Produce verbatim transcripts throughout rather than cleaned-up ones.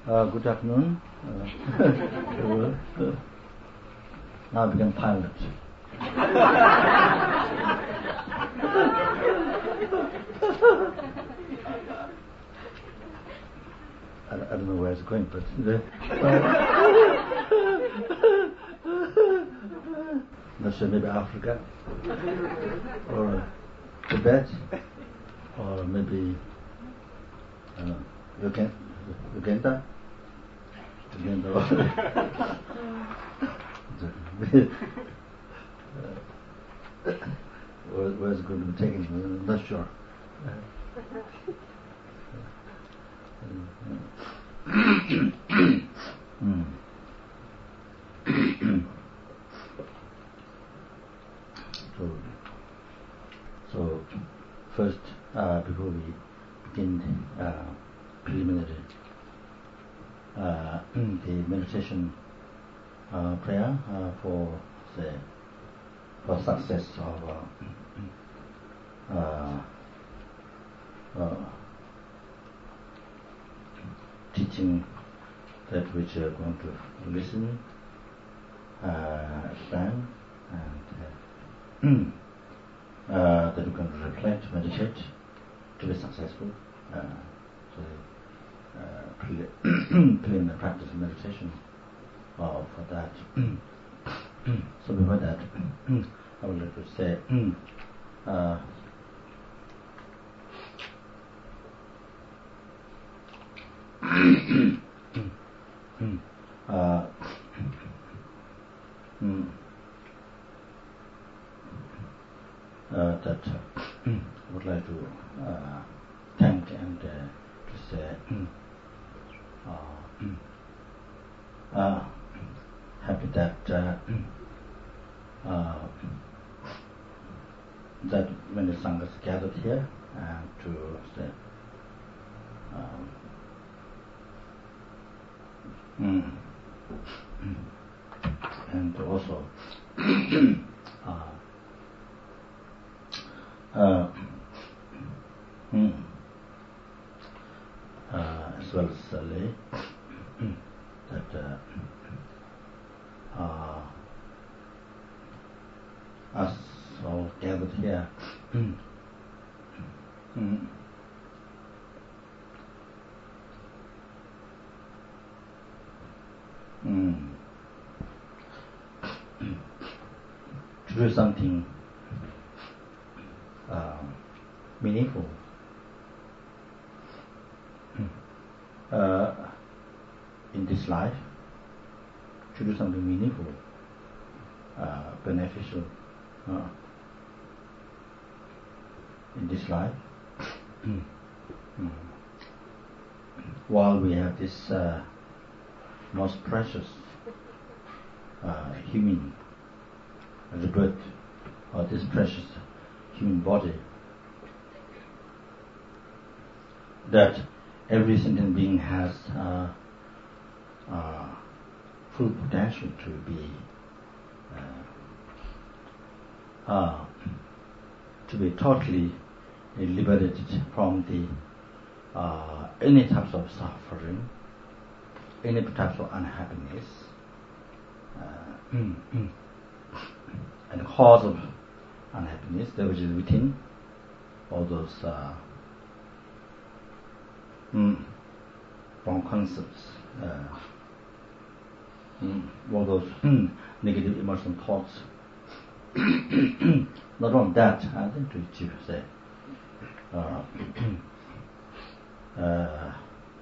Uh, good afternoon. Uh, uh, now I become pilot. I, I don't know where it's going, but the, uh, not sure, maybe Africa or Tibet or maybe uh, Uganda. Uganda. Uganda. uh, where, where's it going to be taken? I'm not sure. mm. so, so first, uh, before we begin uh, preliminary uh, the meditation uh, prayer uh, for the for success of uh, uh, uh, teaching that which you are going to listen, uh, expand, and uh, uh, that you can reflect, meditate to be successful. Uh, so, uh, preliminary practice of meditation uh, for that. So before that, I would like to say. Uh, uh, uh, that uh, I would like to uh, thank and uh, to say uh, uh, happy that uh, uh, that many sanghas gathered here and to say um, mm, and also uh, uh, mm, uh, as well as uh, lay that uh, uh, us all gathered here mm, mm, mm, to do something uh, meaningful, uh, in this life, to do something meaningful, uh, beneficial uh, in this life. mm. While we have this uh, most precious uh, human rebirth, or this precious human body, that every sentient being has uh, uh, full potential to be uh, uh, to be totally liberated from the uh, any types of suffering, any types of unhappiness, uh, and the cause of unhappiness, that which is within all those uh, mm, wrong concepts, uh, mm, all those mm, negative emotional thoughts. Not only that, I think to achieve, say, uh, uh,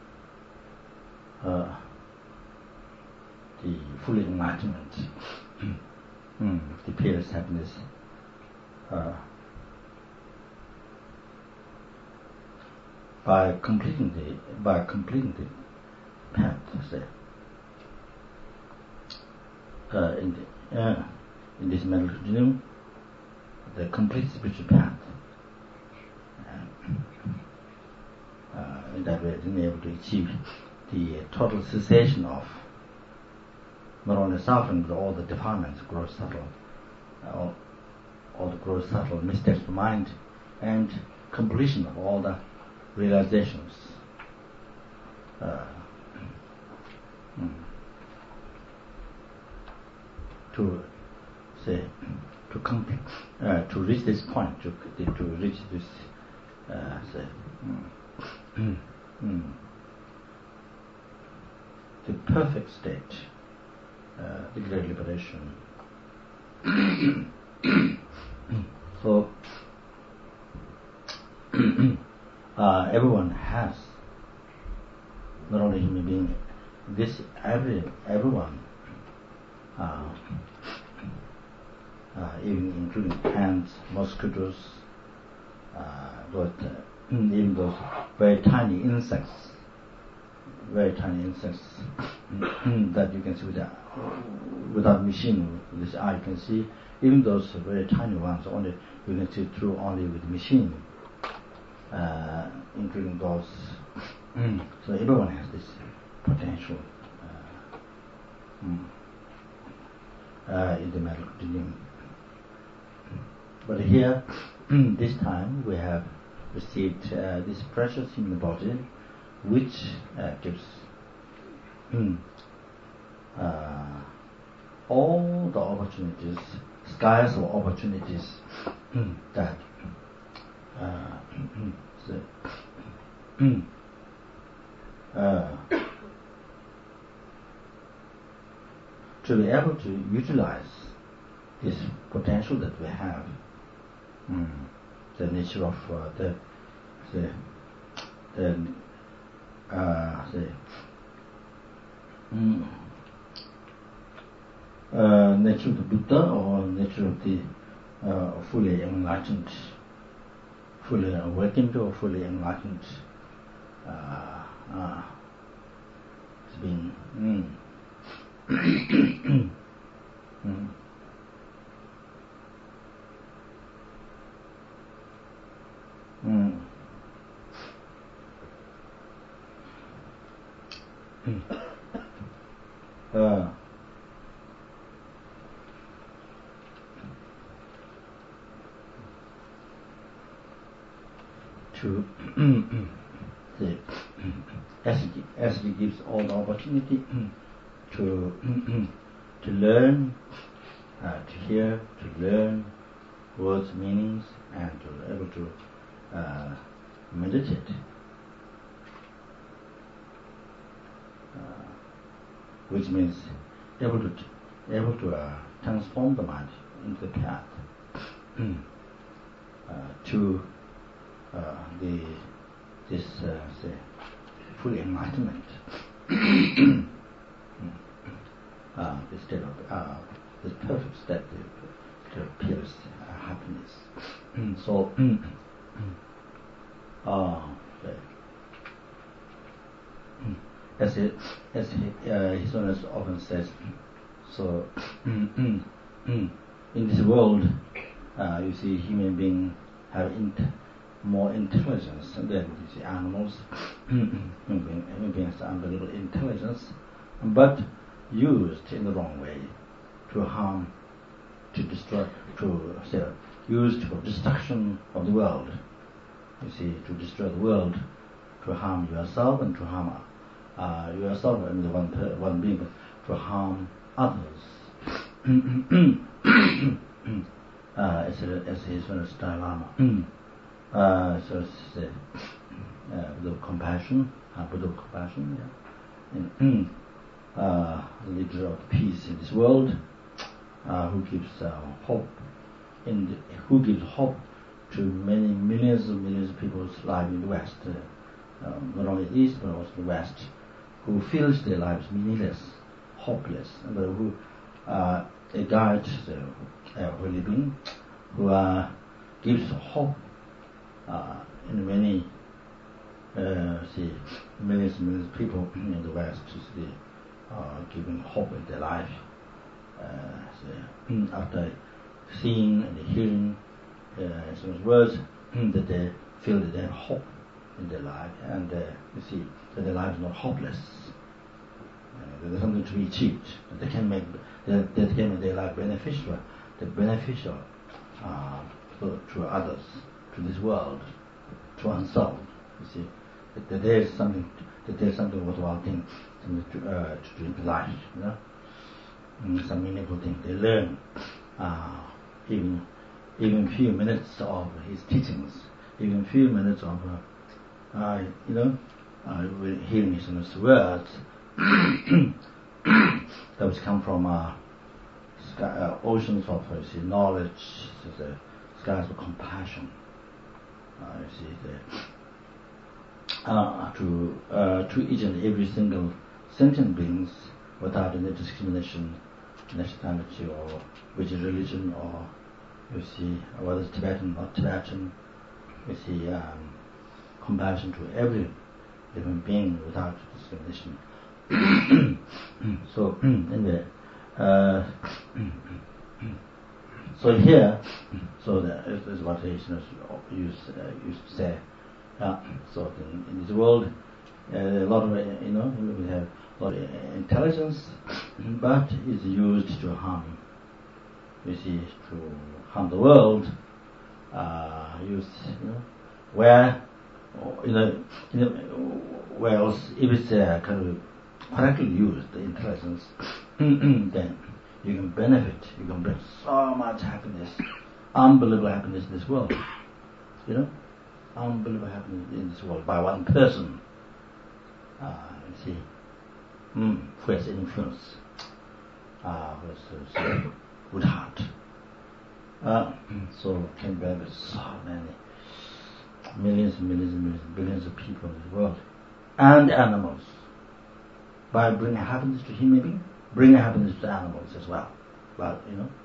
uh, the full enlightenment, mm, the peerless happiness, uh, by completing the by completing the path, say, uh, in the uh, in this mental continuum, the complete spiritual path. Uh, in that way, being able to achieve the total cessation of not only suffering but all the defilements, gross, subtle, uh, all, all the gross, subtle mistakes of mind, and completion of all the realizations uh, to say to come uh, to reach this point, to to reach this uh, say mm, mm, the perfect state, uh, the great liberation. So uh, everyone has, not only human being, this every everyone, uh, uh, even including ants, mosquitoes, uh, those, uh, even those very tiny insects, very tiny insects that you can see without, without machine, with this eye you can see. Even those very tiny ones, only you can see through only with machine, uh, including those. Mm. So everyone has this potential uh, mm, uh, in the medical continuum. But here, this time, we have received uh, this precious human body, which uh, gives mm, uh, all the opportunities, skies of opportunities mm, that uh, so, mm, uh, to be able to utilize this potential that we have, mm, the nature of uh, the the the uh, the mm, uh, nature of the Buddha, or nature of the uh, fully enlightened, fully awakened or fully enlightened. Uh, uh, it's been mm. mm. Mm. Mm. Uh, to the as he, as he gives all the opportunity to to learn, uh, to hear, to learn words, meanings, and to be able to uh, meditate, uh, which means able to able to uh, transform the mind into the path uh, to uh, the this uh, say full enlightenment, uh, the state of uh, this perfect state, the, the purest uh, happiness. So, uh, as it, as he, uh, His Holiness often says, so in this world, uh, you see human beings have int- more intelligence than the animals. Human beings have unbelievable intelligence, but used in the wrong way, to harm, to destroy, to say, used for destruction of the world. You see, to destroy the world, to harm yourself and to harm uh, yourself and the one one being, to harm others. uh, as a, as His Holiness Dalai Lama. Uh, so it's uh, uh, with compassion, uh, with compassion, yeah. And, uh, the leader of peace in this world, uh, who gives uh, hope, in the, who gives hope to many millions and millions of people's lives in the West, uh, um, not only the East but also the West, who feels their lives meaningless, hopeless, but who uh, a guide uh, uh, for living, who uh, gives hope uh, in many, uh, see, millions and millions of people in the West, to see, uh, giving hope in their life. Uh, so after seeing and hearing uh, some words, that they feel that they have hope in their life, and uh, you see that their life is not hopeless. Uh, there's something to be achieved. That they can make that they can make their life beneficial, the beneficial uh, to, to others, to this world, to oneself. You see that, that there is something, that there is something worthwhile thing, something to, uh, to do in life. You know. mm, some meaningful thing. They learn uh, even even few minutes of his teachings, even few minutes of uh, uh, you know uh, hearing his, his words that which come from uh, sky, uh, oceans of uh, see, knowledge, the skies of compassion. Uh, you see the, uh, to uh, to each and every single sentient beings without any discrimination, nationality or which religion, or you see whether it's Tibetan or not Tibetan. You see um, compassion to every living being without discrimination. So anyway, uh, so here, so that is what he used, used, uh, used to say. Uh, so in, in this world, uh, a lot of uh, you know we have a lot of intelligence, but it's used to harm. You see, to harm the world. Uh, used, you know, where you know, you know, where else if it's uh, kind of correctly used, the intelligence, then you can benefit. You can bring so much happiness, unbelievable happiness in this world. You know, unbelievable happiness in this world by one person. Uh, you see, mm, who has influence, uh, who has uh, good heart. Uh, so can benefit so many millions and millions and millions, billions of people in the world and animals by bringing happiness to human beings, bringing happiness to animals as well. But you know,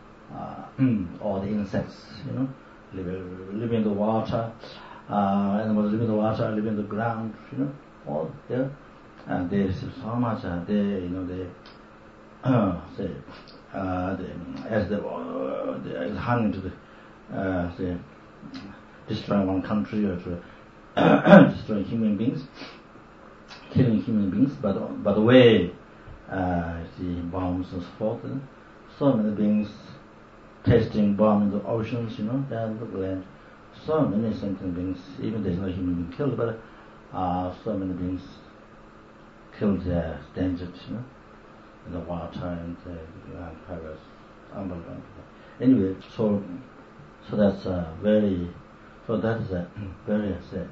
uh, all the insects, you know, live, live in the water, uh, animals live in the water, live in the ground, you know, all there, and they receive so much. Uh, they, you know, they uh, say. Uh, the, as the uh, the hung to the uh, say, destroying one country or to destroy human beings, killing human beings, but by the way, uh, the bombs and so forth, you know, so many beings testing bomb in the oceans, you know, down the land, so many sentient beings, even there's no human being killed, but uh, so many beings killed, uh, endangered, you know. The water and uh, land fibers, unbelievable. Anyway, so so that's uh, very, so that is a very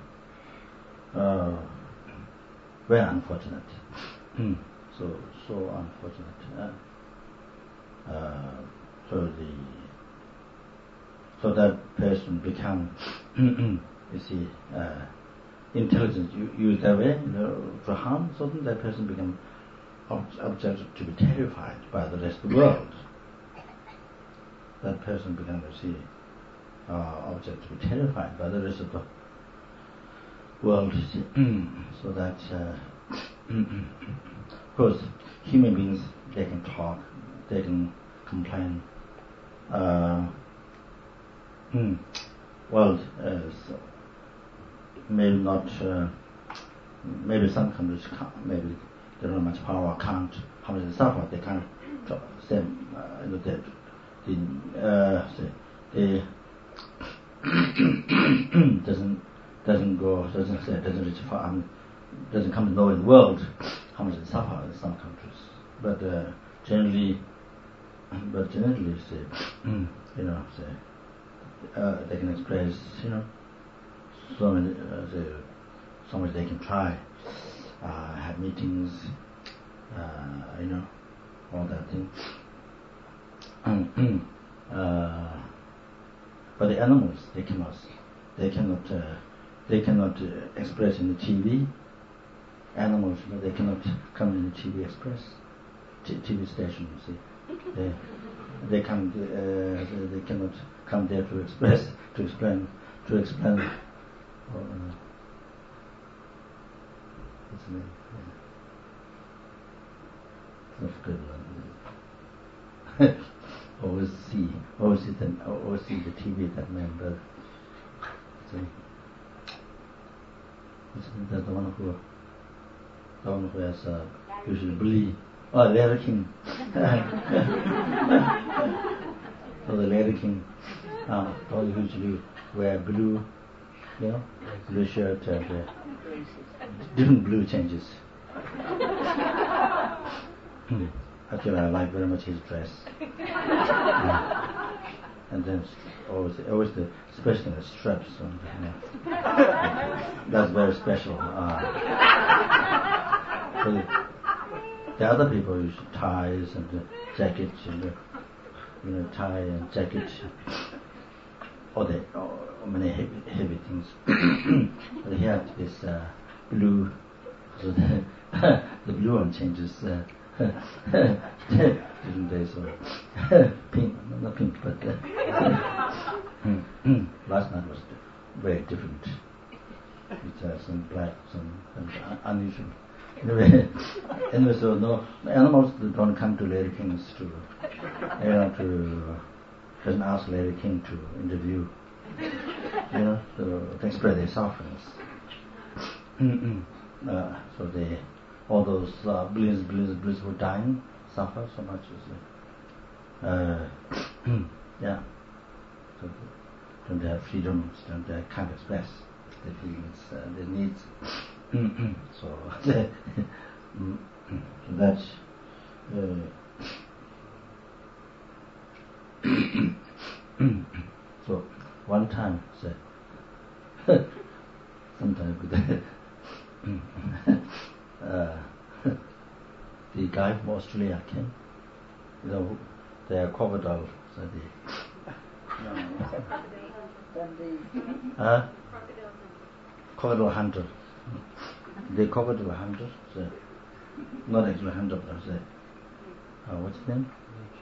uh, uh, very unfortunate. so so unfortunate. Uh, uh, so the so that person become you see uh, intelligence used that way, you know, for harm. So that person become object to be terrified by the rest of the world. That person began to see uh, object to be terrified by the rest of the world. So that, uh, of course, human beings, they can talk, they can complain. Uh, world is maybe not, uh, maybe some countries can't, maybe they don't have much power, can't, how much they suffer, they can't say, uh, you know, they, the, uh, they, doesn't, doesn't go, doesn't say, doesn't reach far, um, doesn't come to know in the world how much they suffer in some countries. But, uh, generally, but generally, say, you know, say, uh, they can express, you know, so many, uh, say, so much they can try. Uh, have meetings, uh, you know, all that thing. uh, but the animals, they cannot, they cannot, uh, they cannot uh, express in the T V. Animals, you know, they cannot come in the T V express, T- TV station. You see, they, they come, uh, they cannot come there to express, to explain, to explain. Or, uh, It's me. Yeah. It's not good one. always see, always see the, always see the T V that man does. See, isn't that the one who, the one who has uh, usually blue? Oh, Larry King. So the Larry King, uh, all usually wear blue, you know, blue shirt and. Uh, different blue changes. Actually, I like very much his dress. uh, and then always, always the, especially the straps on the neck. That's very special. Uh, the, the other people use ties and the jackets and the, you know, tie and jacket, or the or many heavy, heavy things. But he had this uh, blue, so the, the blue one changes. Uh, different days, or pink, not pink, but uh, last night was very different. It has some black, some, some unusual. Anyway, anyway, so no animals don't come to Larry King's to, you know, to doesn't ask Larry King to interview, you know, to, to express their sufferings. uh, so they. All those uh, billions, billions, billions who are dying suffer so much. Uh, yeah. So don't they have freedom? Don't they can't express their feelings, uh, their needs? so, so that's. Uh, so one time, so sometimes good. Uh, the guy from Australia came, you know, they are crocodile, so the uh, crocodile hunter. The crocodile hunter, so not actually hunter, but say, uh, what's his name?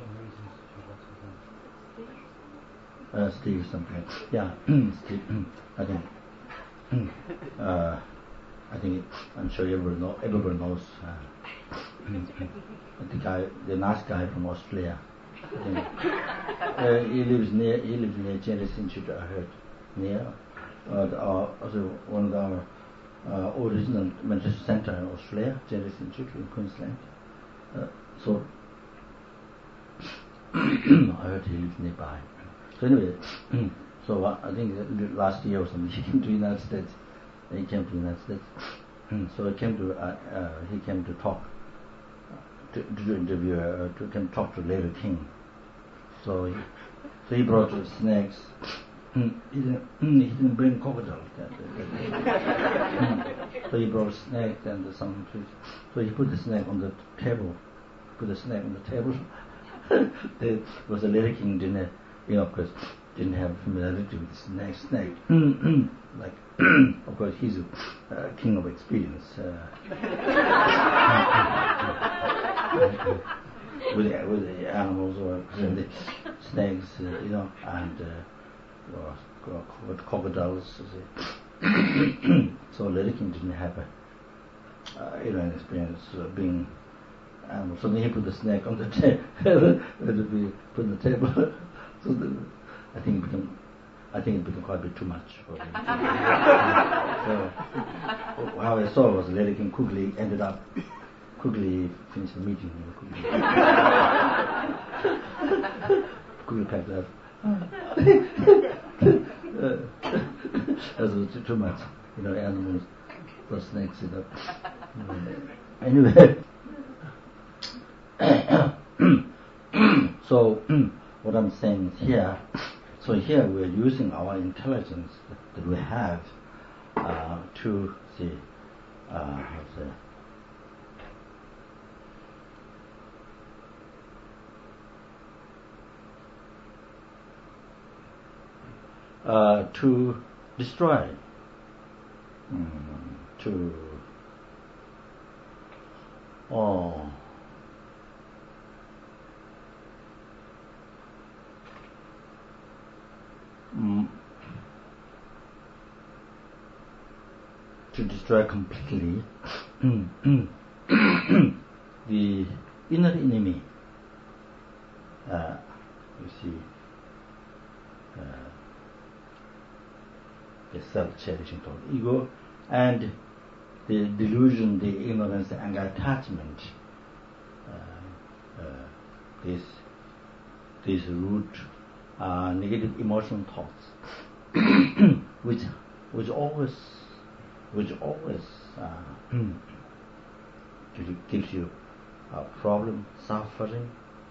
Uh, Steve something. Yeah, Steve. I think. Uh, I think I'm sure everybody know. Everybody knows uh, the guy, the nice guy from Australia. uh, he lives near. He lives near Genesis Institute. I heard near. Uh, the, uh, also one of the uh, original meditation center in Australia, Genesis Institute in Queensland. Uh, so I heard he lives nearby. So anyway, so uh, I think last year or something he came to the United States. He came to the United States, so he came to uh, uh, he came to talk to, to do interview uh, to can talk to Larry King. So he, so he brought snakes. he didn't he didn't bring crocodiles. So he brought snakes and some fish. So he put the snake on the table. Put the snake on the table. There was a Larry King dinner, you know, of course. Didn't have familiarity with snake, snake. like, of course, he's a uh, king of experience. Uh, with, the, with the animals or the snakes, uh, you know, and uh, or, or crocodiles. So Larry King didn't have a, uh, you know, an experience of being animal. So then he put the snake on the table. to be put on the table. so the, I think it became, I think it became quite a bit too much for him. So how I saw was Larry King quickly ended up, quickly finished the meeting, quickly, quickly packed up. uh, that was too, too much, you know, animals, the snakes, you know. Anyway, so what I'm saying is here. So here we are using our intelligence that we have uh, to see, uh, how to say, uh, to destroy, mm, to oh. Mm, to destroy completely the inner enemy. Uh, you see, uh, the self-cherishing thought, ego, and the delusion, the ignorance, the anger, attachment. Uh, uh, this, this root. Uh, negative emotional thoughts, which which always which always uh, gives you uh, problem, suffering.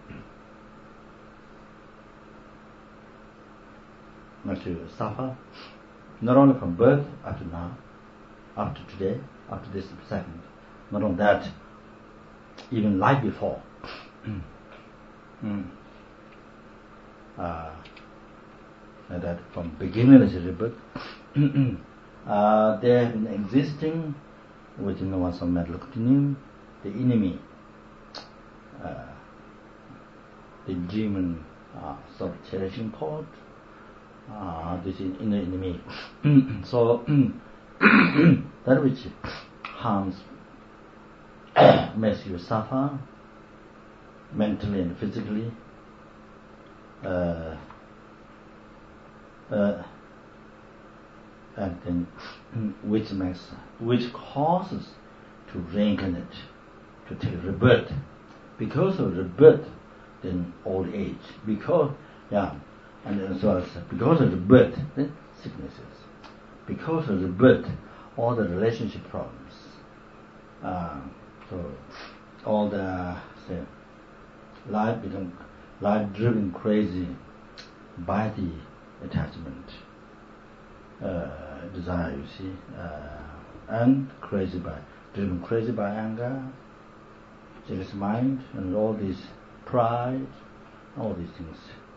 Not to suffer, not only from birth up to now, up to today, up to this second, not only that, even life before. mm. uh, that from beginningless rebirth, uh, they have been existing within one's mental continuum, the enemy, uh, the demon, uh, sort of cherishing thought, uh, this is inner enemy. So that which harms, makes you suffer mentally and physically, uh, uh, and then which makes, which causes to reincarnate, to take rebirth. Because of rebirth, then old age. Because, yeah, and as well as because of rebirth, then sicknesses. Because of rebirth, all the relationship problems. Uh, so all the say, life become life driven crazy by the attachment, uh, desire, you see, uh, and crazy by driven crazy by anger, jealous mind, and all these pride, all these things.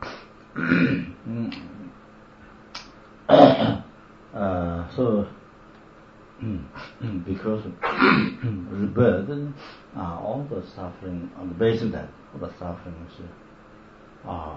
uh, so because of rebirth, uh, all the suffering on the basis of that, all the sufferings are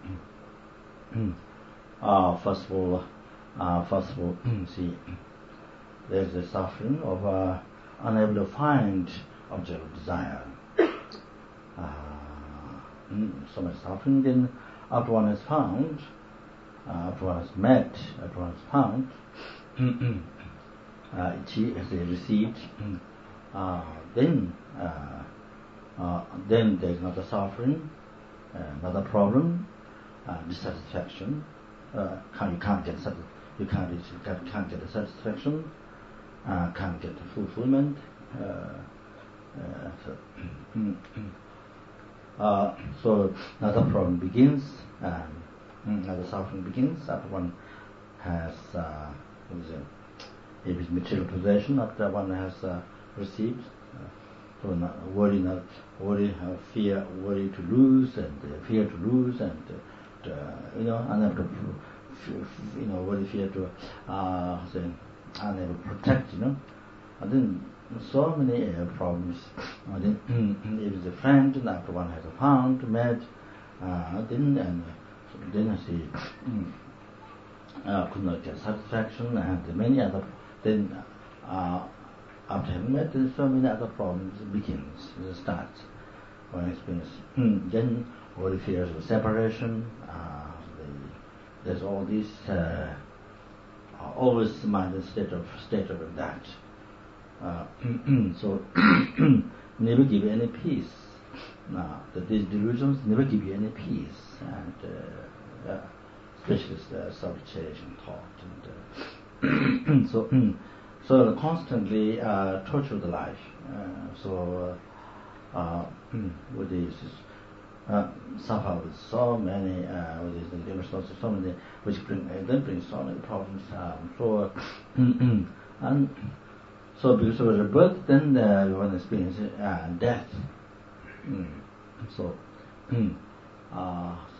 uh, first of all, uh, first of all, see, there's the suffering of uh, unable to find object of desire. Uh, so much suffering. Then, after one has found, uh, after one has met, after one has found, uh, she has received, uh, then, uh, uh, then there is another suffering, uh, another problem, uh, dissatisfaction. Uh, can't, you can't get you can't you can't, can't get the satisfaction, uh, can't get the fulfillment. Uh, uh, so, uh, so another problem begins, and another suffering begins after one has uh, if it's material possession, after one has uh, received. Uh, so not worry, not worry, uh, fear, worry to lose, and uh, fear to lose, and uh, to, uh, you know, unable to, you know, worry, fear to, uh, say, unable to protect, you know, and then so many uh, problems. Uh, then if it's a friend, and after one has found, met, uh, then and uh, then I see uh, could not get satisfaction, and many other. Then uh, after having met, then so many other problems begins, starts. One experience. Then all the fears of separation. Uh, the, there's all this uh, always mind state of state of that. Uh, so never give you any peace. Now, that these delusions never give you any peace, and uh, uh, especially the self-cherishing thought. And uh, so, so constantly uh, torture the life. Uh, so uh, uh, with these uh, suffer with so many uh, with these delusions, so many which bring uh, then bring so many problems. Um, so and. So because of rebirth, then uh, one experiences uh, death. Mm. So, mm. uh, so,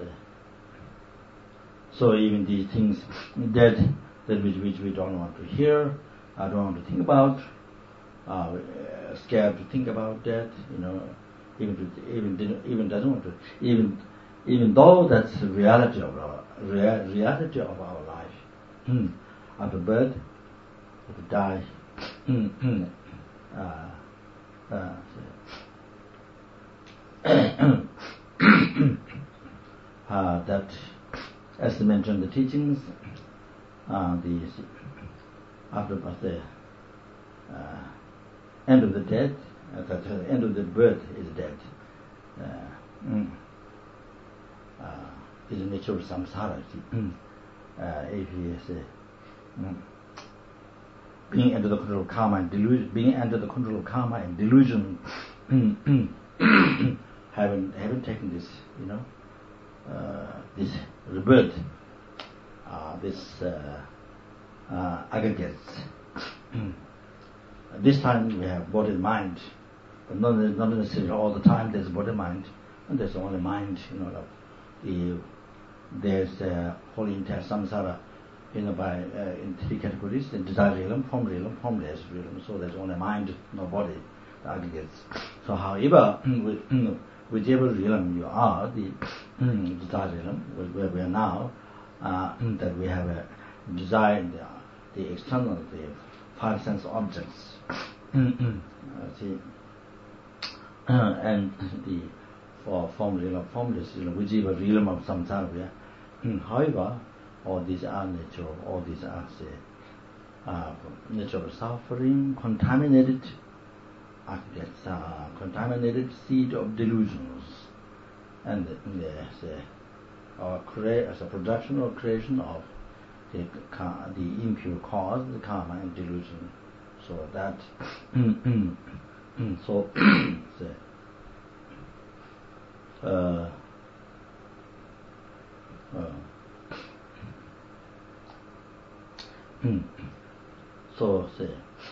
so even these things, death, that which, which we don't want to hear, uh, don't want to think about, uh, scared to think about death, you know, even to, even even doesn't want to, even even though that's the reality of our rea- reality of our life. Mm. After birth, after die. uh, uh, uh, that, as mentioned in the teachings, uh, the after the uh, end of the death, uh, the end of the birth is death. Uh, mm, uh, is the nature of samsara. uh, if he is uh, mm, being under the control of karma and delusion, being under the control of karma and delusion, having having taken this, you know, uh, this rebirth, uh, this uh, uh, aggregates. This time we have body and mind, but not, not necessarily all the time there's body and mind, and there's only mind, you know. The, there's uh, whole entire samsara, you know, by uh, in three categories: the desire realm, form realm, formless realm. So there's only mind, no body, the aggregates. So however, whichever realm you are, the desire realm, where we are now, uh, that we have a desire, the, the external, the five sense objects, uh, see, uh, and the for form realm, formless realm, whichever realm of samsara we are. However, all these are natural, all these are, say, uh, natural suffering, contaminated aggregates, uh, contaminated seed of delusions, and uh, say, or create as a production or creation of the the impure cause, the karma and delusion. So that, so say, uh, uh, so say,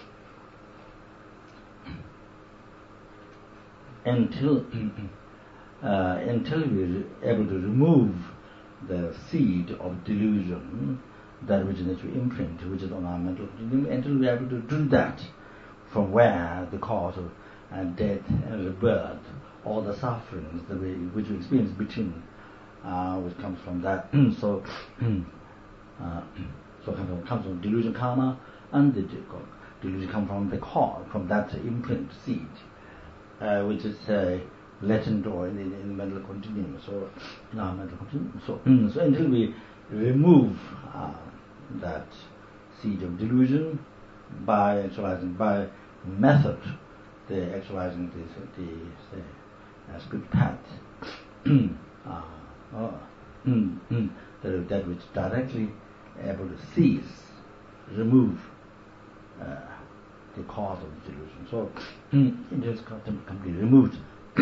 until uh, until we are able to remove the seed of delusion, that which is natural imprint, which is on our mental continuum, until we are able to do that, from where the cause of uh, death and rebirth, all the sufferings that we, which we experience between, uh, which comes from that. so, uh, so comes from, comes from delusion karma, and the delusion comes from the cause, from that imprint seed, uh, which is uh, latent or in, in, in the mental continuum. So, in our mental continuum. So, so until we remove uh, that seed of delusion by actualizing, by method, the actualizing the, the say, uh, good path, uh, uh, that, that which directly able to seize, remove uh, the cause of the delusion. So it is completely removed.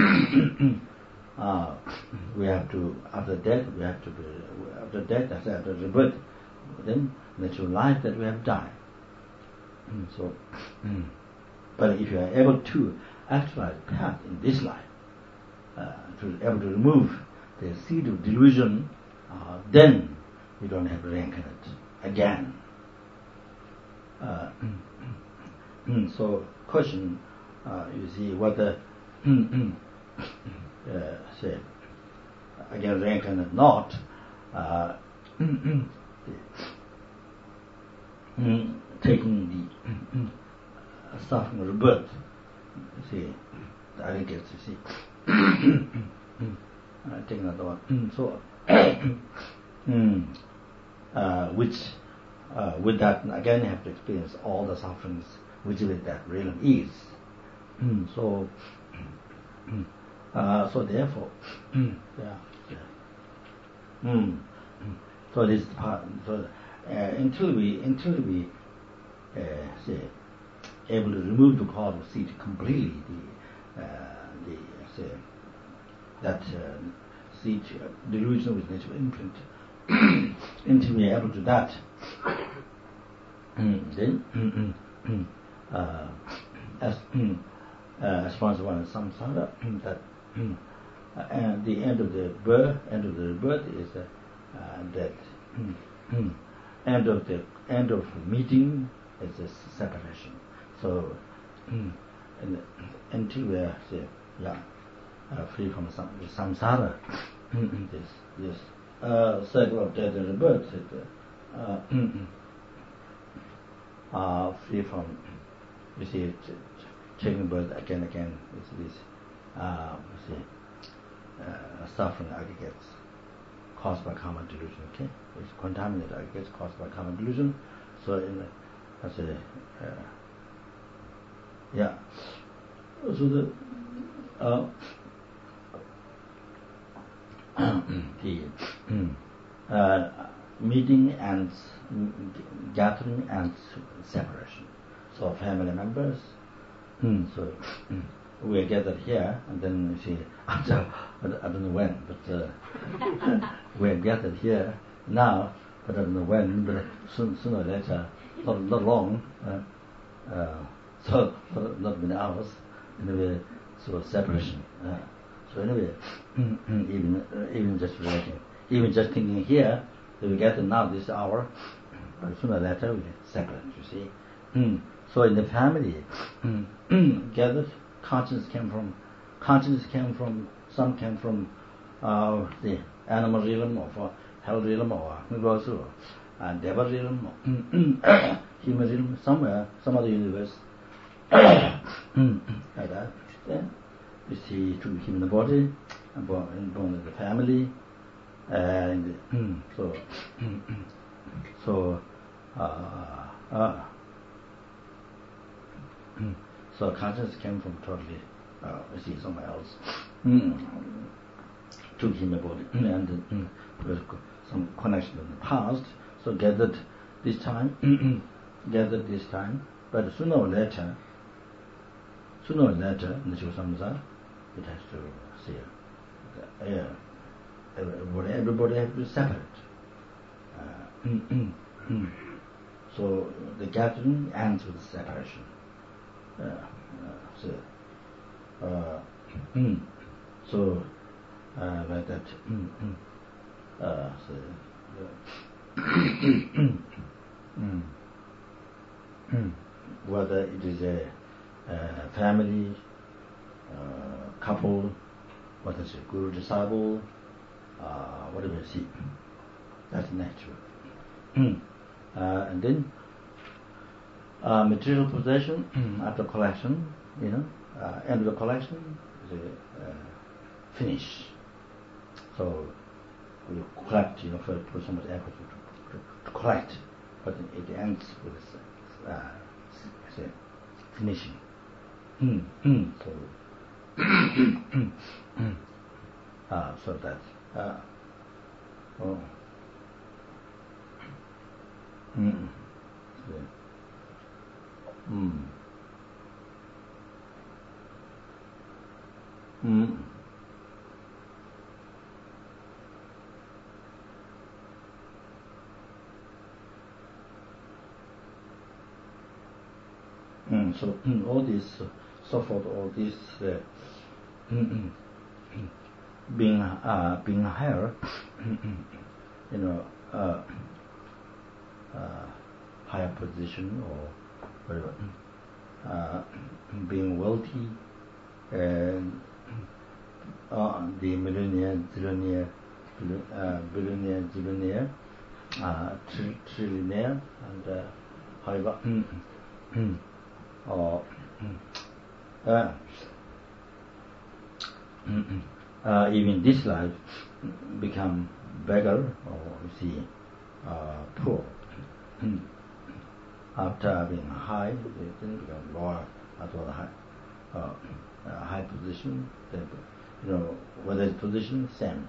uh, we have to, after death, we have to be, after death, after rebirth, then natural life that we have died. So, but if you are able to actualize path in this life, uh, to be able to remove the seed of delusion, uh, then you don't have to reincarnate again. Uh, so, question, uh, you see, whether uh, say again reincarnate not, uh, taking the suffering of rebirth, see, the aggregates, you see. uh, take another one. So, uh, which, uh, with that, again, you have to experience all the sufferings which with that realm is. so, uh, so therefore, yeah, yeah. Mm. So this part. So uh, until we, until we, uh, say, able to remove the cause of seed completely, the, uh, the say, that uh, seed uh, delusion with natural imprint, until we are able to do that, then uh, as uh, as far as one is samsara, that uh, and the end of the birth, end of the birth is uh, uh, death. end of the end of meeting is a separation. So, and, until we are say, yeah, uh, free from sam, samsara, this this uh, cycle of death and rebirth, uh, uh, free from, you see, taking birth again and again, is this, uh, you see, uh, suffering aggregates caused by karma delusion. Okay, it's contaminated aggregates caused by karma delusion. So, in as a uh, yeah, so the uh, the uh, meeting and gathering and separation. So family members. So we are gathered here, and then you see, after, I don't know when, but uh, we are gathered here now, but I don't know when, but soon, sooner or later, not, not long, uh, uh, so, so not many hours, anyway, so separation. Uh, so anyway, even uh, even just relating, even just thinking here, that we get now this hour, but sooner or later we separate, you see. Mm. So in the family, mm, gathered, consciousness came from, consciousness came from, some came from uh, the animal realm or for hell realm or also uh, devil realm or human realm, somewhere, some other universe. Like that. Then you see two human body, born, born in the family, and so, so, uh, uh, so consciousness came from totally, uh, you see, somewhere else. To human body, and mm, there's some connection in the past, so gathered this time, gathered this time, but sooner or later, sooner or later, in the Samsa, it has to see, uh, yeah, everybody, everybody has to be separate. Uh, mm, mm, mm. So the gathering ends with separation. Uh, uh, so, uh, mm, so uh, like that. Mm, mm. Uh, so, uh, mm, mm. Whether it is a uh, family, uh, couple, whether it's a guru disciple, uh, whatever you see, that's natural. Mm. Uh, and then uh, material possession after collection, you know, uh, end of the collection is a uh, finish. So we collect, you know, for put so much effort to, to, to collect, but it ends with uh, say, finishing. Mm. Mm. So, uh, so that. Uh, oh. Mm. Yeah. Mm. Mm. Mm. So mm, all this, uh, so forth, all this uh, mm, mm, being uh, being higher, you know, uh, uh, higher position or whatever, uh, being wealthy, and uh, the millionaire, zillionaire, uh, billionaire, zillionaire, uh, tri- trillionaire, and uh, however, or uh, uh, even this life become beggar or you see uh, poor. After being high, they then become lower after the high, uh, uh, high position. Then, you know, whether it's position, same.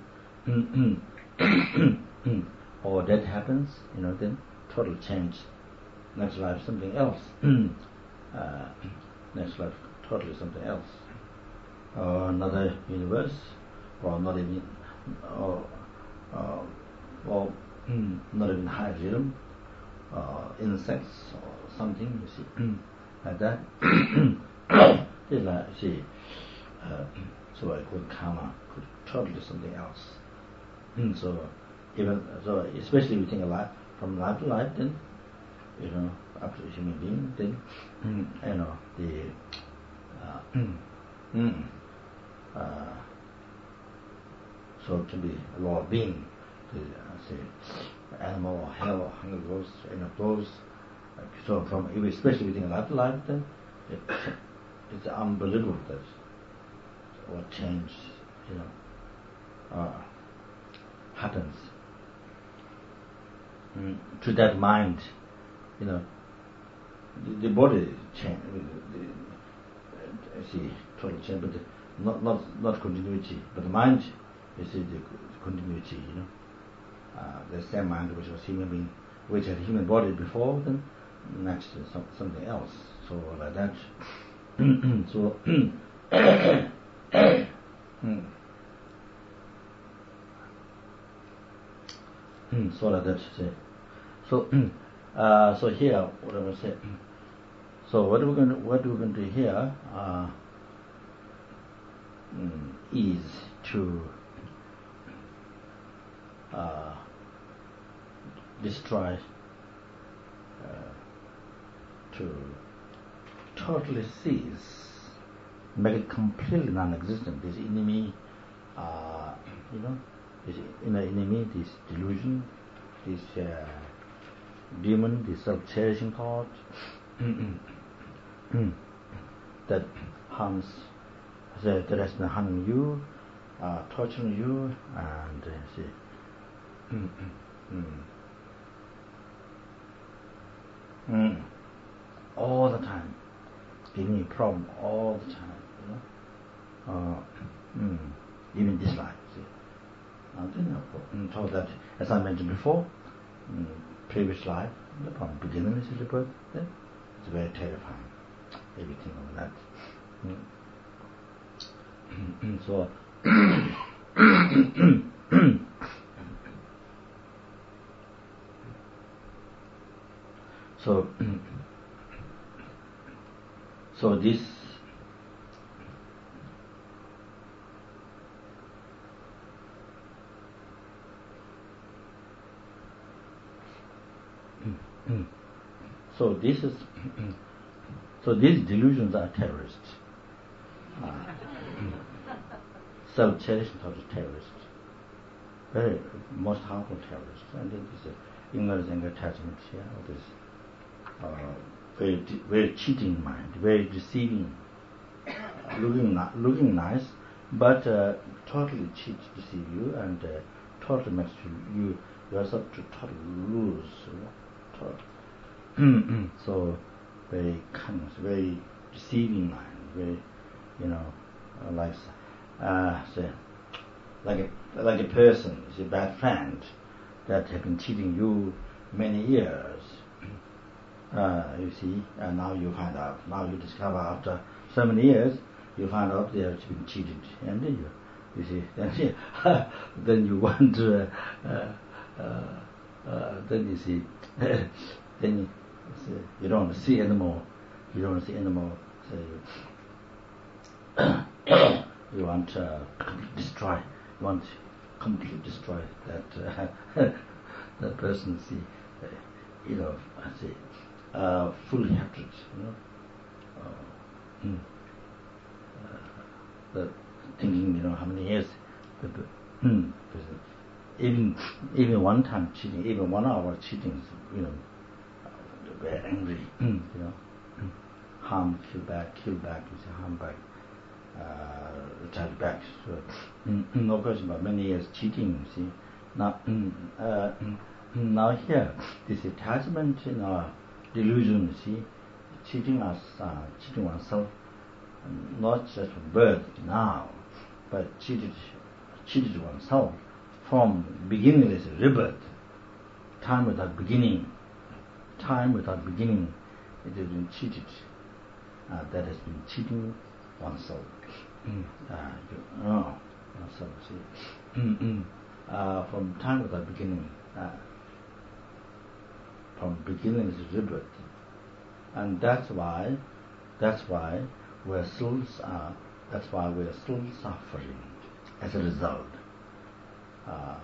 Or that happens, you know, then total change. Next life, something else. uh, next life, totally something else. Or another universe, or not even, or, uh, or not even high realm. Uh, insects or something, you see, like that. It's like, see, uh, so I could karma, could totally something else. So, even, so especially we think a lot from life to life, then, you know, up to a human being, then, you know, the, uh, uh, so it can be a lot of being, the, uh, say, animal or hell or hunger ghosts, you know, those. So from especially within life to life, then it, it's unbelievable that what change, you know, uh, happens mm. to that mind. You know, the, the body change. I see total change, but the, not not not continuity. But the mind, you see the continuity. You know. Uh, the same mind which was human being, which had human body before, then next to some, something else. So like that. So hmm. Hmm, so like that. Say. So, uh, so here, what I was saying. So what we're going to what we're going to do here uh, mm, is to uh, destroy, uh, to totally seize, make it completely non-existent. This enemy, uh, you know, this inner enemy, this delusion, this uh, demon, this self-cherishing thought that harms, that has been harming you, uh, torturing you, and uh, see, mm, mm, mm, mm, all the time, giving you problem all the time, you know. Uh, mm, even this life, see. I think I'm told that, as I mentioned before, mm, previous life, the problem beginning is the birth, yeah? It's very terrifying. Everything of that. Mm. So, so, so this. So this is. So these delusions are terrorists. Uh, self-cherishing thought is terrorists. Very most harmful terrorists. And then this uh, ignorance and attachment here, yeah, this uh, very very cheating mind, very deceiving, uh, looking looking nice, but uh, totally cheat, deceive you, and uh, totally makes you, you yourself to totally lose. You know, totally. So very cunning, very deceiving mind, very, you know, uh, like uh, say, like a like a person is a bad friend that have been cheating you many years. Uh, you see, and now you find out. Now you discover after so many years, you find out they have been cheated, and then you, you see, then you, then you want to, uh, uh, uh, then you see, then you, see, you don't want to see anymore. You don't want to see anymore. So you, you want to uh, completely destroy. You want to completely destroy that uh, that person. See, uh, you know, see. Uh, full hatred, you know, uh, mm, uh, the thinking, you know, how many years, the, mm, even even one time cheating, even one hour cheating, you know, uh, very angry, mm, you know, mm, harm, kill back, kill back, you say harm back, uh, retaliate back. So, mm, no question about many years cheating. You see, now, mm, uh, mm, now here, this attachment, you know. Delusion, see, cheating us, uh, cheating oneself, not just from birth now, but cheated, cheated oneself from beginningless rebirth, time without beginning, time without beginning, it has been cheated. Uh, that has been cheating oneself. Mm. Uh, you, oh, oneself, see, uh, from time without beginning. Uh, From beginning to rebirth, and that's why, that's why we're still, uh, that's why we're still suffering as a result. Uh,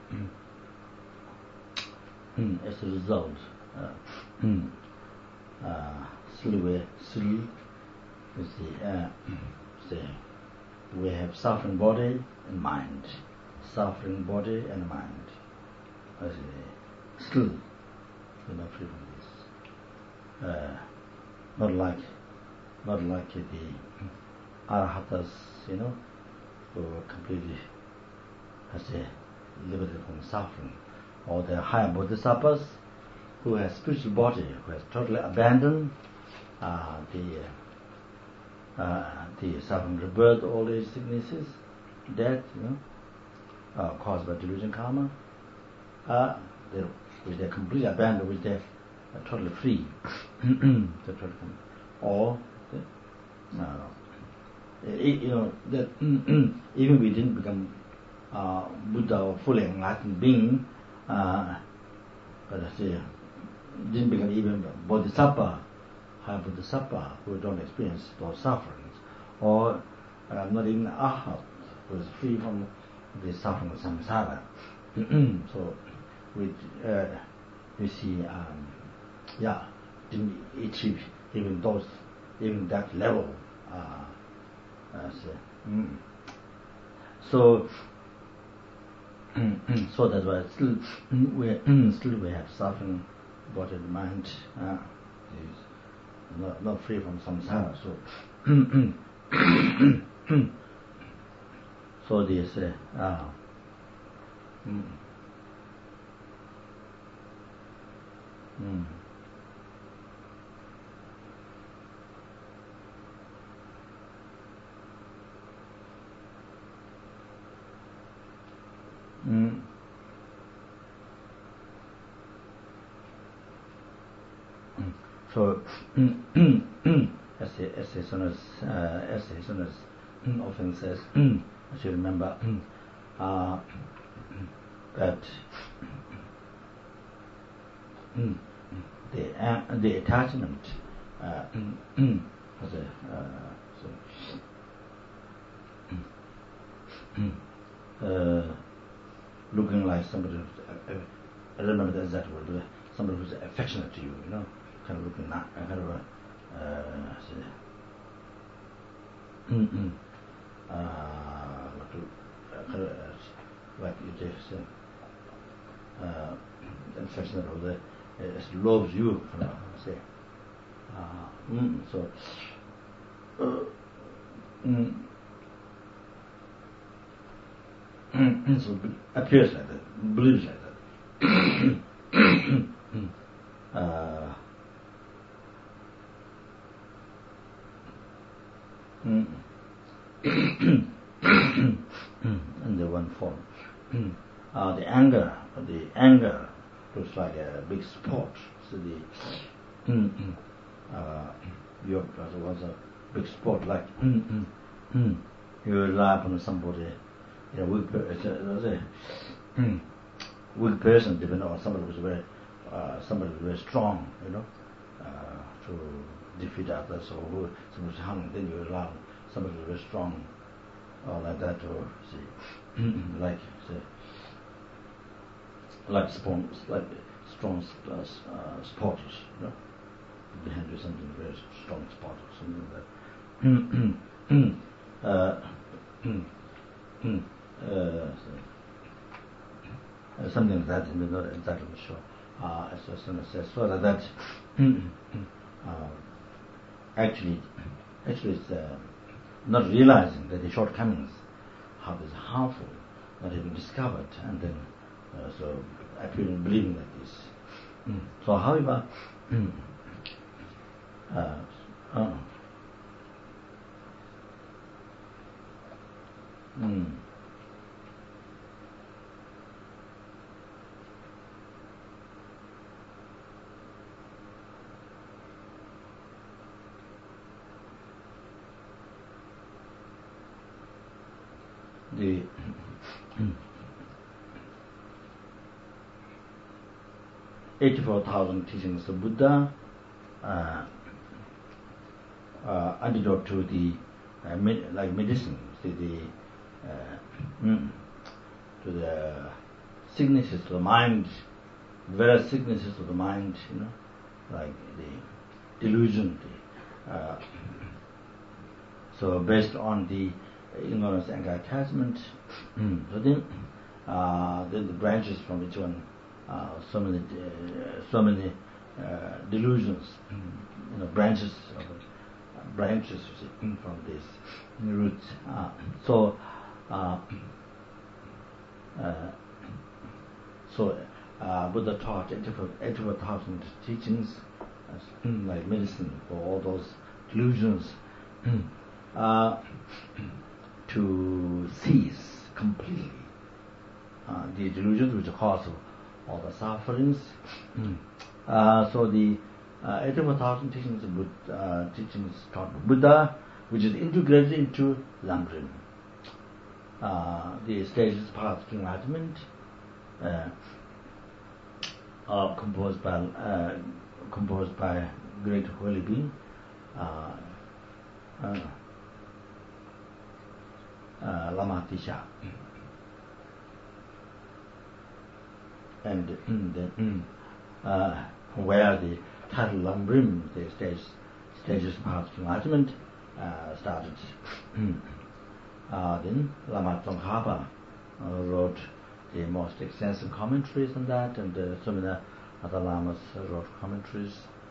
as a result, uh, uh, still we, still, you see, uh, see, we have suffering body and mind, suffering body and mind. I see, still. We're not free from this. Uh, not like, not like the Arahatas, you know, who are completely, I say, liberated from suffering, or the higher bodhisattvas, who have spiritual body, who has totally abandoned uh, the uh, the suffering, rebirth, all these sicknesses, death, you know, uh, caused by delusion karma. Uh, they're which they're completely abandoned, which they're uh, totally free. Or, uh, you know, that even we didn't become uh, Buddha or fully enlightened being, uh, but I say, didn't become even Bodhisattva, high Bodhisattva, who don't experience those sufferings, or uh, not even Arhat, who is free from the suffering of samsara. So, we, uh, we see, um, yeah, didn't achieve even those, even that level. Uh, uh, so, mm. so, so that way still we still we have suffering, body and mind, uh, is not not free from samsara. So, so this, uh, uh, mm, mm. Mm. So, as the as the Sunas, uh, as the Sunas often says, as you remember, uh, that the uh, the attachment uh, as a uh, so, uh, looking like somebody who's, uh, I don't remember the exact word, but somebody who's affectionate to you, you know, kind of looking like, kind of, uh, say, mm-mm, uh, like, uh, kind of, uh, like you just, uh, uh, affectionate or the, uh, loves you, you know, say, uh, mm, so, uh, mm, so appears like that, believes like that. uh, in the one form. Uh, the anger, the anger looks like a big sport. So the uh, yoga was a big sport, like you rely upon somebody. You know, weak, it's a, it's a mm, weak person, depending on somebody who's very, uh, somebody who's very strong, you know, uh, to defeat others, or who somebody's hung, then you allow somebody who's very strong, or like that, or see, like say, like spawns, like strong uh, uh, spotters, you know, behind you something very strong spot or something like that. uh, Uh, so, uh, something like that, I'm not exactly sure. Uh, as I was say, so that, that uh, actually, actually, it's uh, not realizing that the shortcomings, how this is harmful, not even discovered, and then uh, so appearing believing like this. Mm. So, however, mm, uh, uh, mm, the eighty-four thousand teachings of Buddha, uh, uh, antidote to the uh, med- like medicine, to the uh, mm, to the sicknesses of the mind, various sicknesses of the mind, you know, like the delusion. The, uh, so based on the ignorance, anger, attachment, so then, uh, then the branches from each one, uh, so many, uh, so many uh, delusions, you know, branches of uh, branches from this root. Uh, so, uh, uh, so uh, Buddha taught eighty-four thousand teachings, uh, like medicine for all those delusions. Uh, to cease completely uh, the delusions which cause all the sufferings. Mm. Uh, so the uh, eighty-four thousand teachings, uh, teachings taught by Buddha which is integrated into Lamrim. Uh, the stages path to enlightenment uh, are composed by uh, composed by great holy being, uh, uh, uh, Lama Tisha, and then uh, where the title Lamrim, the stage, stages path to enlightenment, uh, started. Uh, then Lama Tsongkhapa uh, wrote the most extensive commentaries on that, and uh, so many other lamas wrote commentaries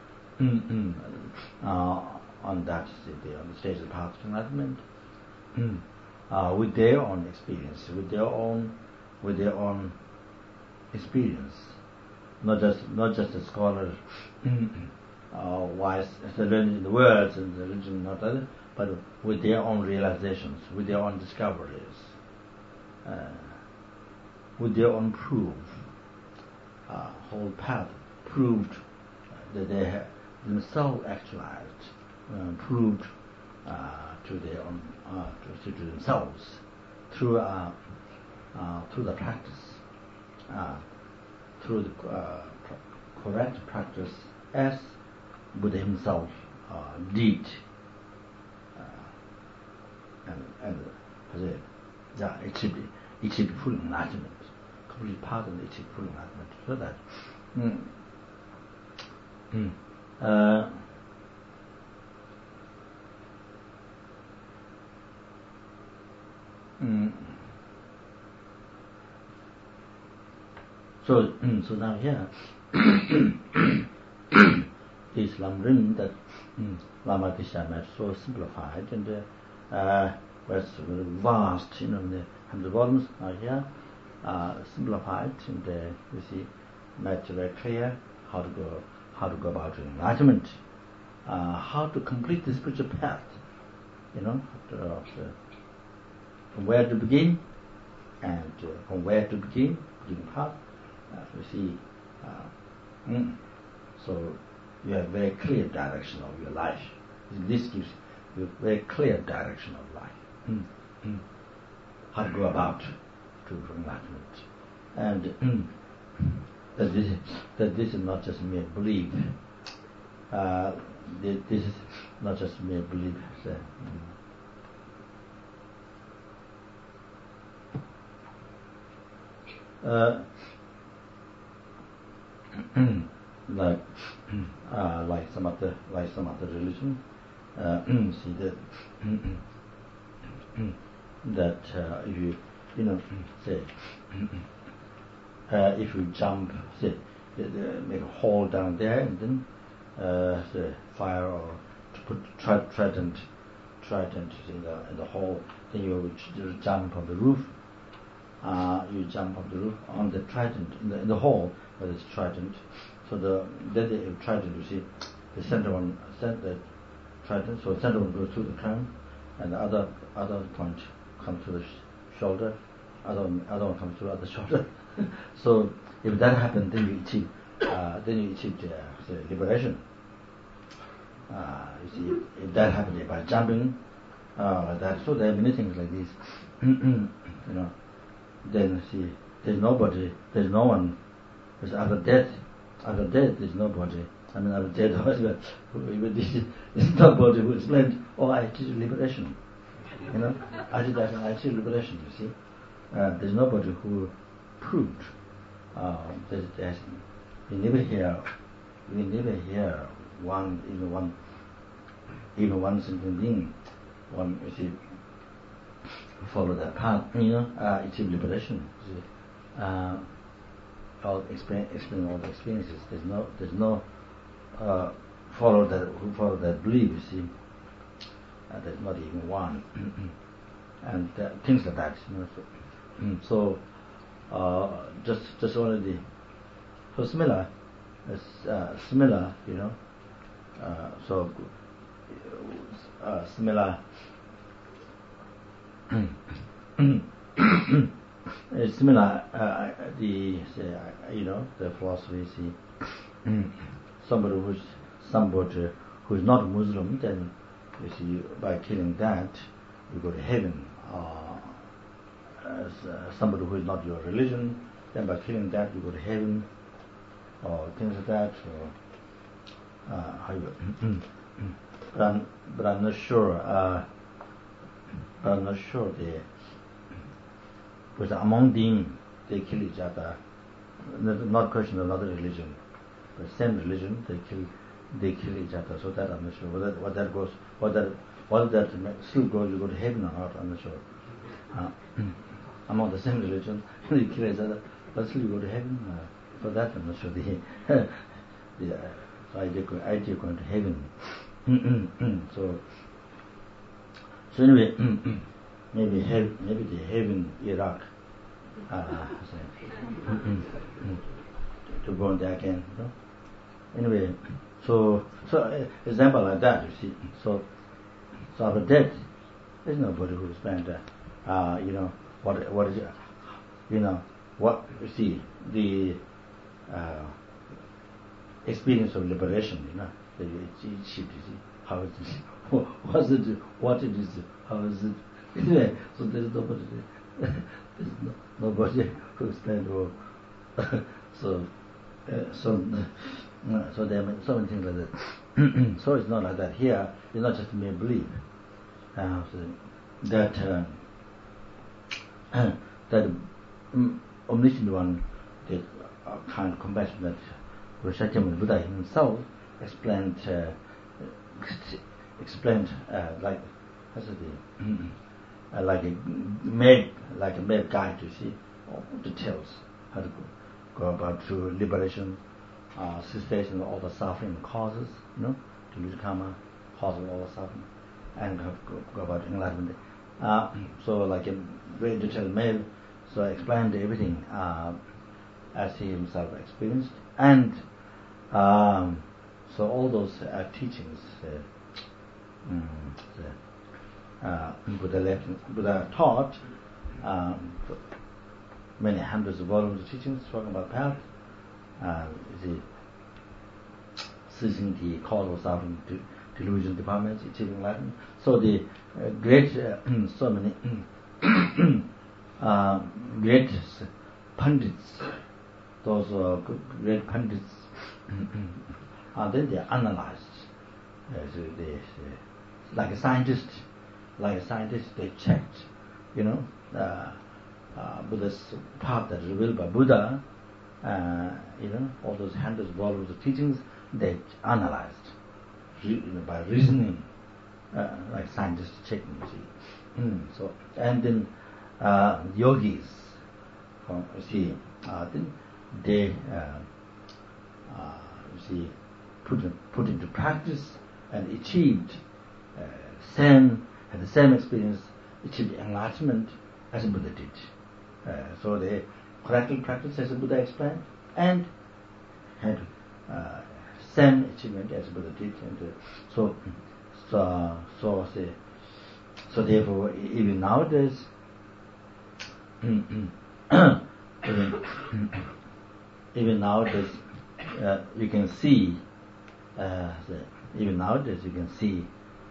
uh, on that, the, on the stage of path to enlightenment, uh, with their own experience, with their own, with their own experience, not just not just a scholar, uh, wise, the learned in the words and the religion, not other, but with their own realizations, with their own discoveries, uh, with their own proof, uh, whole path proved that they have themselves actualized, uh, proved uh, to their own, uh, to, to themselves through uh, uh, through the practice, uh, through the uh, pr- correct practice as Buddha himself uh, did. And and uh, yeah, achieved achieved full enlightenment, complete pardon, achieved full enlightenment. So that, mm, mm, uh, mm, so mm, so now here is Lamrim that mm, Lama Tisha made so simplified and. Uh, Uh, was vast, you know, the hundred volumes are here, uh, simplified, and uh, you see, made very clear how to go, how to go about enlightenment, uh, how to complete the spiritual path, you know, to, uh, from where to begin, and uh, from where to begin, begin path. Uh, you see, uh, mm, so you have very clear direction of your life. This gives with very clear direction of life, mm. Mm. how to go about to enlightenment, and mm. that this that this is not just mere belief. Uh, this is not just mere belief. So, mm. uh, like uh, like some other like some other religion. Uh, see that that uh, if you you know say uh, if you jump say make a hole down there and then uh, say fire or to put trident trident in the in the hole, then you would jump on the roof. Uh, you jump on the roof on the trident in the in the hole where there's trident. So the then the trident, you see the center one center. Trident, so center one goes to the crown, and the other other point comes to the sh- shoulder, other one, other one comes to the other shoulder. So if that happens, then you achieve, uh, then you achieve uh, the liberation. Uh, you see, if that happens by jumping, uh, like that. So there are many things like this. You know, then see, there's nobody, there's no one, there's after death, after death, there's nobody. I mean, I was dead husband. This is nobody who explained, oh, I achieved liberation. You know, I did that, I achieved liberation, you see. Uh, there's nobody who proved. Uh, there's, there's, we never hear, we never hear one, even one, even one single being, one, you see, follow that path, you know, uh, achieve liberation. You see. Uh, all explain, explain all the experiences. There's no, there's no. Uh, follow that who follow that belief, you see, uh, there's not even one, and uh, things like that, you know. So, so uh, just just only the so similar, uh, similar, you know. Uh, so uh, similar, similar. Uh, the say, you know, the philosophy, see. Somebody who's somebody who's not Muslim, then you see, by killing that, you go to heaven. Uh, as uh, somebody who is not your religion, then by killing that, you go to heaven, or things like that. Or, uh, how you, but, I'm, but I'm not sure. Uh, but I'm not sure they. Because among them, they kill each other. Not question of another religion, but same religion, they kill, they kill each other. So that I'm not sure whether what that goes, whether whether that still goes, you go to heaven or not. I'm not sure. Uh, among the same religion, they kill each other, but still you go to heaven. Uh, for that I'm not sure. The, the uh, idea, idea going to heaven. so so anyway, maybe heaven, maybe the heaven Iraq. Uh, so, to go on there again, you know. Anyway, so so uh, example like that, you see. So so after death, there's nobody who spend, uh, uh, you know, what what is, you know, what you see the uh, experience of liberation, you know. It's cheap, you see. How it is, what's it, what it is, how is it? Anyway, so there's nobody. There's no, nobody who stand for. so, uh, so, uh, so there are so many things like that. So it's not like that. Here, it's not just mere belief. Uh, so that uh, that um, omniscient one, the uh, kind of compassionate Shakyamuni Buddha himself explained, uh, explained uh, like, what's it? Uh, like a made like a made guide, you see, all details how to go, go about through liberation, uh, cessation of all the suffering causes, you know, to lose karma, cause of all the suffering, and go, go about enlightenment. Uh, so like a very detailed mail, so I explained everything uh, as he himself experienced, and um, so all those uh, teachings. Uh, mm, the, Uh, Buddha, left, Buddha taught um, many hundreds of volumes of teachings talking about path, uh, the ceasing the causal suffering, delusion, departments, achieving enlightenment. So the uh, great, uh, so many uh, great pundits, those uh, great pundits, uh, then they are analyzed. Uh, so they, uh, like a scientist. Like a scientist, they checked, you know, uh, uh, Buddha's path that is revealed by Buddha, uh, you know, all those hundreds of volumes of teachings, they analyzed re- you know, by reasoning, uh, like scientists checking, you see. Mm, so, and then uh, yogis, uh, you see, uh, then they, uh, uh, you see, put put into practice and achieved uh, same. Had the same experience, achieved enlightenment as Buddha did. Uh, so they correctly practiced as Buddha explained, and had uh, same achievement as Buddha did. And uh, so, so, so, say, so therefore, even nowadays, even, even nowadays, uh, you can see. Uh, the, even nowadays, you can see.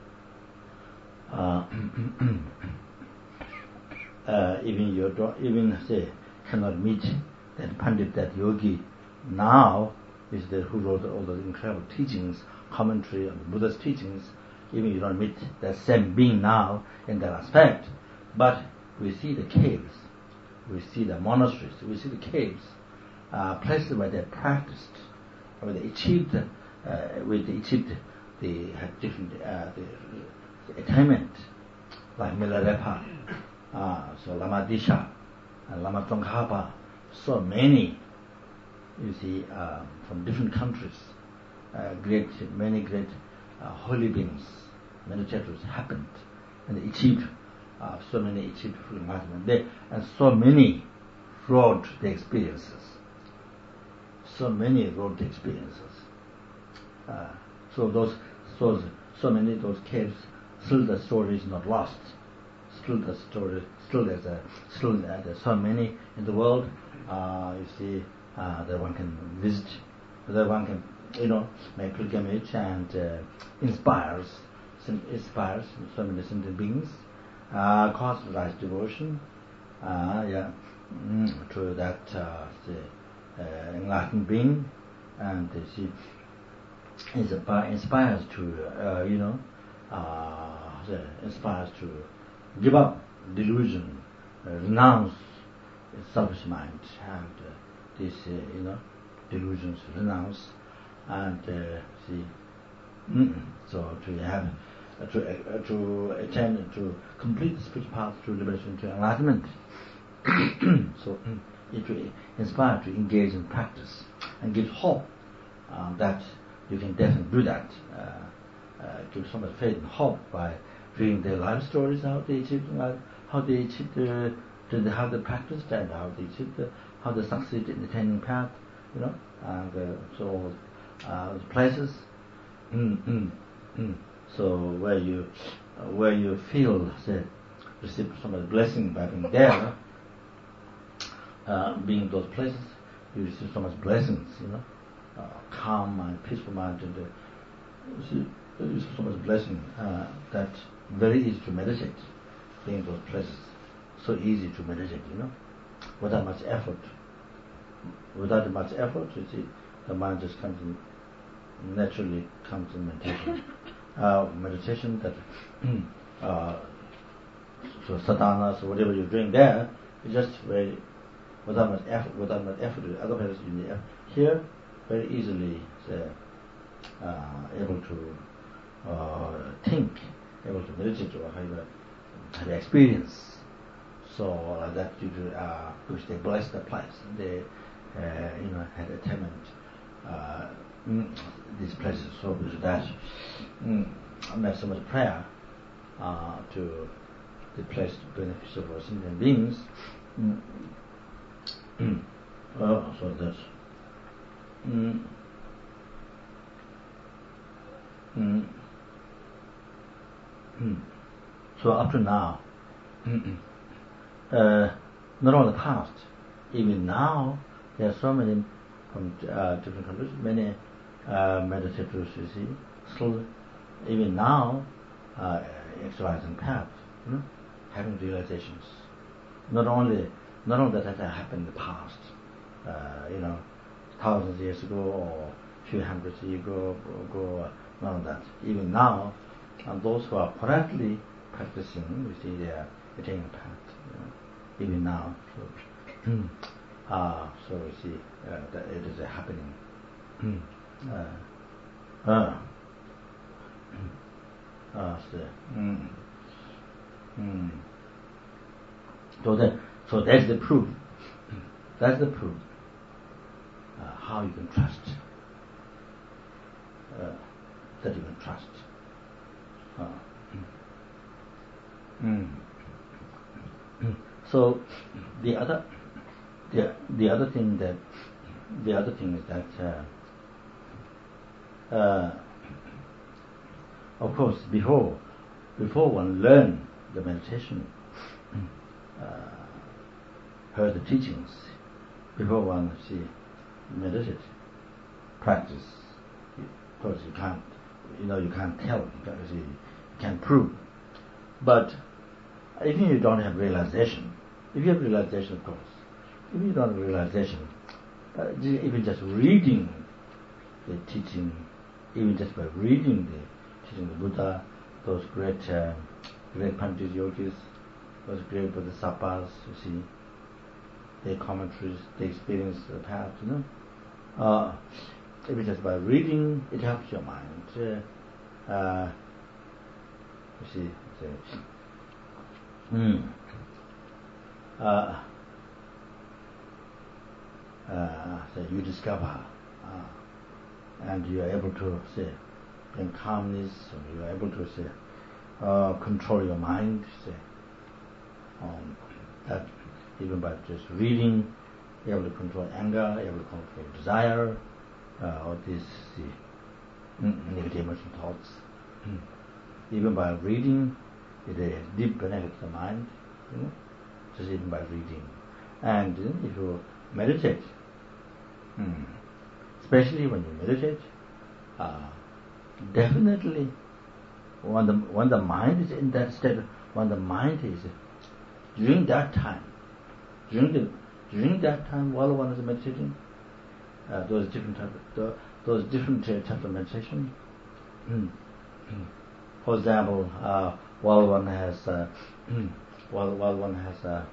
Uh, uh, even you don't, even say cannot meet that Pandit, that yogi now is the who wrote all those incredible teachings, commentary on the Buddha's teachings. Even you don't meet that same being now in that aspect, but we see the caves, we see the monasteries, we see the caves, uh, places where they practiced, where they achieved, uh, where they achieved the different uh, the, attainment, like Milarepa, uh, so Lama Disha, and Lama Tsongkhapa, so many, you see, uh, from different countries, uh, great, many great uh, holy beings, meditators happened, and they achieved, uh, so many achieved full enlightenment. They, and so many wrote the experiences, so many wrote the experiences. Uh, so those, so, so many of those caves. Still, the story is not lost. Still, the story, still there's a, still uh, there's so many in the world. Uh, you see, uh, that one can visit, that one can, you know, make pilgrimage and uh, inspires inspires so many sentient beings, uh, causes right devotion, uh, yeah, mm, to that uh, the uh, enlightened being, and uh, she inspires to, uh, you know, uh, inspires to give up delusion, uh, renounce selfish mind, and uh, these, uh, you know, delusions renounce, and uh, see, mm, so to have, uh, to uh, to attain, to complete the spiritual path through liberation to enlightenment. So mm, it will inspire to engage in practice and gives hope uh, that you can definitely do that. Uh, uh, gives so much faith and hope by reading their life stories, how they achieved, uh, how they achieved, uh, the, how they practiced, and how they achieved, uh, how they succeeded in attaining path, you know, and uh, so uh, places, mm, mm, mm. so where you, uh, where you feel, say, receive so much blessing by being there, uh, being in those places, you receive so much blessings, you know. Uh, calm and peaceful mind, and uh, you see, there is so much blessing uh, that very easy to meditate. Being in those places, so easy to meditate, you know, without much effort. Without much effort, you see, the mind just comes in, naturally comes in meditation. uh, meditation that, uh, so sadhanas or whatever you're doing there, it's just very without much effort. Without much effort, other places you need effort. Here, very easily say, uh, able to uh, think, able to meditate, or have, have experience. So uh, that due to uh, which they bless the place, they uh, you know had attainment uh, mm, these places. So with that, mm, I made so much prayer uh, to the place beneficial for sentient beings. Mm. Oh, so that's. Mm. Mm. Mm. So up to now, mm-mm. uh, not only the past, even now, there are so many from uh, different countries, many uh, meditators, you see, still, even now, uh, exercising path, you know, having realizations. Not only, not only that that happened in the past, uh, you know, thousands of years ago or few hundreds years ago, ago none of that. Even now, and those who are correctly practicing, you see, they are attaining path. You know, even now, so, uh, so you see, uh, that it is uh, happening. uh, uh, uh, so, mm, mm. so that, so that's the proof. That's the proof. Uh, how you can trust. Uh, that you can trust. Uh, mm. Mm. So the other, the the other thing that the other thing is that uh, uh, of course before before one learn the meditation, uh, heard the teachings, before one see meditate, practice, of course you can't, you know, you can't tell, you can't, see, you can't prove. But even if you don't have realization, if you have realization, of course, if you don't have realization, uh, even just reading the teaching, even just by reading the teaching of the Buddha, those great, uh, great Pandit yogis, those great Bodhisattvas, you see, their commentaries, their experience of the path, you know. Uh, even just by reading, it helps your mind. Uh, uh, you see, so, mm, uh, uh, so you discover, uh, and you are able to say, in calmness, or you are able to say, uh, control your mind. Say, um, that even by just reading, you're able to control anger, you're able to control desire, uh, or these the mm, negative emotional thoughts. Mm. Even by reading, it has deep benefit to the mind, you know, just even by reading. And uh, if you meditate, mm, especially when you meditate, uh, definitely when the when the mind is in that state, when the mind is during that time, during the during that time while one is meditating, uh, those different type of, those different types of meditation. Mm. Mm. For example, uh, while one has uh, while while one has uh,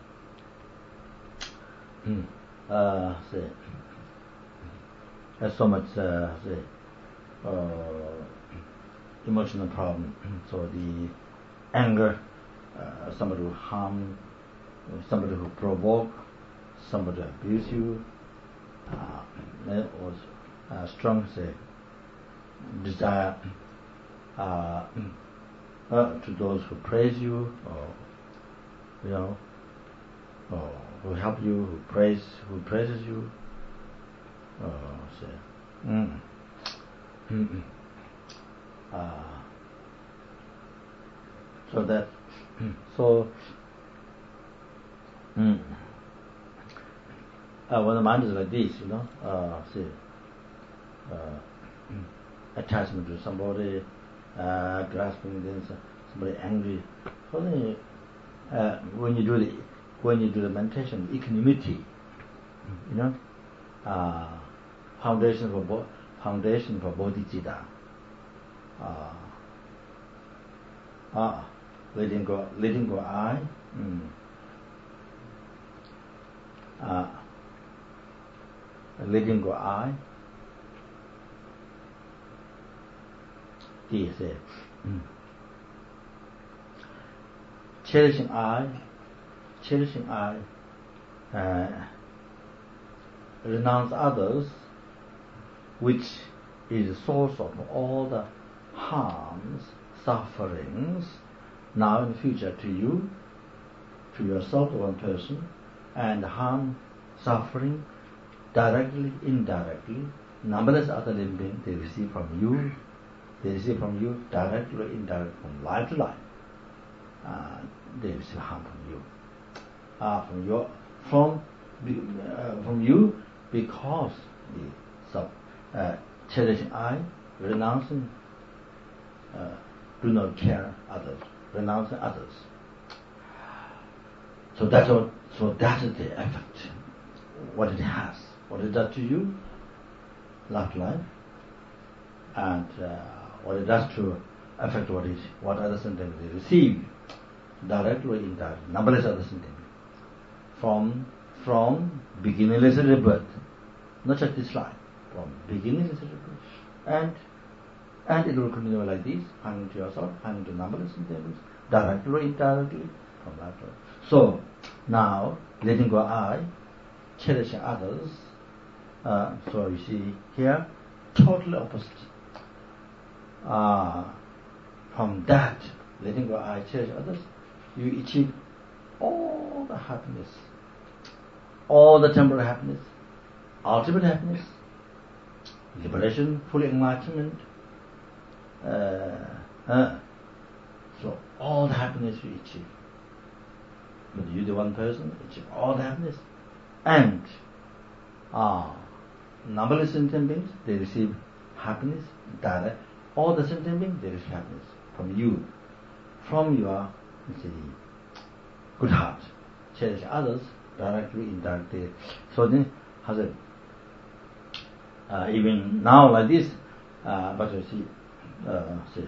uh, say, has so much uh, say, uh, emotional problem. So the anger, uh, somebody who harm, somebody who provoke, somebody who abuse you, uh, or uh, strong say, desire uh, uh, to those who praise you, or you know, or who help you, who praise, who praises you. Uh, say, mm. Mm-mm. Uh, so that, so mm. uh, when the mind is like this, you know, uh, say, uh, attachment to somebody, uh, grasping things, somebody angry. So then, uh, when you do the when you do the meditation, equanimity, you know, uh, foundation for bo- foundation for bodhicitta. Uh, uh, letting go, letting go I. Mm. Uh, letting go I. He said, mm. cherishing I, cherishing I, uh, renounce others, which is the source of all the harms, sufferings, now and future to you, to yourself, to one person, and harm, suffering, directly, indirectly, numberless other living beings, they receive from you, they receive from you directly or indirectly, from life to life. Uh, they receive harm from you, uh, from your, from uh, from you, because the sub, uh, cherishing I, renouncing, uh, do not care others, renouncing others. So that's what. So that is the effect. What it has, what it does to you, life to life, and uh, what it does to affect what it, what other sentiments they receive, directly or indirectly, numberless other sentiments. From from beginningless rebirth, not just this life, from beginningless rebirth, and and it will continue like this, hanging to yourself, hanging to numberless sentiments, directly or indirectly, from life to life. So now letting go I, cherishing others. Uh, so you see here, totally opposite. Uh, from that, letting go I, cherish others, you achieve all the happiness, all the temporal happiness, ultimate happiness, liberation, full enlightenment. Uh, uh, so all the happiness you achieve. But you, the one person, achieve all the happiness, and ah, numberless sentient beings, they receive happiness direct. All the sentient beings, they receive happiness from you, from your, let's say, good heart. Cherish others directly, indirectly. So then, how it? Uh, even now like this, uh, but you see, uh, say,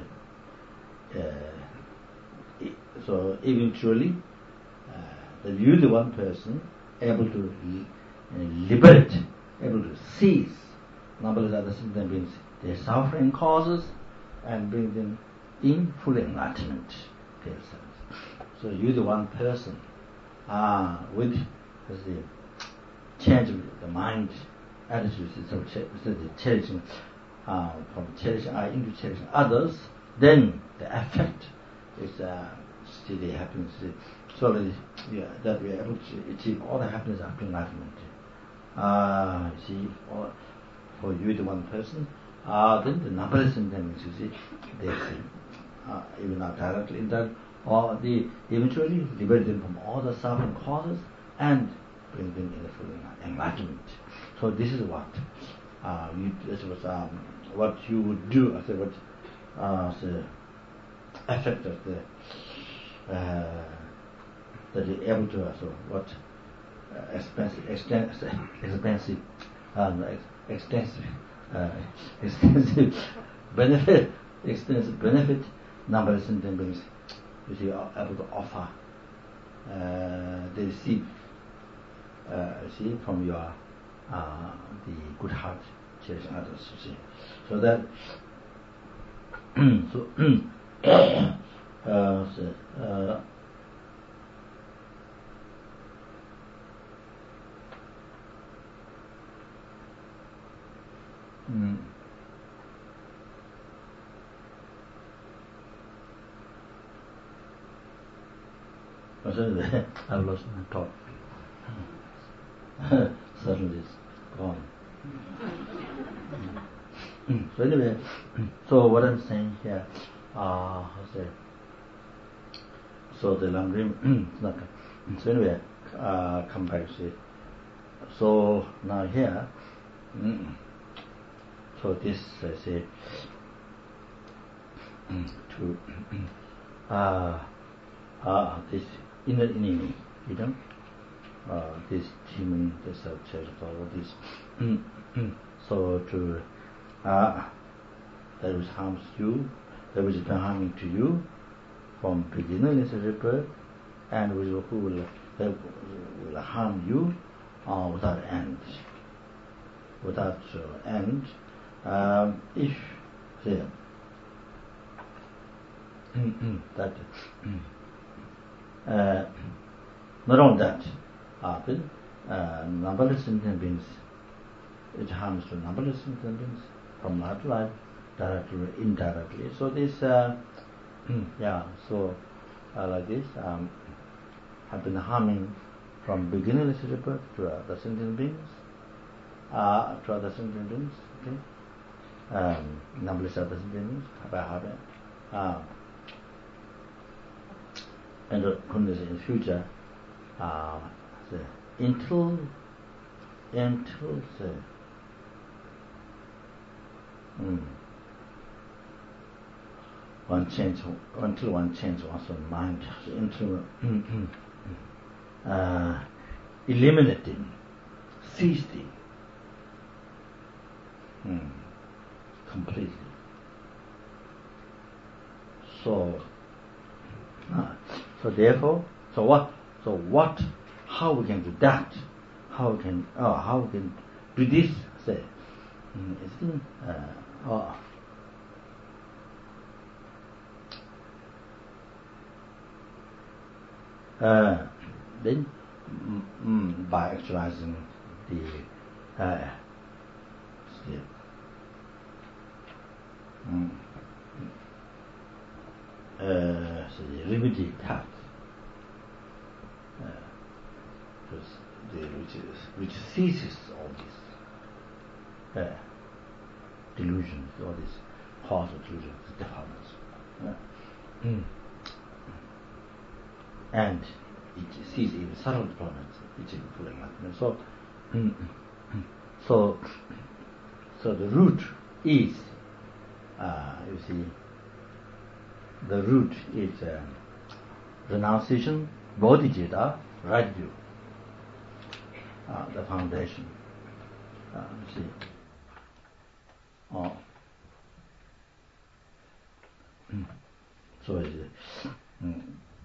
uh, so eventually, uh, the you, the one person, able to liberate, able to seize numberless other sentient beings, their suffering causes, and bring them in full enlightenment to yourselves. So you, the one person, ah, uh, with the change of the mind attitude, so the cherishing, uh, from cherishing I into cherishing others, then the effect is uh, steady happiness. So that, yeah, that we are able to achieve all the happiness after enlightenment. Ah, uh, you see, for, for you, the one person, ah, uh, then the numberless sentiments, you see, they see, uh, even not directly, indirectly, or the eventually liberate them from all the suffering causes and bring them in the full enlightenment. So this is what uh, you, this was um, what you would do. I said what uh, so, effect of the uh, that is able to also what uh, expensive, extensive, expensive, um, ex- extensive, uh, extensive benefit, extensive benefit, numberless sentence you see are able to offer. Uh, they receive, uh, see from your uh, the good heart, cherish others. You see, so that so uh, so, uh, mm, so I've lost my thought. Suddenly it's gone. So anyway, so what I'm saying here, uh, say, so the Langrim, so anyway, uh, come back to see. So now here, so this I say to uh, uh, this inner enemy, you know, uh, this demon, this subject, all this. So to uh, that which harms you, that which is harming to you from beginningless rebirth, and which will, who will, that will harm you uh, without end. Without uh, end, um, if say, that uh, not only that, often uh, numberless sentient beings, it harms to numberless sentient beings from life to life, directly or indirectly. So this, uh, yeah, so uh, like this, um, have been harming from beginningless rebirth to other sentient beings, uh, to other sentient beings, okay, um, numberless other sentient beings, by habit, uh, and uh, in the future, uh, the, until, until the, mm, one change, until one change one's own mind, into uh, eliminating, ceasing, mm, completely. So, uh, so therefore, so what? So what? How we can do that? How we can? Oh, how we can do this? Say, mm, it's uh, oh. Uh, then, mm, mm, by actualizing the, uh, the mm, uh, so the remedy path, uh, the, which, is, which ceases all these uh, delusions, all these false delusions, defilements. Uh, mm. And it sees even subtle developments, which is full enlightenment. So, mm, so, so the root is, uh, you see, the root is uh, renunciation, bodhicitta, right view, uh, the foundation. Uh, you see, oh. Mm. So it is. Mm.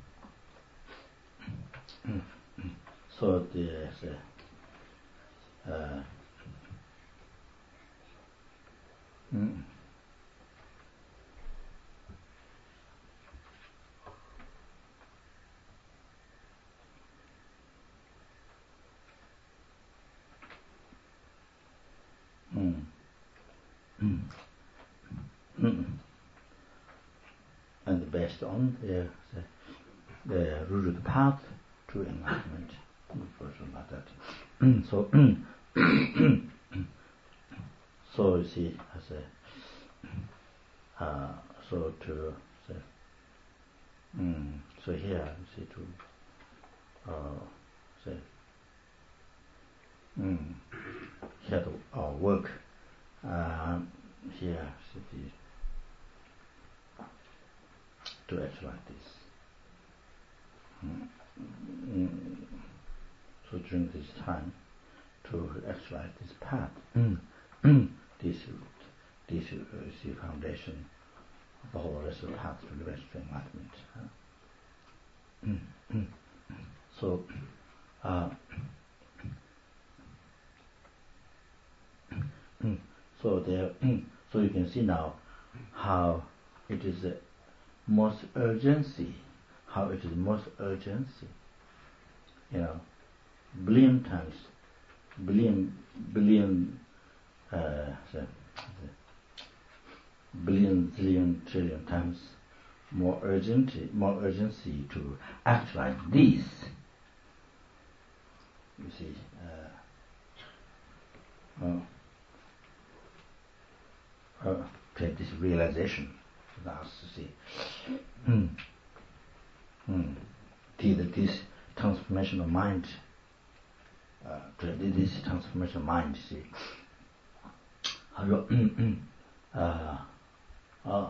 Mm. So there's uh, uh, mm. Mm. Mm. Mm. And the best on the, the, the root of the path to enlightenment, version like that. So, so you see, as a, uh, so to say, mm, so here you see to uh, say, mm, here to uh, work. Uh, here, see the to actualize this. Mm. So during this time, to actualize this path, this this is the foundation of the whole rest of the path to liberation to enlightenment. So, uh, so there, so you can see now how it is the most urgency, how it is most urgency, you know, billion times, billion, billion, uh, so, billion, zillion, trillion times more urgency, more urgency to actualize this. You see, uh, uh, uh, to have this realization, that's to see. Mm. Mm. This transformation of mind, uh, to have this transformation of mind, see. How you, mm, mm, uh, uh,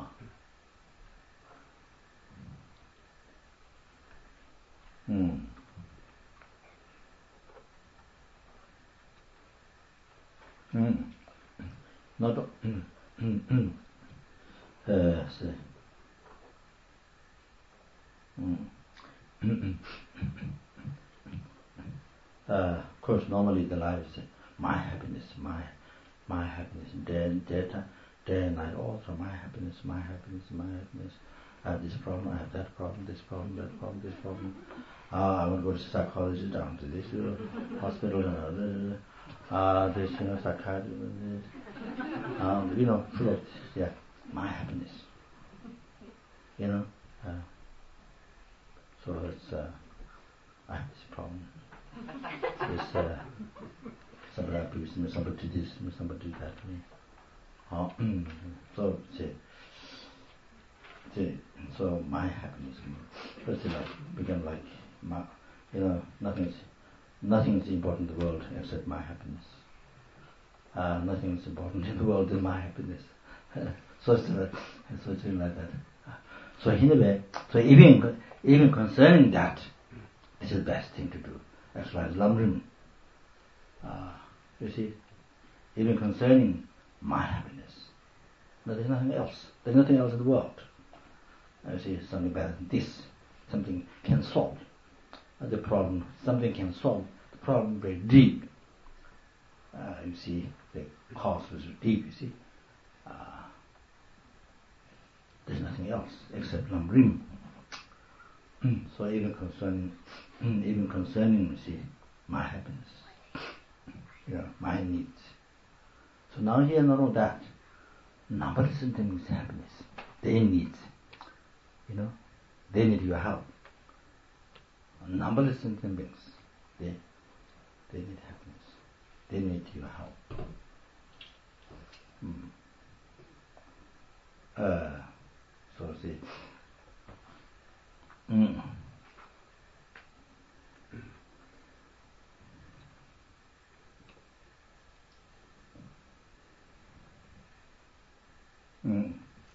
mm. Mm. Not, mm, mm, mm. Uh, see. Mm. Mm-mm. Uh, of course, normally the life is my happiness, my my happiness, day, day, day and night also my happiness, my happiness, my happiness. I have this problem, I have that problem, this problem, that problem, this problem. Uh, I want to go to psychology, down to this uh, hospital, and uh, uh, this, you know, psychiatry, this, um, you know, full of, yeah, my happiness. You know, uh, so it's, uh, I have this problem. This, uh, somebody abused me, somebody did this, somebody did that to me. Oh, so, see, see, so my happiness, first you know, become like, my, you know, nothing is, nothing is important in the world except my happiness. Uh, nothing is important in the world than my happiness. so it's, uh, so it's like that. So in a way, so even even concerning that, this is the best thing to do. That's why Lamrim. Uh, you see, even concerning my happiness, but there's nothing else. There's nothing else in the world. You see, something better than this. Something can solve uh, the problem. Something can solve the problem very deep. Uh, you see, the cause was deep. You see, uh, there's nothing else except Lamrim. So even concerning, even concerning, you see, my happiness, you know, my needs. So now here, not only that, nobody sentient happiness. They need, you know, they need your help. Numberless sentient beings, they, they need happiness. They need your help. Hmm. Uh, so see. Mm. Mm.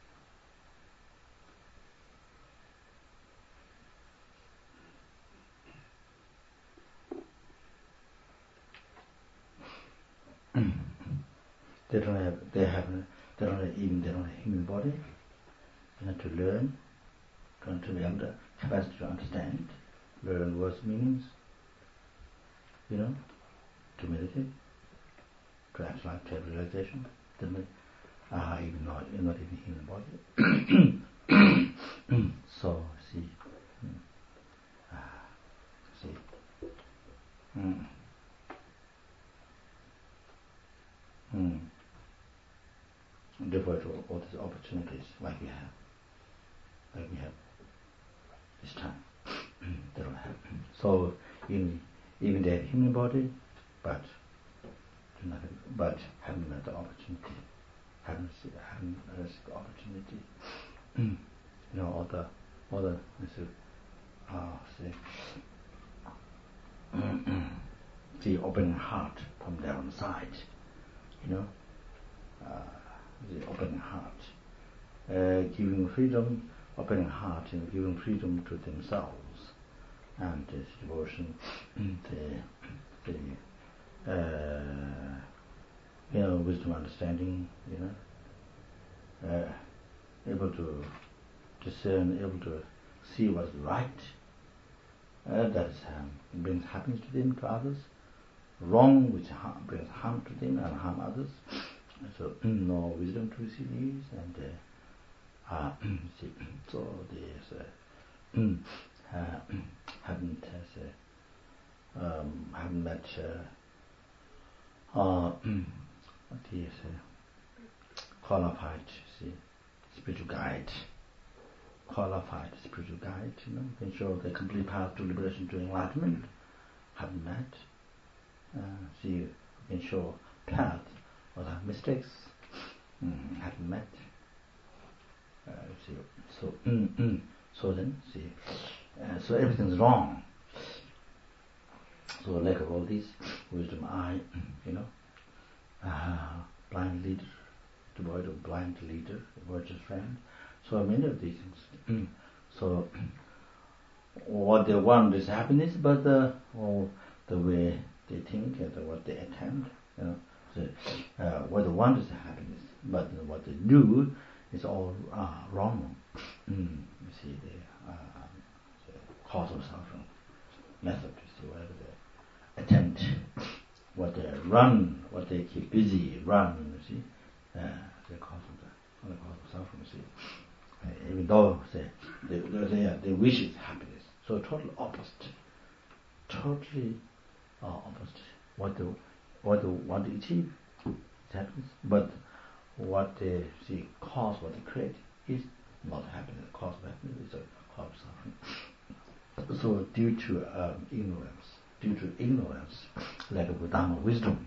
They don't have, they have, they don't have even, they don't have human body. They have to learn, to be able to capacity to understand, learn words meanings, you know, to meditate, to actualize to have realization. Ah, uh, even not, not even human body. So see, ah, see. Mm. Mm. Therefore, to all these opportunities like we have, like we have this time, they don't have. So even even they have human body, but do not have, but haven't had the opportunity, haven't haven't received the opportunity. You know, all the all the ah, see, the open heart from their own side, you know. Uh, the open heart, uh, giving freedom opening heart, you know, giving freedom to themselves, and this devotion, the, the uh, you know, wisdom, understanding, you know, uh, able to discern, able to see what's right, uh, that is, um, brings happiness to them, to others, wrong which harm, brings harm to them and harm others. So no wisdom to receive these, and uh, uh, see, so there's uh, uh, haven't has, uh, um, haven't met uh, uh, what is uh, qualified, see, spiritual guide, qualified spiritual guide, you know, can show the complete path to liberation, to enlightenment. Haven't met. Uh, see, can show path without mistakes. Mm, haven't met. Uh, see, so mm, mm, so then see, uh, so everything's wrong. So lack of all this wisdom, I, you know, uh, blind leader, devoid of blind leader, virtuous friend. So many of these things. So what they want is happiness, but uh, oh, the way they think and what they attempt, you know, so, uh, what they want is happiness, but what they do is all uh, wrong. Mm. You see the, uh, the cause of suffering method. You see whatever they attempt, what they run, what they keep busy, run. You see, uh, the cause of the, the cause of suffering. You see. Uh, even though they, they, they, they wish is happiness. So total opposite. Totally uh, opposite. What they, what they want to achieve is happiness. But what they see cause, what they create is not happiness. The cause of happiness is a cause of suffering. So due to um, ignorance, due to ignorance, lack of Dhamma wisdom,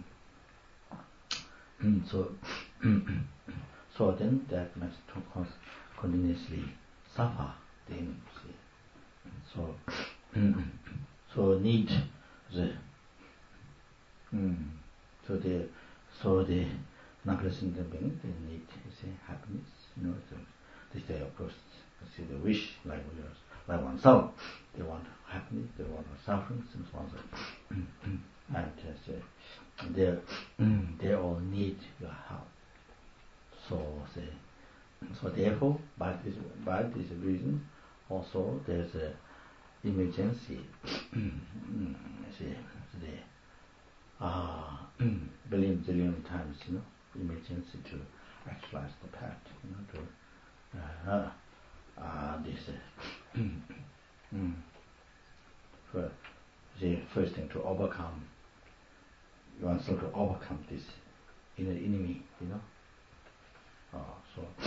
so so then that makes to continuously suffer. Then see, so so need the mm, so the so the non-listening being they need say happiness, you know. So this they of course see the wish like like oneself. They want happiness, they want suffering, since oneself, and uh, say they they all need your help. So say so therefore by this by this reason also there's a emergency. See the ah billion billion times, you know, emergency to actualize the path, you know, to uh, uh, this uh, mm, for the first thing to overcome oneself, to overcome this inner enemy, you know. Uh, so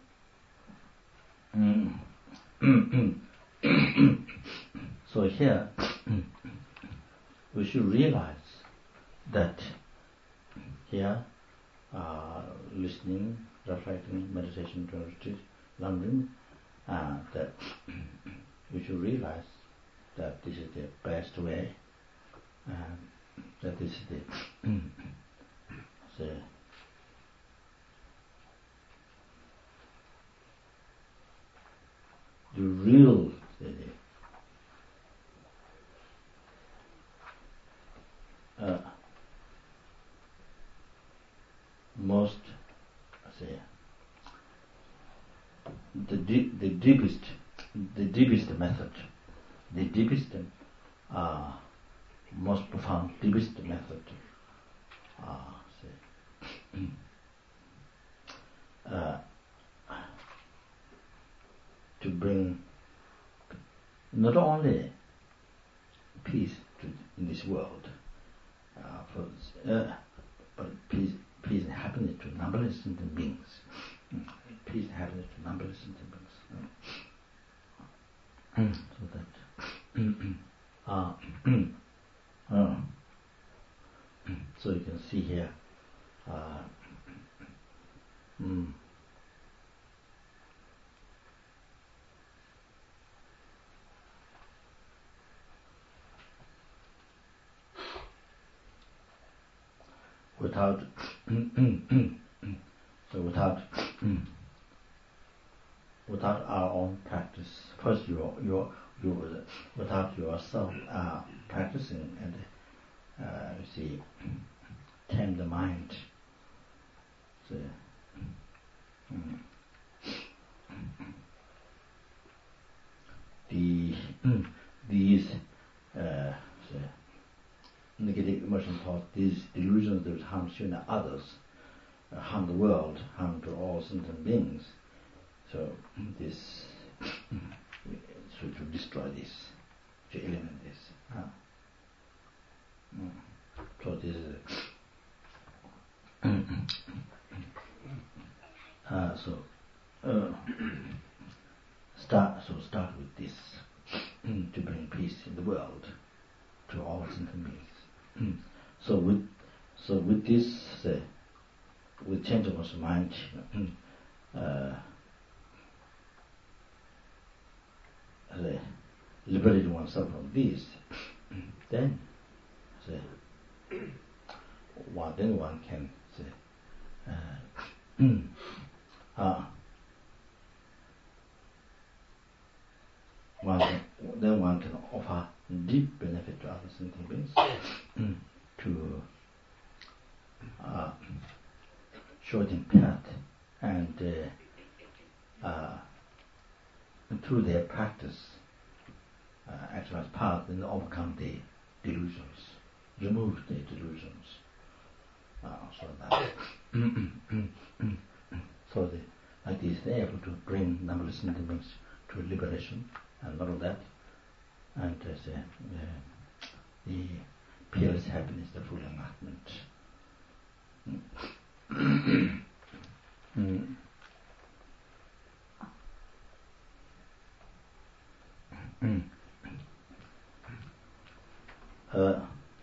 mm, so here we should realize that here uh, listening, reflecting, meditation, retreat, learning, uh, that we should realize that this is the best way, uh, that this is the, the the real the, uh, most say the deep, the deepest the deepest method, the deepest uh, most profound deepest method uh, say, uh, to bring not only peace to, in this world, uh, for, uh, but peace, peace and happiness to numberless sentient beings. Peace and happiness to numberless sentient beings. So that, uh, uh, so you can see here, uh, mm, without so without without our own practice. First, you you you without yourself uh, practicing and uh, you see, tame the mind. So, mm, the these uh, so negative emotional thoughts, these delusions that harm you and others, uh, harm the world, harm to all sentient beings. So this, so to destroy this, to eliminate this. Huh? Mm. So this is uh, so uh, start. So start with this to bring peace in the world to all sentient beings. So with so with this, uh, with change of one's mind, uh, uh, liberate oneself from this, then say, one, then one can say, uh, uh, one can, then one can offer deep benefit to other sentient beings to uh, show them path and uh, uh, through their practice, uh, actually as path, then overcome the delusions, remove the delusions. Uh, so that so the, like this, they're able to bring numberless sentient beings to liberation, and not only that, and uh, the, uh, the peerless happiness, the full enlightenment. Mm. Mm. Uh,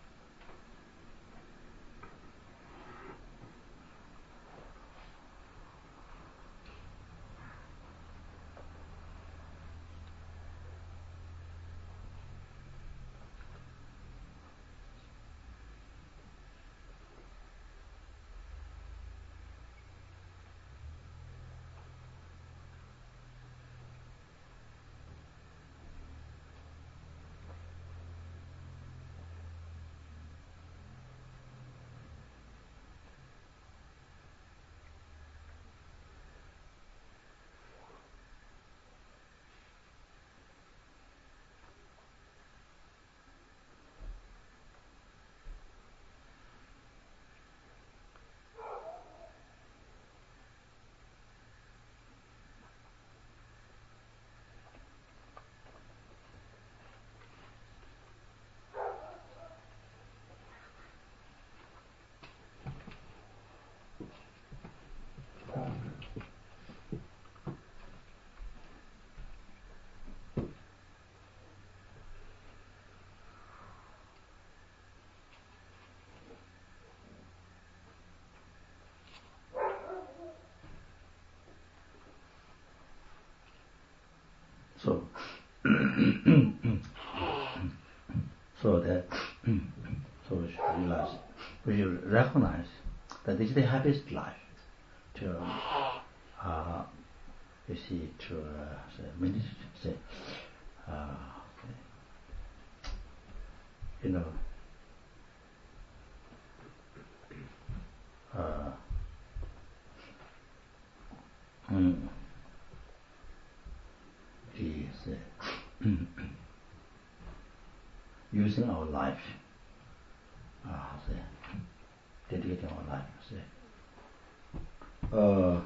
so so that so we should realize, we should recognize that this is the happiest life. To uh, you see, to uh, say, meditate, say, uh, you know, uh, mm, the say, using our life, uh, say, dedicating our life, say, uh,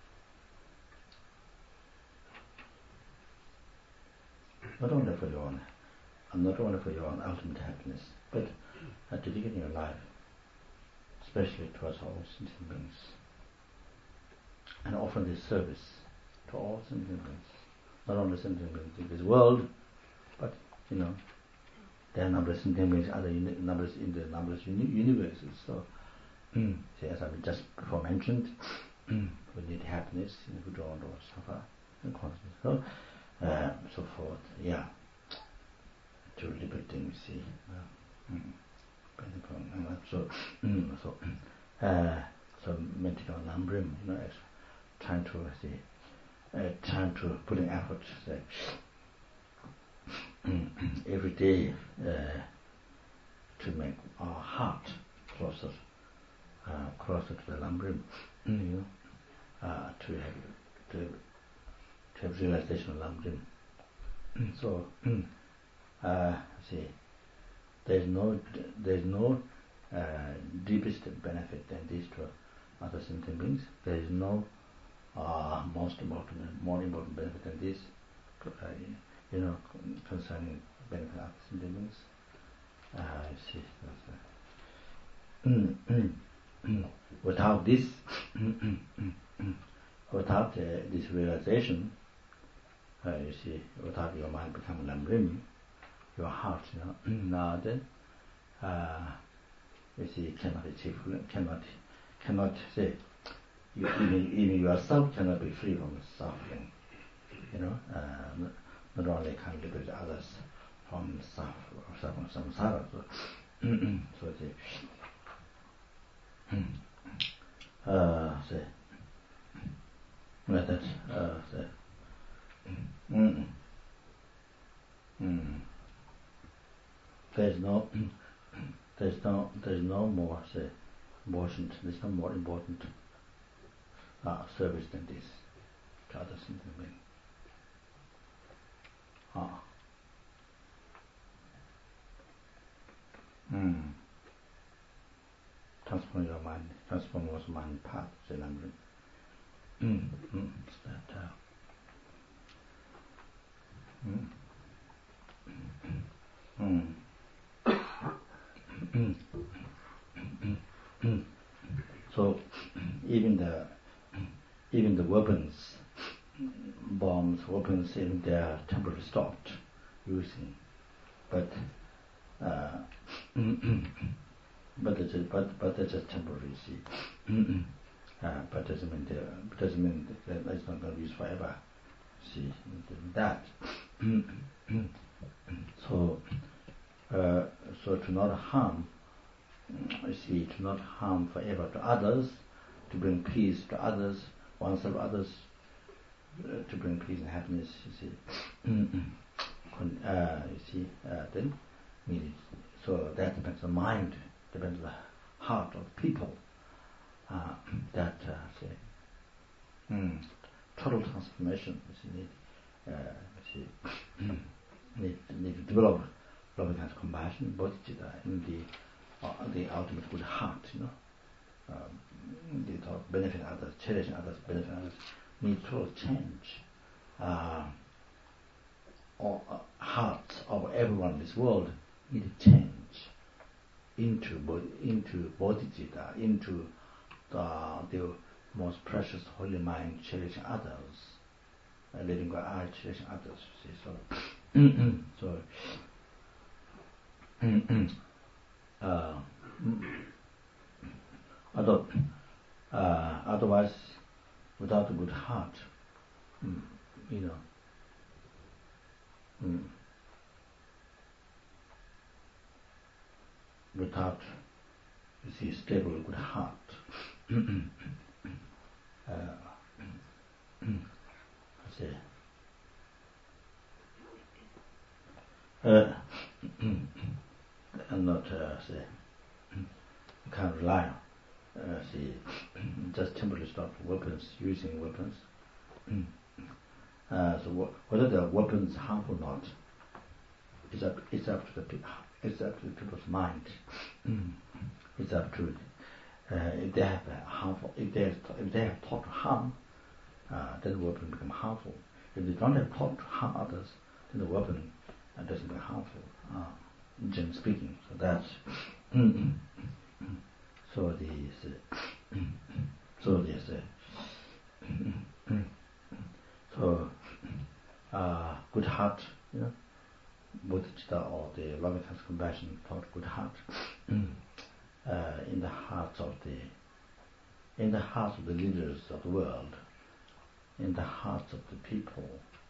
not only for your own, and not only for your own ultimate happiness, but uh, dedicating your life, especially towards all sentient beings, and offering this service to all sentient beings, not only sentient beings in this world, but you know, there are numberless sentient beings, other uni- numbers in the numberless uni- universes. So, mm, see, as I just before mentioned, mm, we need happiness, you know, we don't want to suffer and consciousness, so, uh, so forth. Yeah, to liberate things, see. Uh, mm. So, mm, so, uh, so meditate on Nam Rim, you know, as trying to see, uh, trying to put in effort say, every day uh, to make our heart closer, uh, closer to the Lamrim, you know, uh, to have to have, to have realization of Lamrim. So, uh, see, there's no there's no uh, deepest benefit than this to other sentient beings. There is no uh, most important, more important benefit than this, uh, you know, concerning benefit of other sentient beings. Uh, I see. Uh, without this, without uh, this realization, uh, you see, without your mind becoming lamrim, your heart, you know, now then, uh, you see, cannot achieve, cannot, cannot say, you, even, even yourself cannot be free from suffering, you know, uh, not, not only can liberate others from suffering, suffering samsara, so, so say, uh, say, that, uh, say, mm, mm, there's no, there's no, there's no more, say, important, there's no more important uh, service than this to others in the being. Ah. Mm. Transform your mind, transform one's mind path, say Lamrim. Mm. Mm. It's that, uh, mm. Mm. Mm. Mm. Mm. So even the even the weapons, bombs, weapons, even they are temporarily stopped using, but uh, but it's just, but but that's just temporary. See, uh, but doesn't mean they, doesn't mean that it's not going to be used forever. See that. So uh, so to not harm. You see, to not harm forever to others, to bring peace to others, oneself, others, uh, to bring peace and happiness. You see, uh, you see, uh, then so that depends on the mind, depends on the heart of people. Uh, that uh, say, mm, total transformation. You see, need, uh, you see, need need to develop loving kind of compassion, bodhicitta, in the Uh, the ultimate good heart, you know, um, the thought benefit others, cherishing others, benefit others, need total change. Uh, or uh, hearts of everyone in this world need to change into into bodhicitta, into the, the most precious holy mind, cherishing others, uh, letting go eye, cherishing others. See, so so. Uh, other, uh, otherwise, without a good heart, mm, you know, mm, without, you see, stable good heart, uh, I say, uh, and not uh, say, you can't rely on. Uh, see, just temporarily stop weapons, using weapons. uh, so wh- whether the weapons harmful or not, it's up, it's up to the pe- it's up to the people's mind. It's up to it. Uh, if they have uh, harmful, if they have, if they have thought to harm, uh, then the weapon become harmful. If they don't have thought to harm others, then the weapon uh, doesn't become harmful. Uh, generally speaking, so that's so the uh, so there's uh, so uh, good heart, you know, bodhicitta or the loving kindness, compassion, thought, good heart, uh, in the hearts of the in the hearts of the leaders of the world, in the hearts of the people.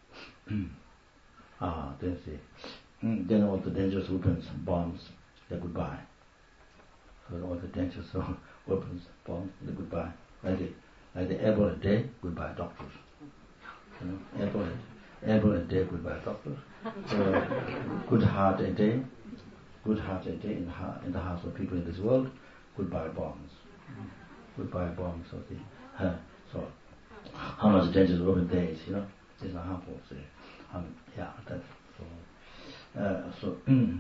ah, then see, then all the dangerous weapons, bombs, they're goodbye. So all the dangerous weapons, bombs, they're goodbye. Like the like the Ebola day, goodbye doctors. You know, apple, apple a day, goodbye doctor. So, good heart a day, good heart a day in the heart, in the hearts of people in this world. Goodbye bombs, goodbye bombs of the. Uh, so, how much dangerous open days, you know, these are harmful. So, um, yeah, that's so. Uh, so, mm,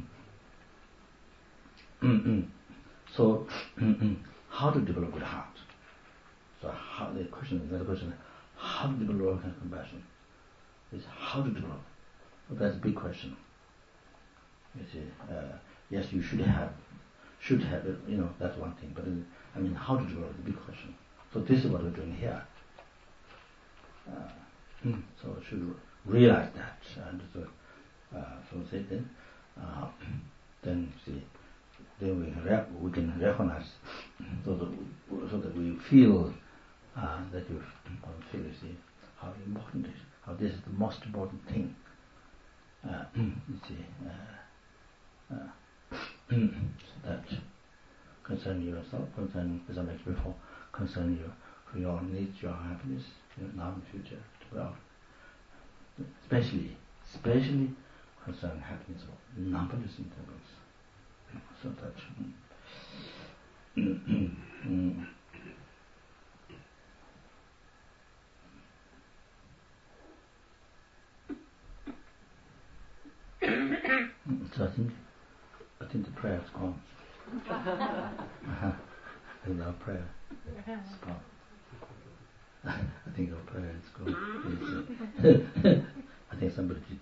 mm, mm. so, mm, mm. how to develop good heart? So, how the question, another question, how to develop compassion? Is how to develop. Well, that's a big question. You see, uh, yes, you should have, should have it. You know, that's one thing. But uh, I mean, how to develop is a big question. So this is what we're doing here. Uh, so we should realize that, and so, uh, so say then, uh, then see, then we can rec- we can recognize, so that we, so that we feel uh, that you feel, you see, how important it is, how this is the most important thing. Uh, you see, uh, uh, so that concern yourself, concern, as I mentioned before, concern your for your needs, your happiness, you know, now and future, well, especially, especially concern happiness of numberless intervals. So that. Mm, mm, so I think, I think the prayer is gone. uh-huh. I think our prayer is gone. I think our prayer is gone. I think somebody did.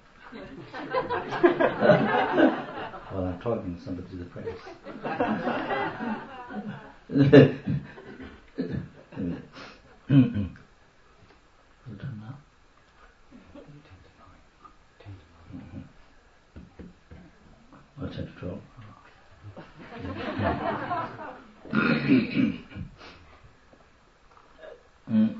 While I'm talking, somebody did the prayers. What's done now? Mm-hmm. Well, ten to twelve. mm.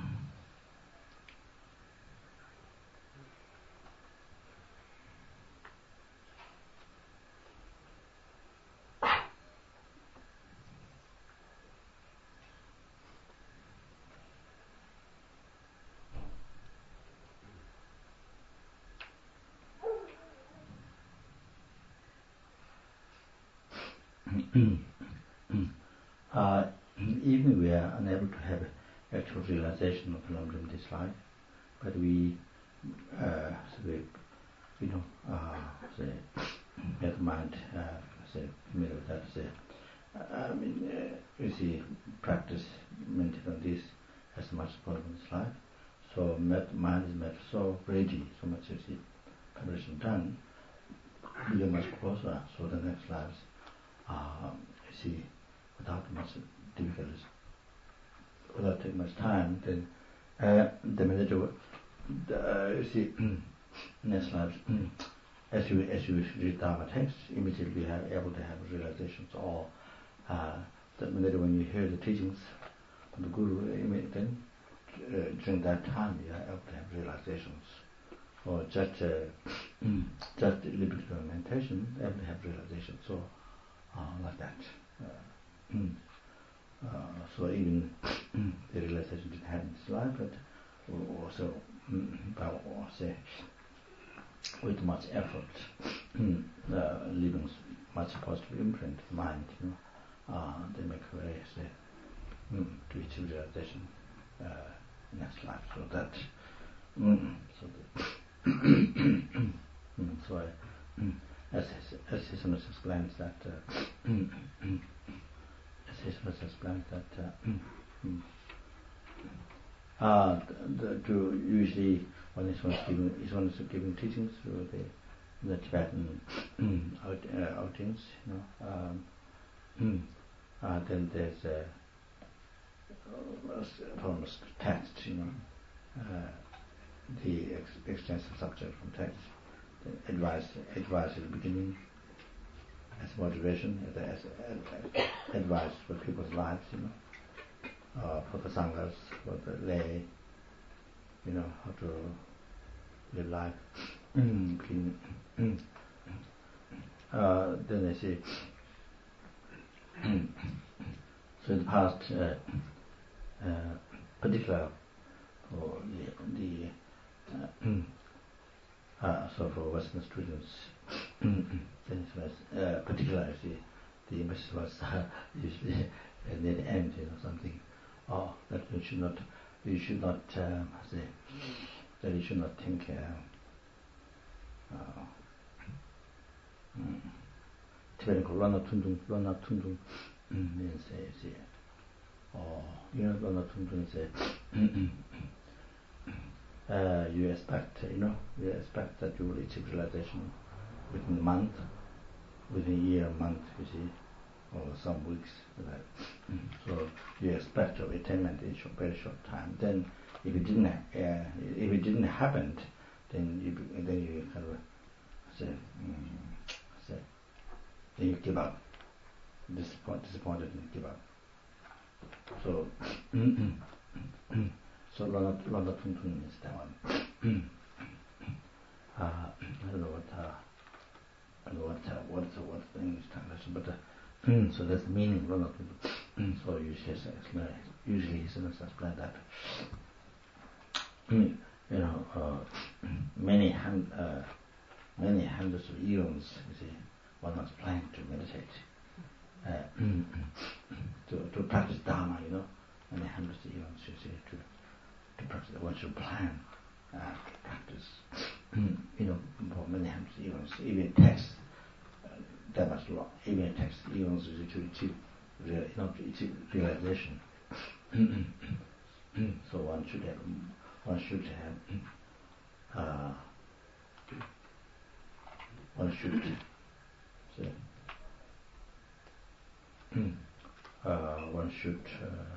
uh, even we are unable to have actual realization of phenomena in this life, but we, uh, so we, you know, uh, say, have mind, uh, say, familiar with that, say, uh, I mean, uh, you see, practice, maintain on this as much as possible in this life. So met, mind is made so ready, so much, you see, preparation done, we are much closer, so the next lives, uh, you see, without much difficulties, without taking much time, then uh, the minute you, uh, you see, next lives, as you as you read Dharma text, immediately you are able to have realizations, or uh, the minute when you hear the teachings from the Guru, then uh, during that time you are able to have realizations, or just uh, just a little bit of meditation, able to have realizations. So uh, like that. Uh, uh, so even the realization didn't happen in this life, but also, by say, with much effort, uh, leaving much positive imprint in the mind, you know, uh, they make very say, to achieve realization uh, next life. So that, mm, so that, mm, so I, mm, as his, as his Holiness explains that, uh, as his Holiness explains that. Uh, mm, Uh, the, the, to usually when this one's giving, this one's giving teachings through the, the Tibetan out, uh, audience, you know, um, uh, then there's a, a form of text, you know, uh, the ex- extensive subject from text, the advice, advice at the beginning, as motivation, as, as, as advice for people's lives, you know. Uh, for the sanghas, for the lay, you know, how to live life, clean. uh, then they say, so in the past, uh, uh, particular for the, the uh, uh, so for Western students, then it was uh, particularly the, the message was uh, usually near the end, you know, something. Oh, that you should not, you should not um, say that you should not think. Uh, uh, mm, Tibetan called Lona Tundung, Lona Tundung means say, oh, you know, Lona Tundung is a, uh, you expect, you know, you expect that you will achieve realization within a month, within a year, a month, you see, or some weeks, like. So you expect your attainment in a very short time. Then, if it didn't, uh, if it didn't happen, then you then you kind of say, mm, say, then you give up, disappoint, disappointed, and give up. So, so Lona Lona Tungtung is that one. uh, I don't know what. Uh, I don't know what uh, what's uh, what's the English translation, but. Uh, Mm, so that's the meaning. Mm, so usually, explain, usually students explain that. Mm, you know, uh, many hand, uh, many hundreds of eons, you see, one was planning to meditate, uh, to to practice Dharma. You know, many hundreds of eons, you see, to to practice. One should plan uh, to practice. You know, for many hundreds of eons, even text. That much long, even it takes eons to achieve, real, not to achieve realization. So one should have, one should have, uh, one should say, uh, one should uh,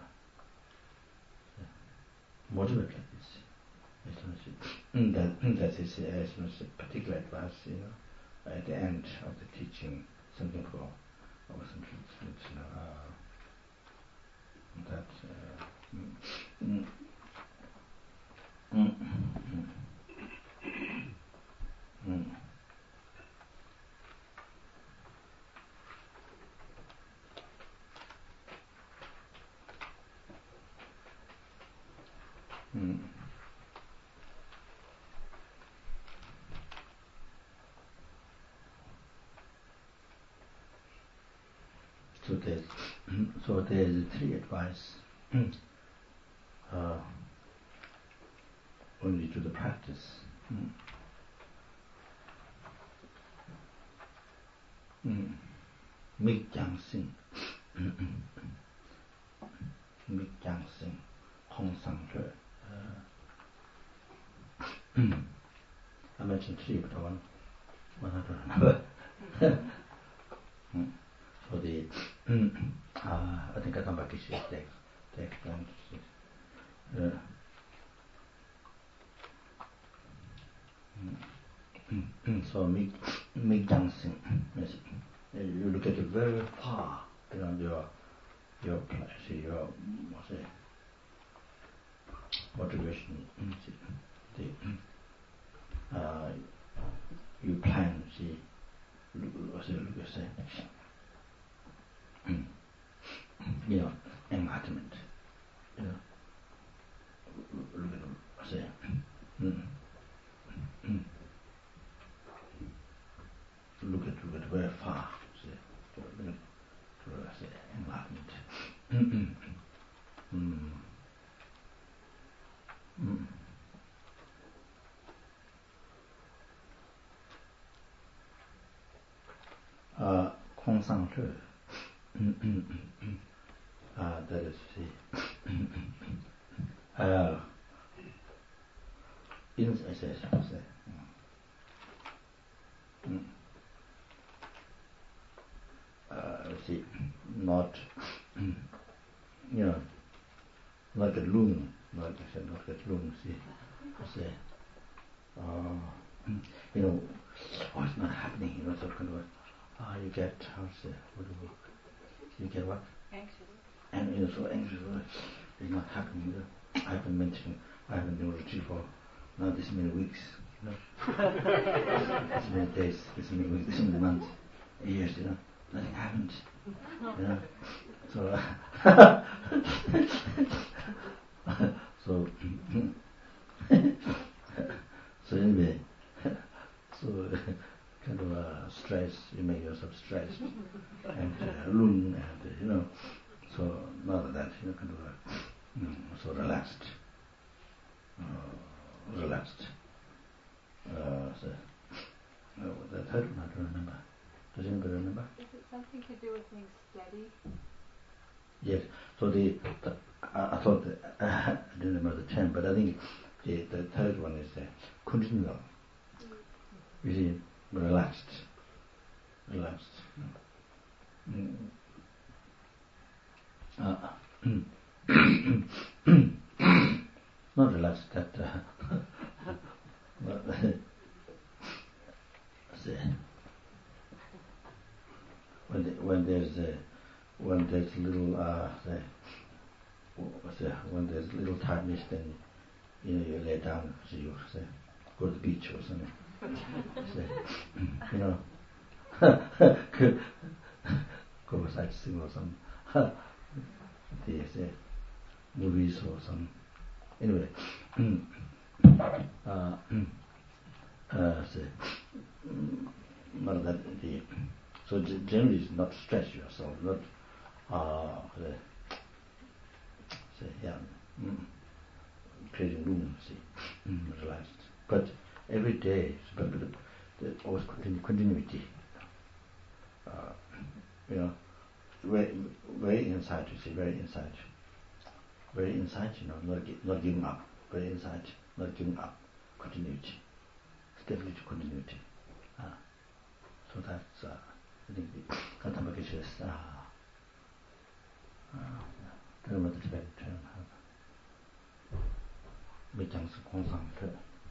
motivate like this. That that is a particular advice, you know. At the end of the teaching, something for our students, you know, uh, that uh, mm, mm, mm, mm, mm. So there's so there's three advice uh, only to the practice. Mm. Mm. Mik Jiang Sing, Mik Jiang Sing, Hong Sang Zhe. I mentioned three, but one, one I don't remember. mm. So the, uh, I think I come back to the text, text and uh, so Mik Mik Jiang Sing, you look at it very far, you know, your your see your what's it, motivation, see, the, uh, you plan, see, what's it, look at say, you know, enlightenment, you know, look at them, say, mm, mm, look at look at very far, see, look at say enlightenment. Mm, mm, mm. Uh, Hong Sang Zhe. Uh, that is the uh, in I say, I say, mm. uh, see, not you know, like a loom, like I said, not like a loom. See, I say, uh, you know, oh, it's not happening. You know, sort of kind of, ah, uh, you get how to say, what do you, you get what? Anxious. And you're so anxious. It's not happening. You know? I haven't mentioned. I haven't been retreat for now this many weeks. You know, this many days, this many weeks, this many months, years. You know, nothing happened. You know, so uh, so relaxed. Uh, relaxed. Uh, so, uh, the third one I don't remember. Does anybody remember? Is it something to do with being steady? Yes. So the, the I, I thought that, uh, I didn't remember the term, but I think the the third one is uh, continual. You see, relaxed, relaxed. Mm. Uh, not relaxed. That. Uh, when the, when there's a, when there's little uh, say, when there's little tightness, then you know you lay down, so you say, go to the beach or something. Say, you know, go, go sightseeing or some, they say, movies or some. Anyway, uh, uh, say, not that the. So generally, it's not stretch yourself, not uh, say, say yeah, mm, creating room, see, mm, relaxed. But every day, but the, the always continu- continuity. Uh, you know, very, very inside. You see, very inside, very inside. You know, not not giving up. Very inside, not giving up. Continuity, stability, continuity. Uh, so that's. Uh, I think the Kantambagisha is, uh, uh, I don't know what the Tibetan term has. Mijangsa Kongsang Te.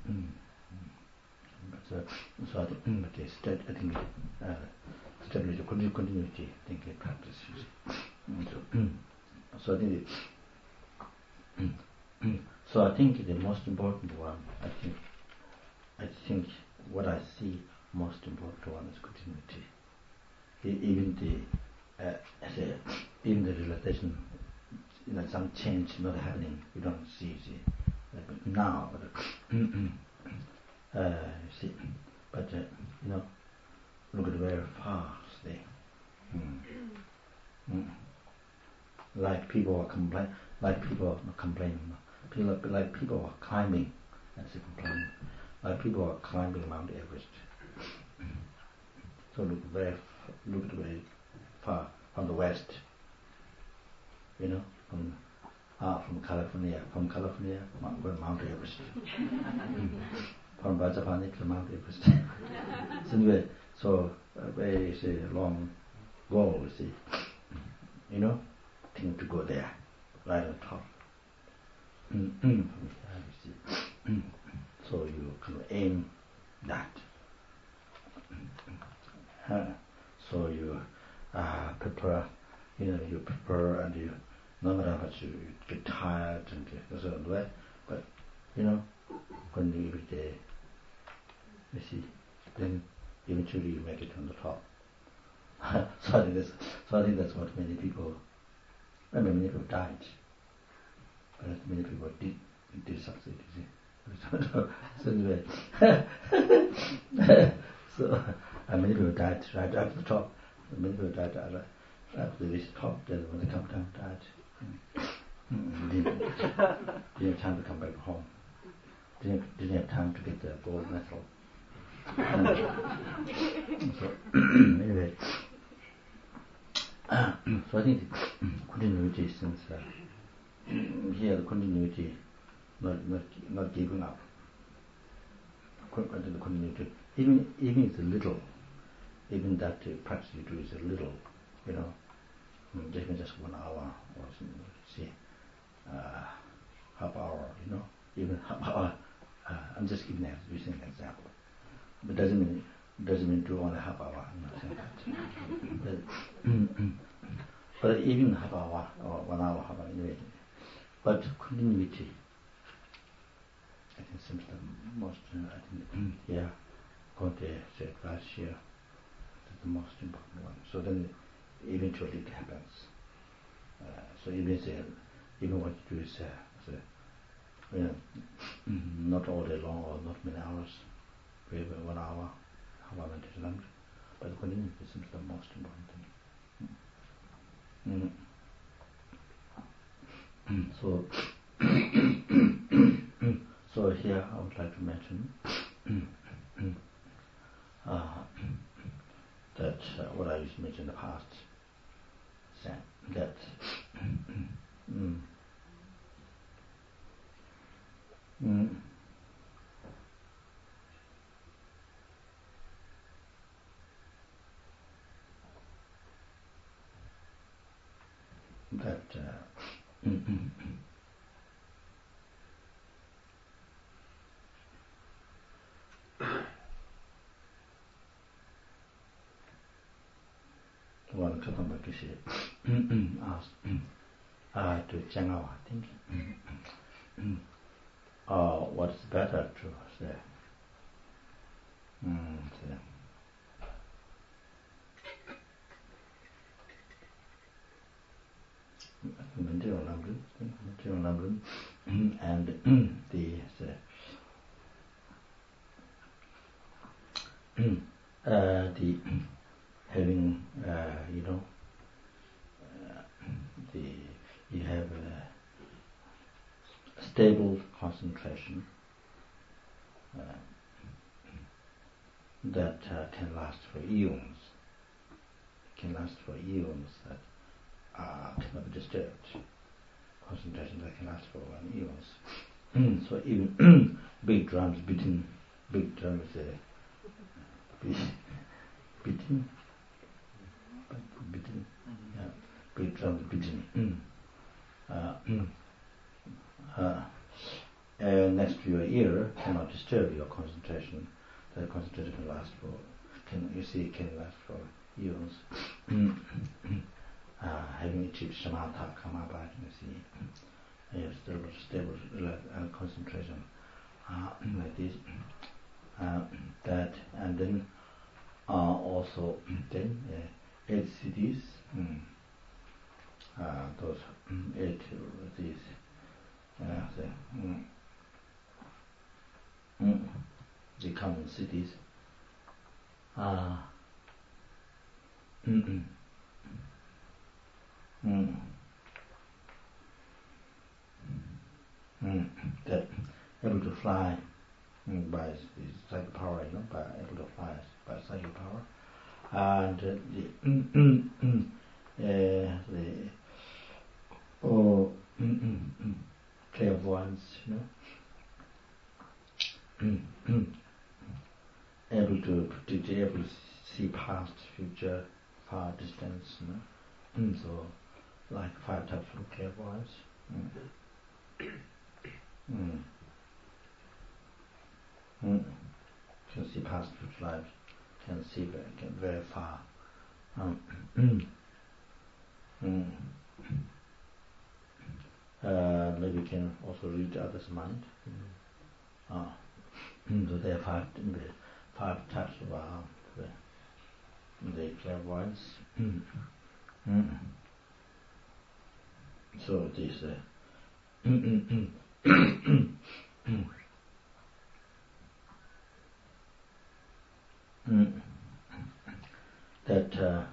So, so I think, mm, but instead, I think, uh, stability, continuity, I think they practice. Mm, so, mm, so I think, the, mm, mm, so I think the most important one, I think, I think what I see most important one is continuity. Even the, uh, as a, even the realization, you know, some change not happening, you don't see, see. But now, uh, see, but uh, you know, look at very far, see. Mm. Mm. Like people are complain, like people are complaining, people like people are climbing, that's a complaining. Like people are climbing Mount Everest. So look very, look very far from the west, you know, from ah, from California, from California, Mount, Mount Everest. From Vajrapani to Mount Everest. So anyway, so uh, very say, long goal, you see, you know, thing to go there, right on top. Mm-hmm. You see. So you can aim that. Uh, so you uh, prepare, you know, you prepare and you, no matter how much you, you get tired and get so on the way, but you know, when you every day, you see, then eventually you make it on the top. so I think that's, so I think that's what many people, I mean, many people died, but many people did did succeed. You see, so anyway, so and many people died right at the top. Many people died at after they reached the top. Then when they come down, died. Mm. Didn't, didn't have time to come back home. Didn't didn't have time to get the gold medal. So anyway, so I think the continuity since uh, here the continuity, not not not giving up. The continuity, even even it's a little, even that uh, practice you do is a little, you know, even just one hour or something. See, uh, half hour, you know, even half hour. Uh, I'm just giving an using an example, but doesn't mean doesn't mean do only half hour. I'm not saying that. but, but even half hour or one hour, half hour anyway. But continuity, I think seems the most. Uh, I think yeah, Conte said last year is the most important one. So then eventually it happens. Uh, so even say, even what you do is uh, say, you know, not all day long or not many hours, maybe one hour, half hour meditation, but the continuity seems the most important thing. Mm. So would like to mention uh, that uh, what I used to mention in the past, that mm, mm, that uh, mm, mm, one Kadamba Kishi asked uh, to Changao, I think, uh, what's better to say? Mm, say. Material Lambrin, Material Lambrin, and the say, uh, the having uh, you know uh, the you have a stable concentration uh, that uh, can last for eons, can last for eons, that uh, cannot be disturbed. Concentration that can last for one eons. So even big drums beating, big drums uh, beating, beating, beating, yeah, big drums beating. Uh, uh, and next to your ear cannot disturb your concentration. That concentration can last for, can you see, can last for eons. uh, having achieved shamatha, kamabha, you see, you have stable, stable uh, concentration uh, like this. Uh, that and then uh, also then uh, eight cities. Mm, uh, those mm, eight uh, these. Uh, the, mm, mm, the common cities. Uh, mm, mm, mm, mm, that able to fly mm, by psychic power, you know, by able to fly by psychic power, and uh, the mm, mm, mm, uh, the oh mm, mm, mm, clairvoyance, you know. Mm, mm. Able to predict, able to see past, future, far distance, you know. Mm, so, like five types of clairvoyance. Mm. Mm. Mm. Can see past, future life, can see very, can very far. Um, mm. Mm. Uh, maybe can also read others' mind. Mm. Ah. Mm. So there are five, five types of uh, the, the clairvoyance. Mm. Mm. So this uh, mm, mm, mm. mm. that uh,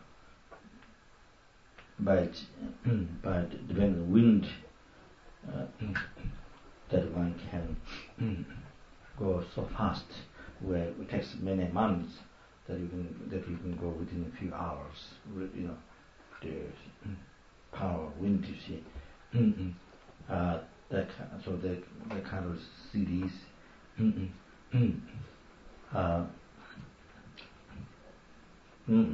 by by depending on the wind uh, that one can go so fast, where it takes many months that you can that you can go within a few hours. You know, the power of wind, you see. uh, that so that that kind of cities. uh, mm,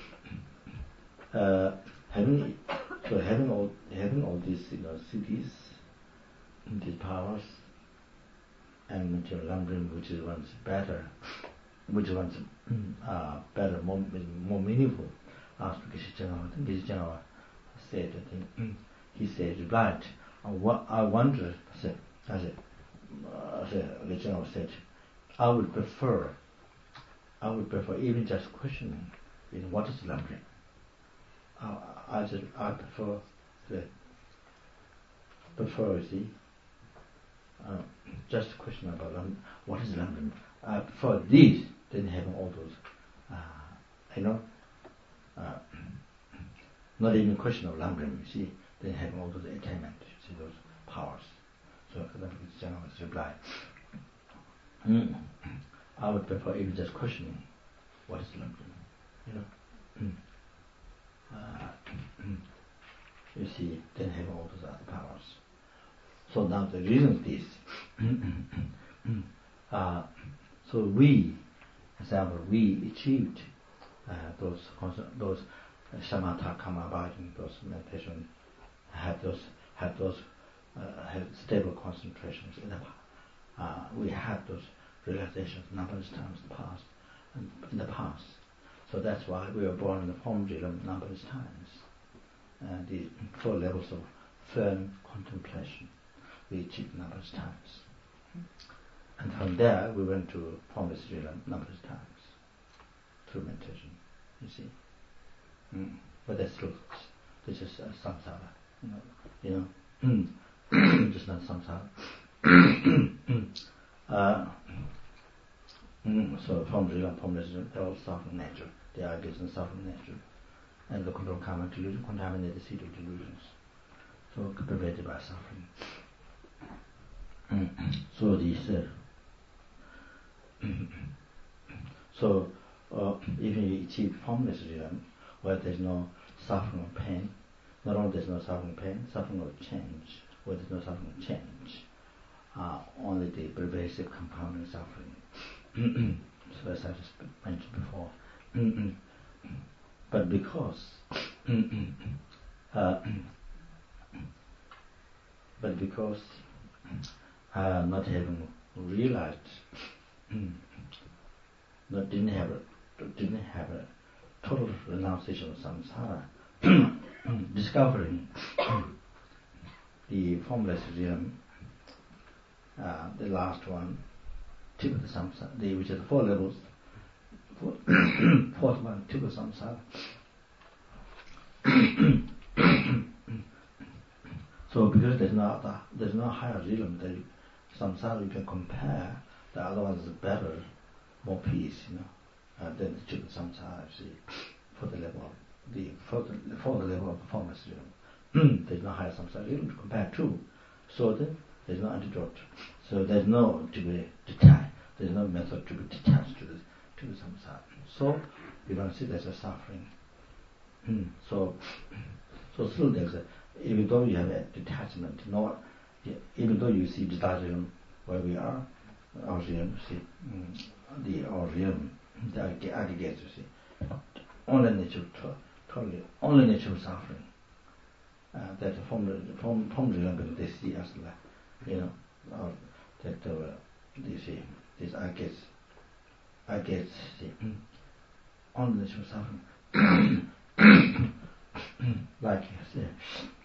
uh, having so having all having all these you know cities, these powers, and material lumbering, which is one's better, which one's uh, better, more more meaningful. Asked Geshe-Changawa said, I think he said, replied, what I wonder, I said, I said, uh, Geshe-Changawa said, I would prefer, I would prefer even just questioning, you know, what is lumbering. I, I said, I prefer, the, prefer, you see, uh, just a question about um, what is lumbering. I prefer these than having all those, uh, you know, uh, not even a question of lumbering, you see, then having all those attainment, you see, those powers. So Kadamba Geshe-Changawa's reply. Mm. I would prefer even just questioning what is love, you know. Mm. Uh, you see, then have all those other powers. So now the reason is this. uh, so we, example, we achieved uh, those those uh, shamatha kamabhajin, those meditation, had those had those uh, had stable concentrations in the uh, we had those realizations numberless times in the past and in the past. So that's why we were born in the form realm numberless times. Uh, the four levels of firm contemplation we achieved numberless times. And from there we went to formless realm numberless times through meditation, you see. Mm. But that's true. This is uh, samsara, you know. You know, just not samsara. uh, mm, so form realm, formless realm, they're all suffering nature. They are ideas and suffering nature. And the control karma delusion contaminate the seed of delusions. So pervaded by suffering. Mm. So these uh, so uh, even you achieve formless realm where there's no suffering or pain, not only there's no suffering or pain, suffering or change, where there's no suffering or change, uh, only the pervasive compounding suffering. So as I just mentioned before. But because uh, but because uh, not having realized, not didn't have a, didn't have a total renunciation of samsara, discovering the formless realm, uh, the last one, tip of the samsara, the, which are the four levels, four, fourth one, tip of samsara. So because there's no other, there's no higher realm, the samsara you can compare, the other one is better, more peace, you know, uh, than the tip of samsara, you see, for the level of the for the, for the level of the formless realm. There's no higher samsara realm to compare to. So then there's no antidote. So there's no to be detached, there's no method to be detached to the to the samsara. So you don't see there's a suffering. So so still there's a, even though you have a detachment, no, even though you see detachment where we are, our realm, see, the our realm, the aggregates, you see, only nature, totally, only nature suffering. Uh, that from the from from realm they see as like, you know, or that uh, they see this aggregates, aggregates, see, only nature suffering. Like you say,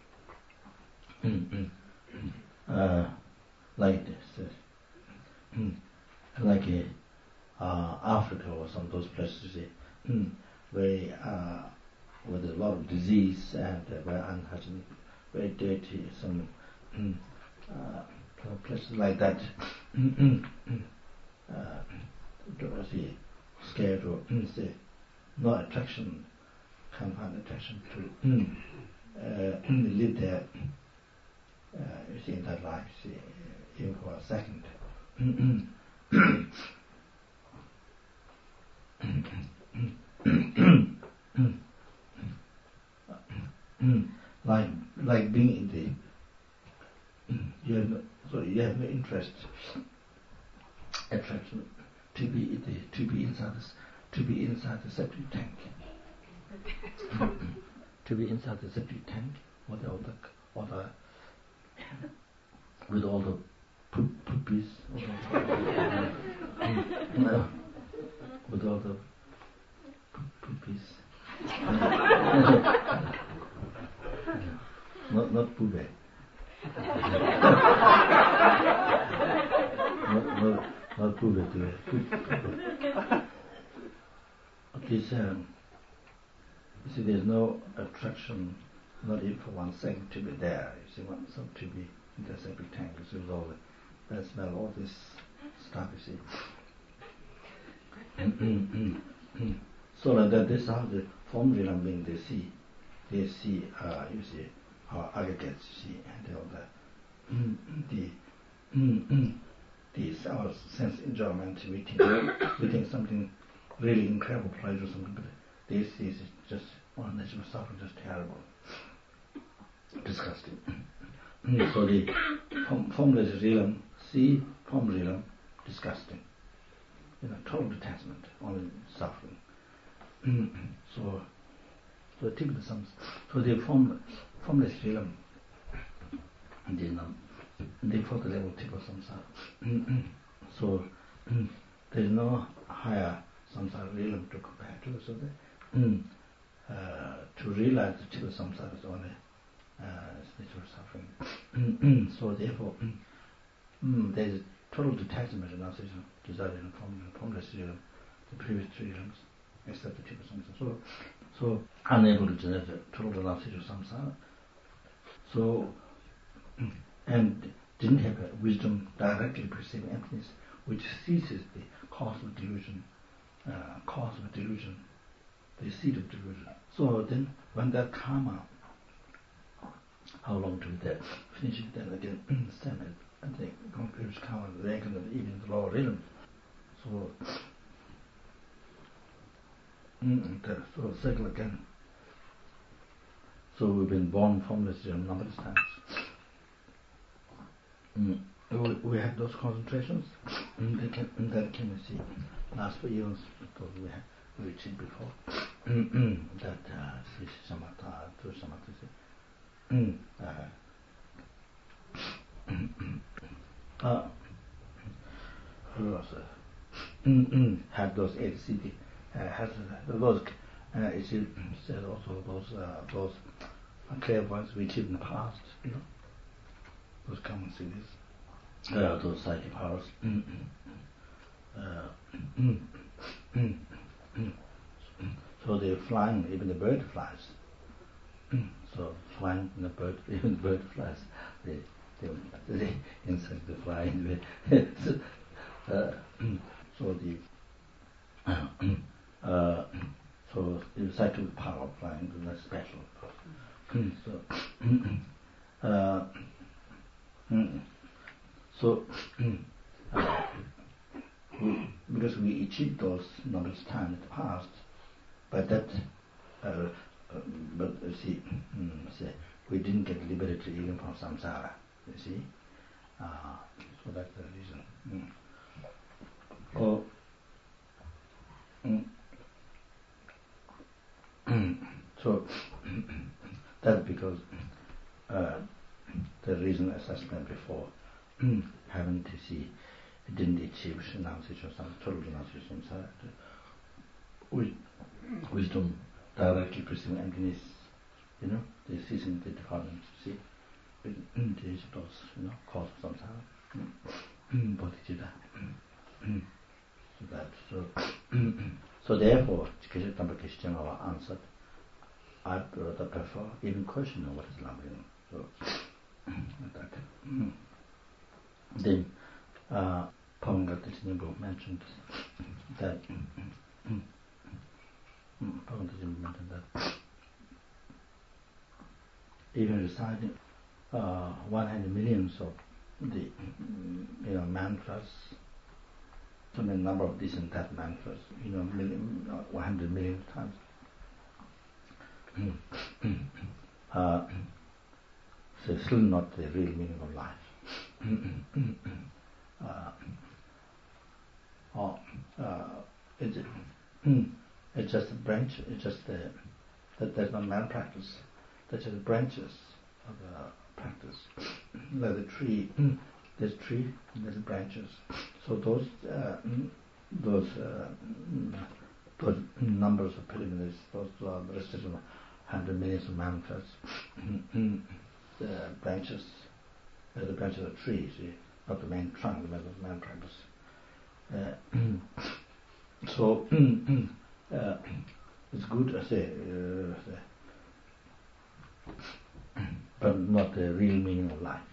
uh, like this, uh, like uh, uh, Africa or some of those places, you see, where uh, where there's a lot of disease and uh, very unhygienic, very dirty, some uh, places like that. uh, see, scared or say, no attraction. Can't find attraction to uh, live there, uh, you see, in that life, see, even for a second. like like being in the, you have no, sorry, you have no interest, attraction to be in the, to be inside this, to be inside the septic tank. To be inside the septic tank with all the, all the with all the poop, poopies, all the, no, with all the poop, poopies, not not poopy, not not not poopy to it. This um, you see, there's no attraction, not even for one second to be there. You see, one some to be in the septic tank. You see, with all the bad smell, all this stuff. You see. So like that, this is how the form realm being they see, they see, uh, you see, our aggregates. You see, and all the the this our sense enjoyment, we think we think something really incredible pleasure or something, but this is just one natural suffering, just terrible, disgusting. So the form, formless realm, see formless realm, disgusting. You know, total detachment, only suffering. so so typical sums. So the form formless realm, the um, the fourth level typical samsara. So there is no higher samsara realm to compare to. So that uh, to realize the typical samsara is only uh, spiritual suffering. So therefore, there is total detachment and renunciation, desire and formless realm, the previous three realms, except the typical samsara. So, so unable to generate a total renunciation of samsara. So, and didn't have a wisdom directly perceiving emptiness, which ceases the cause of delusion, uh, cause of delusion, the seed of delusion. So then, when that karma, how long to that finish it, then again stand it, and the concludes karma, rank of even the lower realms. So, mm, the, so cycle again. So we've been born formless a number of times. Mm. We, we have those concentrations, mm, they can, mm, that can we see last for years because we have reached it before. Mm, that uh, is samatha, to samatha. Mm, uh, uh, who else? Mm, mm, have those eight cities, uh, has uh, those. Uh, it says also those uh, those clairvoyants we achieved in the past, you know, those common cities. Uh, those psychic powers. Mm, mm, uh, mm, mm, mm. So they're flying, even the bird flies. So flying, the bird, even the bird flies. They, they, they insect, they fly in the so, uh, so the uh, uh, so the psychic power flying is special. so uh, so uh, we, because we achieved those numbers of times in the past, but that uh, uh, but uh, see, mm, see, we didn't get liberated even from samsara, you see. Uh, so that's the reason. Mm. Oh, mm. So that's because uh, the reason, as I explained before, having to see, didn't achieve renunciation, some total renunciation, with wisdom directly perceiving emptiness, you know, the ceasing the departments, see, there is those, you know, cause of samsara, bodhicitta. So that, so, so therefore, Chikeshit Tambakishchama answered, I rather prefer even questioning what is loving. So, that. Then, uh, Pavangatishnibu mentioned that, Pavangatishnibu mentioned that, even reciting uh, one hundred millions of the, you know, mantras, so many number of this and that mantras, you know, million, one hundred million times. uh, so still not the real meaning of life. uh, or, uh, it's, it's just a branch, it's just a, that there's no malpractice, that's just branches of the practice. Like the tree, there's tree, there's branches. So those uh, those uh, those numbers of pyramids, those uh, restricted hundred millions of mantras, the branches, uh, the branches of trees, see, not the main trunk, the main practice. Uh, so uh, it's good, I say, uh, say, but not the real meaning of life.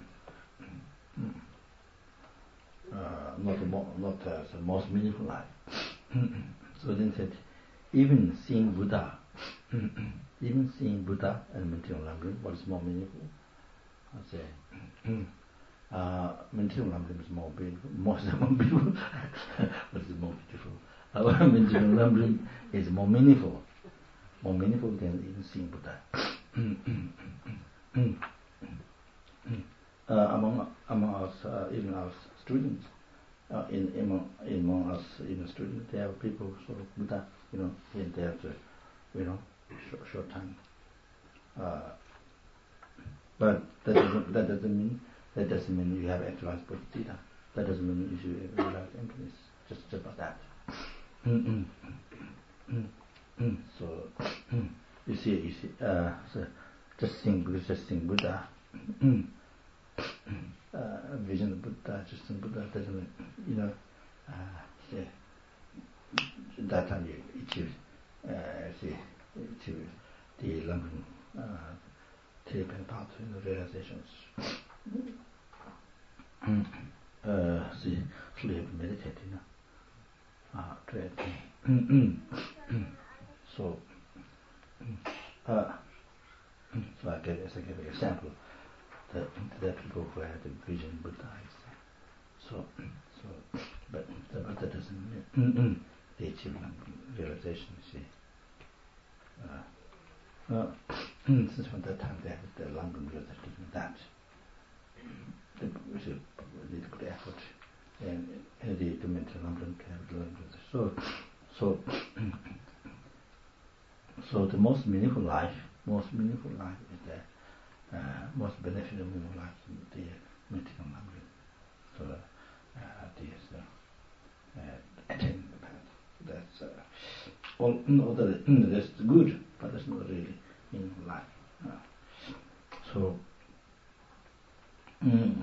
Uh, not the mo- not uh, the most meaningful life. So then said, even seeing Buddha, even seeing Buddha and meditating on language, what is more meaningful? I say, Uh, Mintigung Lamrim is more beautiful, more, more beautiful, but it's more beautiful. Uh, Mintigung Lamrim is more meaningful, more meaningful than even seeing Buddha. uh, among among us, uh, even our students, uh, in among, among us, even students, there are people who sort of Buddha, you know, in there to, you know, short, short time. Uh, but that doesn't that doesn't mean that doesn't mean you have actualized Bodhicitta. That doesn't mean you should realize emptiness. Just just about that. Mm-mm. Mm-mm. So you see, you see, uh, so just seeing Buddha, just seeing Buddha, uh, vision of Buddha, just seeing Buddha doesn't mean, you know, uh, see, that time you achieve, uh, see, achieve the Lamrim, uh, tape and path in the realizations. uh, see, sleep, meditate, you know, uh, dread. So, uh, so I give, as I give an example, that there are people who had the vision Buddha. So, so, but, but that doesn't mean they achieve realization, you see. Uh, uh, since from that time they have the Lambrim realization that they should need to put effort and the to maintain Lambrim to have the Lambrim. So, so, so the most meaningful life, most meaningful life is the Uh, most beneficial meaningful life is the mythical Lambrim. So, uh, this uh, uh, attaining the path. That's uh, all. No, that, mm, that's good, but that's not really meaningful life. Uh, so, mm,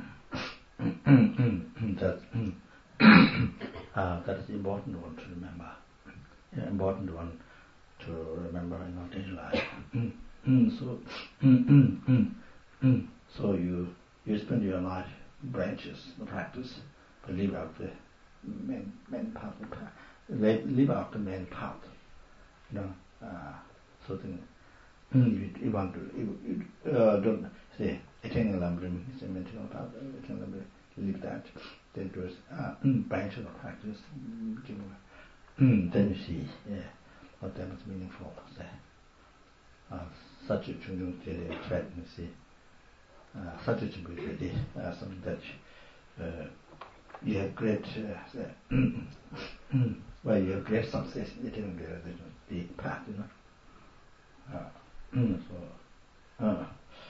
that mm, uh, that is important one to remember. Yeah, important one to remember in our daily life. Mm, mm, so, mm, mm, mm, mm. So you you spend your life branches the practice, but leave out the main main part of the leave out the main part. You know, uh, so then mm, you, you want to you, you uh, don't say attaining Lambrim is a mental part. Attaining Lambrim, leave that. Then do uh, branches of practice. Mm, give, mm, then you see, yeah, what that is meaningful. Say, uh, such a chunjung threat, you see. Uh, such a chunjung uh, something that uh, you have great, uh, well, you have great success in attaining realization, the path, you know. Uh, so, uh,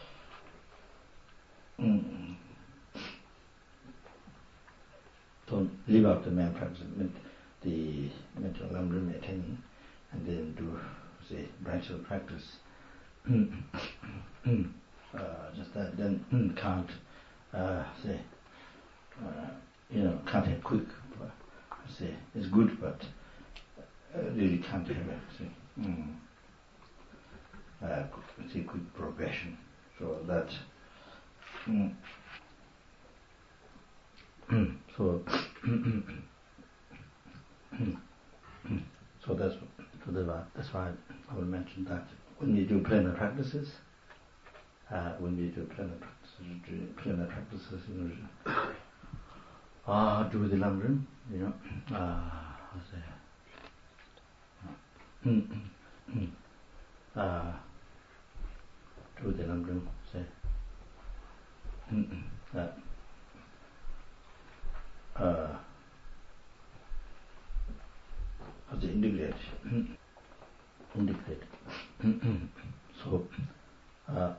mm, don't leave out the main practice, the mental Lambrim attaining, and then do, say, branch of practice. Uh, just that, then can't, uh, say, uh, you know, can't have quick, uh, say, it's good, but uh, really can't have it, see, mm, uh, see, quick progression. So that, mm, so, so that's, so that's why, that's why I will mention that when we do plenar practices, uh, when we do plenar practices, plenar practices, you know, ah, uh, do the Lambrim, you know, ah, uh, say, mm, mm, uh, do the Lambrim, say, mm, uh, uh, how to integrate, integrate. So, uh,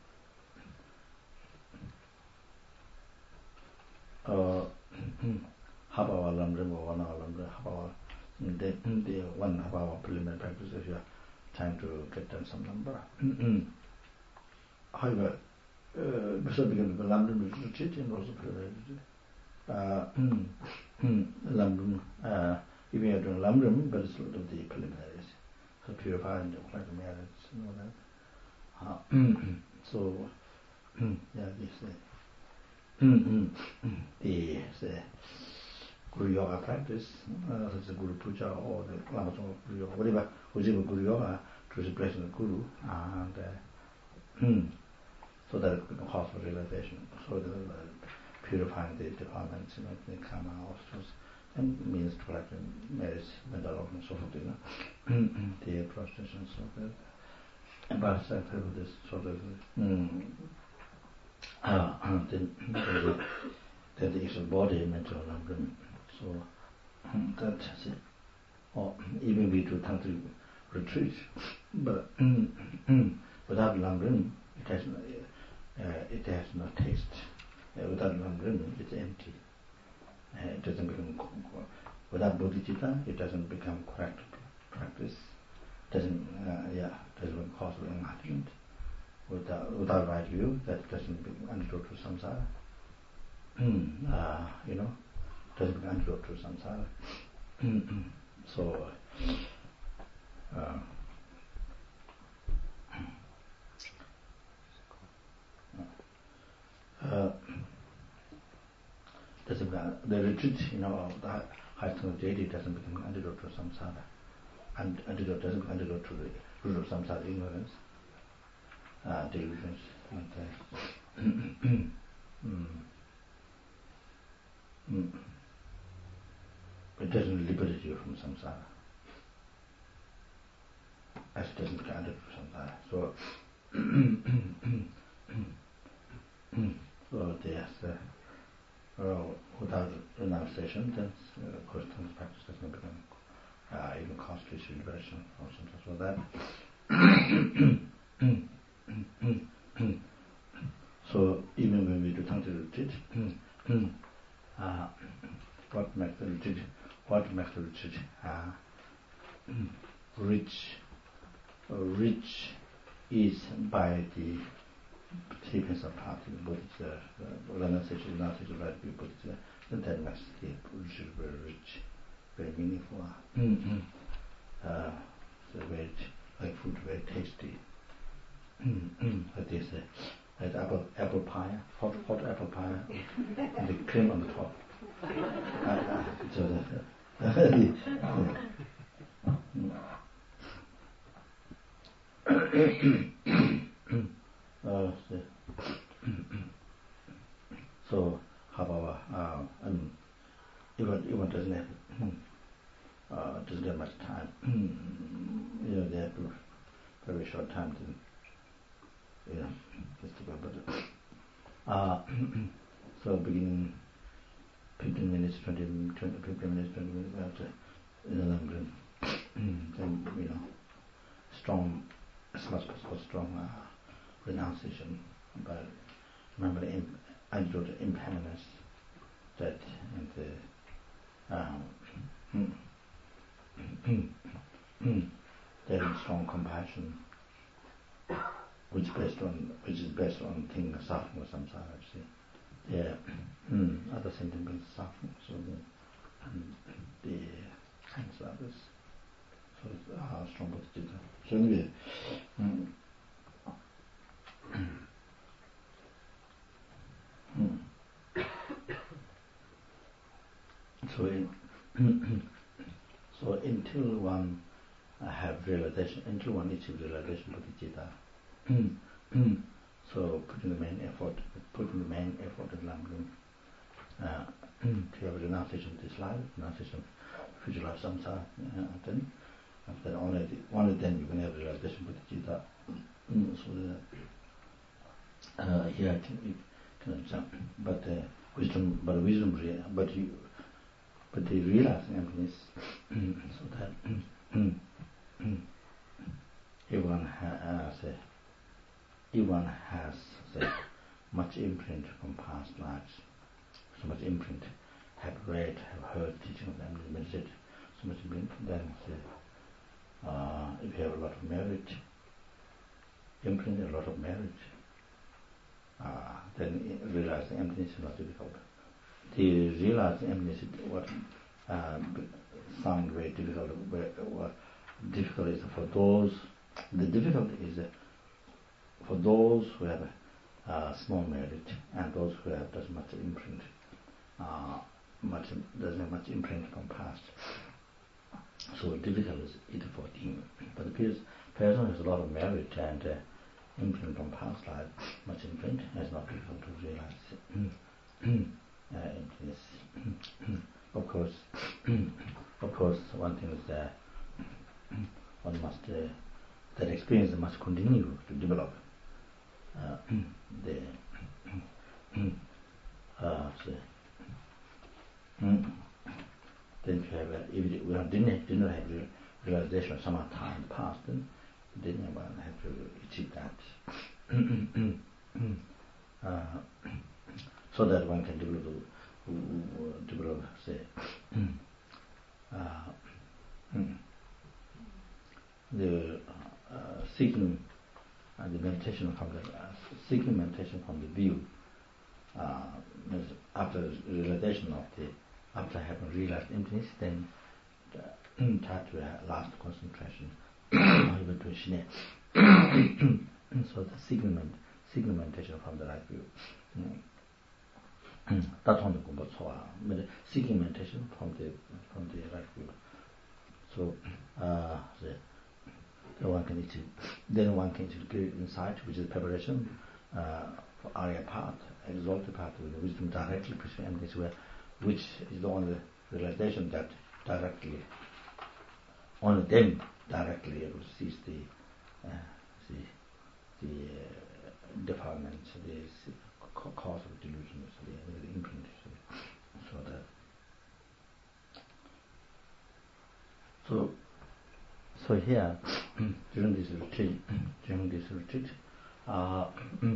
uh, half hour Lambrim or one hour Lambrim, half hour, the, the one half hour preliminary practice if you are trying to get done some number. However, uh, so because the Lambrim is retreat and also preliminary retreat. Uh, Lambrim, uh, even you're doing Lambrim, but it's sort of the preliminaries. So purifying the like merits and all that. Uh, so, yeah, this uh, the say, Guru Yoga practice, uh, such as Guru Puja or the Lama Tsongkhapa Guru Yoga, whatever, whichever Guru Yoga, to the blessing of the Guru, and uh, so that it becomes cause for realization. So the uh, purifying the defilements, you know, the karma, obstacles, and means to like marriage, mental organ, so forth, you know, the prostitution, so forth. And but I feel this sort of, mm, uh, then the, then the actual body, mental organ, so that's it. Or even we do tantric retreat, but without Lamrim, it has no, uh, it has no taste. Uh, without Lamrim, it's empty. Uh, it doesn't become without bodhicitta, it doesn't become correct practice. Doesn't uh, yeah doesn't cause enlightenment. Without without right view, that doesn't become antidote to samsara. uh, you know, doesn't become antidote to samsara. So. Uh, uh, doesn't the retreat, you know, the height of J D doesn't become antidote to samsara, and antidote doesn't become antidote to the root of samsara, ignorance, uh, delusions, and uh, mm, mm. It doesn't liberate you from samsara, as it doesn't become antidote to samsara. So, so there's uh, well, without renunciation, then uh, of course tantra practice doesn't become uh, even constitutional liberation or something like that. So even when we do tantra retreat, uh, what makes the retreat, what makes the retreat uh, rich, uh, rich is by the teachings of Pati, Bodhicitta, renunciation, renunciation, right view, Bodhicitta, then that makes the retreat very rich, very meaningful. Mm-hmm. Uh, so very, like food, very tasty. Mm-hmm. Like this, uh, like apple, apple pie, hot, hot apple pie, and the cream on the top. uh, uh, so that, uh, uh, so, so how about uh, I mean, even even doesn't have uh, doesn't have much time. You know, they have very short time to, you know, just to go. But uh, so beginning fifteen minutes, twenty, twenty, fifteen minutes, twenty minutes after, you know, then you know, strong, as much as possible, strong uh, renunciation. But remember, the imp- antidote to impermanence, that and the um, there is strong compassion, which is based on which is based on thinking of suffering or samsara. You see, yeah, other sentiments suffering, so the and the hands of others. So it's uh, strong bodhicitta. So anyway, mm, mm. so in, so until one uh, have realization, until one achieve realization bodhicitta, so putting the main effort, putting the main effort in Lamrim, uh, to have renunciation of this life, renunciation of future life samsara, uh, then after only, only then you can have realization bodhicitta. So the, uh, here I think we can jump, but uh, wisdom, but wisdom, but you, but they realize emptiness, so that everyone has, uh, everyone has say, much imprint from past lives, so much imprint, have read, have heard teaching of them, meditated, so much imprint. Then say, uh, if you have a lot of merit, imprint a lot of merit, uh, then realize the emptiness is not difficult. The realize the emptiness is what uh, sound very difficult. Very, what difficult is for those. The difficulty is uh, for those who have a uh, small merit and those who have doesn't much imprint, uh, much doesn't have much imprint from past. So difficult is it for him. But the person who has a lot of merit and uh, imprint from past life, much imprint, is not difficult to realize. thing is that one must, uh, that experience must continue to develop. Uh, the, uh, so, mm, then if you have, uh, if you we have, didn't, didn't have realization of some time in the past, then didn't one have to achieve that. uh, so that one can develop, uh, develop say, uh, the uh, seeking uh, the meditation from the uh, seeking meditation from the view uh, after realization of the after having realized emptiness, then uh, try to uh, last concentration even to shine. So the seeking, med- seeking meditation from the right view. That's on the Gumba seeking meditation from the from the right view. So uh, the, then one can achieve, then one can achieve insight, which is preparation uh, for Arya path, exalted path with the wisdom directly pursuing emptiness, where which is the only realization that directly, only then directly able to seize the uh, the the uh, defilements, the cause of delusions, the, the imprint. So that so so here during this retreat, during this retreat, uh,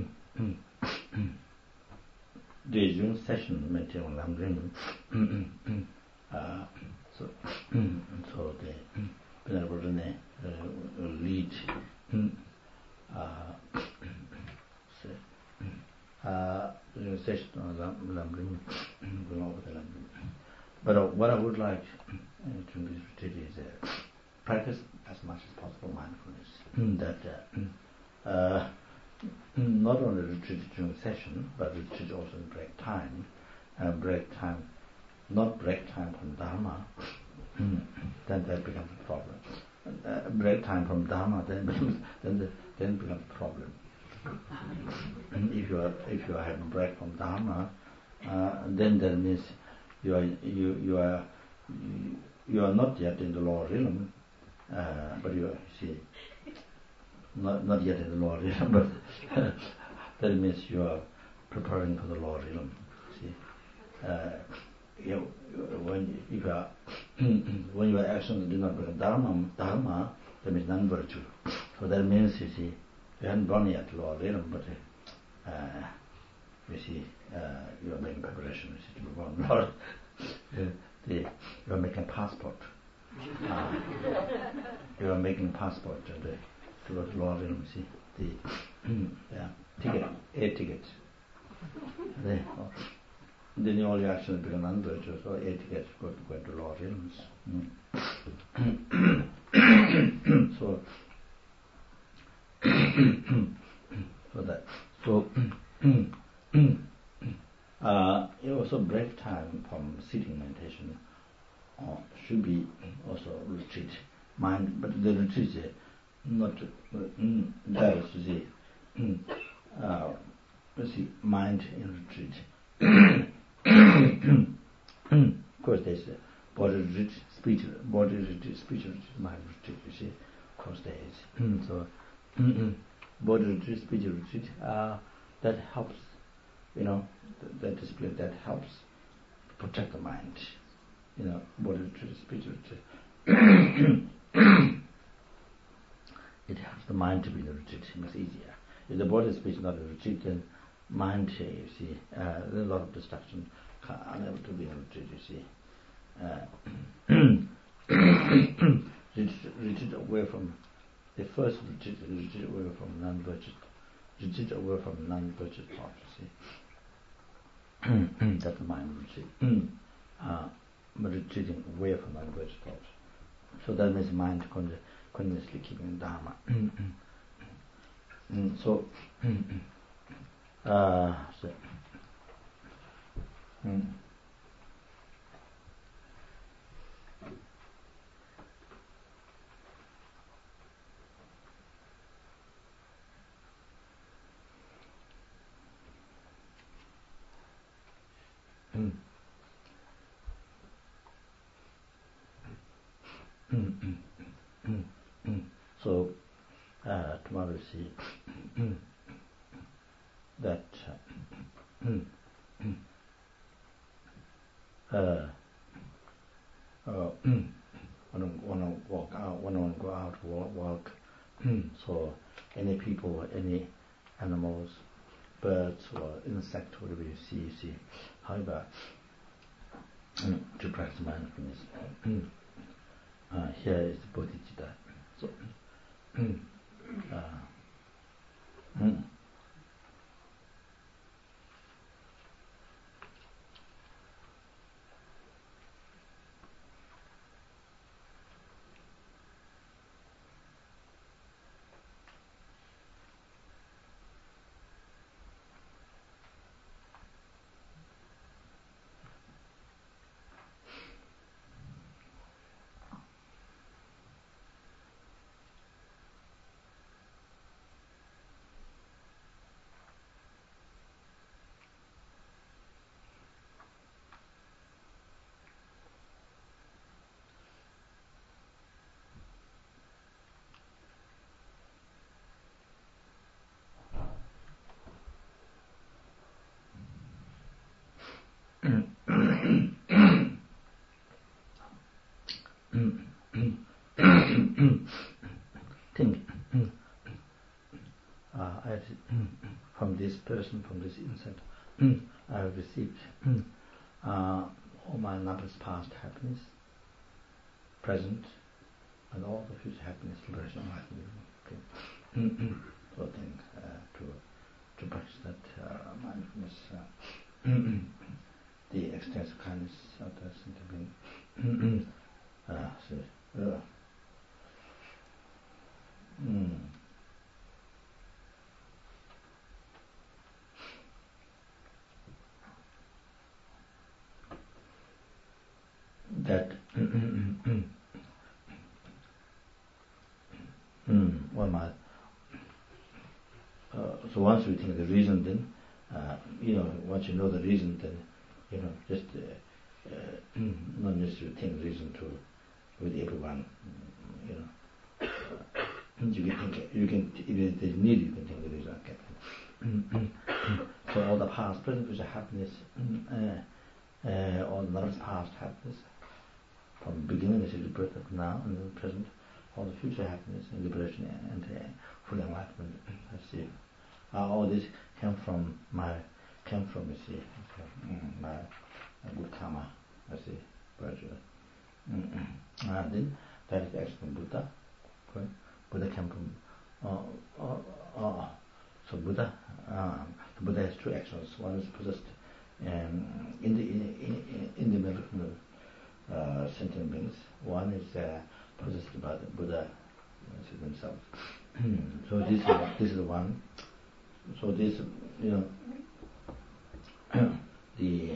the June session meditation on Lamdring. uh, so so the Venerable Rene uh, lead. Uh, so, uh, session on Lamdring, going over the Lamdring. But uh, what I would like uh, to this retreat is uh, practice as much as possible mindfulness. That uh, uh, not only retreat during session, but retreat also in break time. Uh, break time, not break time from Dharma, then that becomes a problem. Uh, break time from Dharma, then becomes then the, then becomes a problem. if you are if you are having break from Dharma, uh, then that means you are you you are you, you are not yet in the lower realm, uh, but you are, see, not not yet in the lower realm, but that means you are preparing for the lower realm. See, uh, you know, when if you are when your actions do not bring dharma, dharma, that means non-virtue. So that means, you see, you haven't gone yet to lower realm, but uh, you see, uh, you are making preparation, you see, to move on. Lord, the, you are making passport. Uh, you are making passport to the to go to lower realm. See, the yeah, ticket, air ticket. The, oh, then all your actions become unvirtuous, so air tickets go to go into lower realms. Mm. so. so that so uh, also break time from sitting meditation uh, should be also retreat mind, but the retreat is not uh, that is to say uh, let's see, mind in retreat. Of course there's body retreat, speech body retreat, speech retreat, mind retreat, you see, of course there is. So Mm-mm. body retreat, speech retreat, uh, that helps, you know, th- that discipline that helps protect the mind, you know, body retreat, speech retreat. It helps the mind to be in the retreat much easier. If the body speech is not a retreat, then mind, you see, uh, there's a lot of distraction, unable to be in a retreat, you see. Uh, retreat, retreat away from the first retreat, retreat away from non-virtuous, retreat away from non-virtuous thoughts, you see. That's the mind retreat. uh, but retreating away from non-virtuous thoughts. So that means mind con- continuously keeping Dharma. so, uh, so mm. Mm. see that uh, uh, uh, when I when I walk out, when I want to go out walk, walk so any people, any animals, birds or insect, whatever you see, you see. However, to practice mindfulness, uh, here is the bodhicitta. So, uh, mm. think uh, I, from this person, from this insect, I have received uh, all my numbers past happiness, present, and all the future happiness, liberation, enlightenment. Okay. So I think uh, to to practice that uh, mindfulness, uh, the extensive kindness of the sentient being. uh, so, uh, mm, that mm, well, my, uh, so once we think the reason, then uh, you know, once you know the reason, then you know, just uh, uh, not necessarily think reason to with everyone, you know. You can think, you can, if there's need, you can think the reason. Okay. So all the past, present, future happiness, uh, uh, all the past happiness, from the beginning, this is the birth of now, and the present, all the future happiness and liberation and uh, full enlightenment. I see. Uh, all this came from my, came from, you see, my uh, good karma, I see, virtue. Mm-hmm. And then that is actually Buddha. Okay? Buddha came from, uh, uh, uh, so Buddha, uh, the Buddha has two actions. One is possessed um, in the in, in, in the middle of the uh, sentient beings. One is uh, possessed by the Buddha uh, themselves. So this is this is the one. So this, you know, the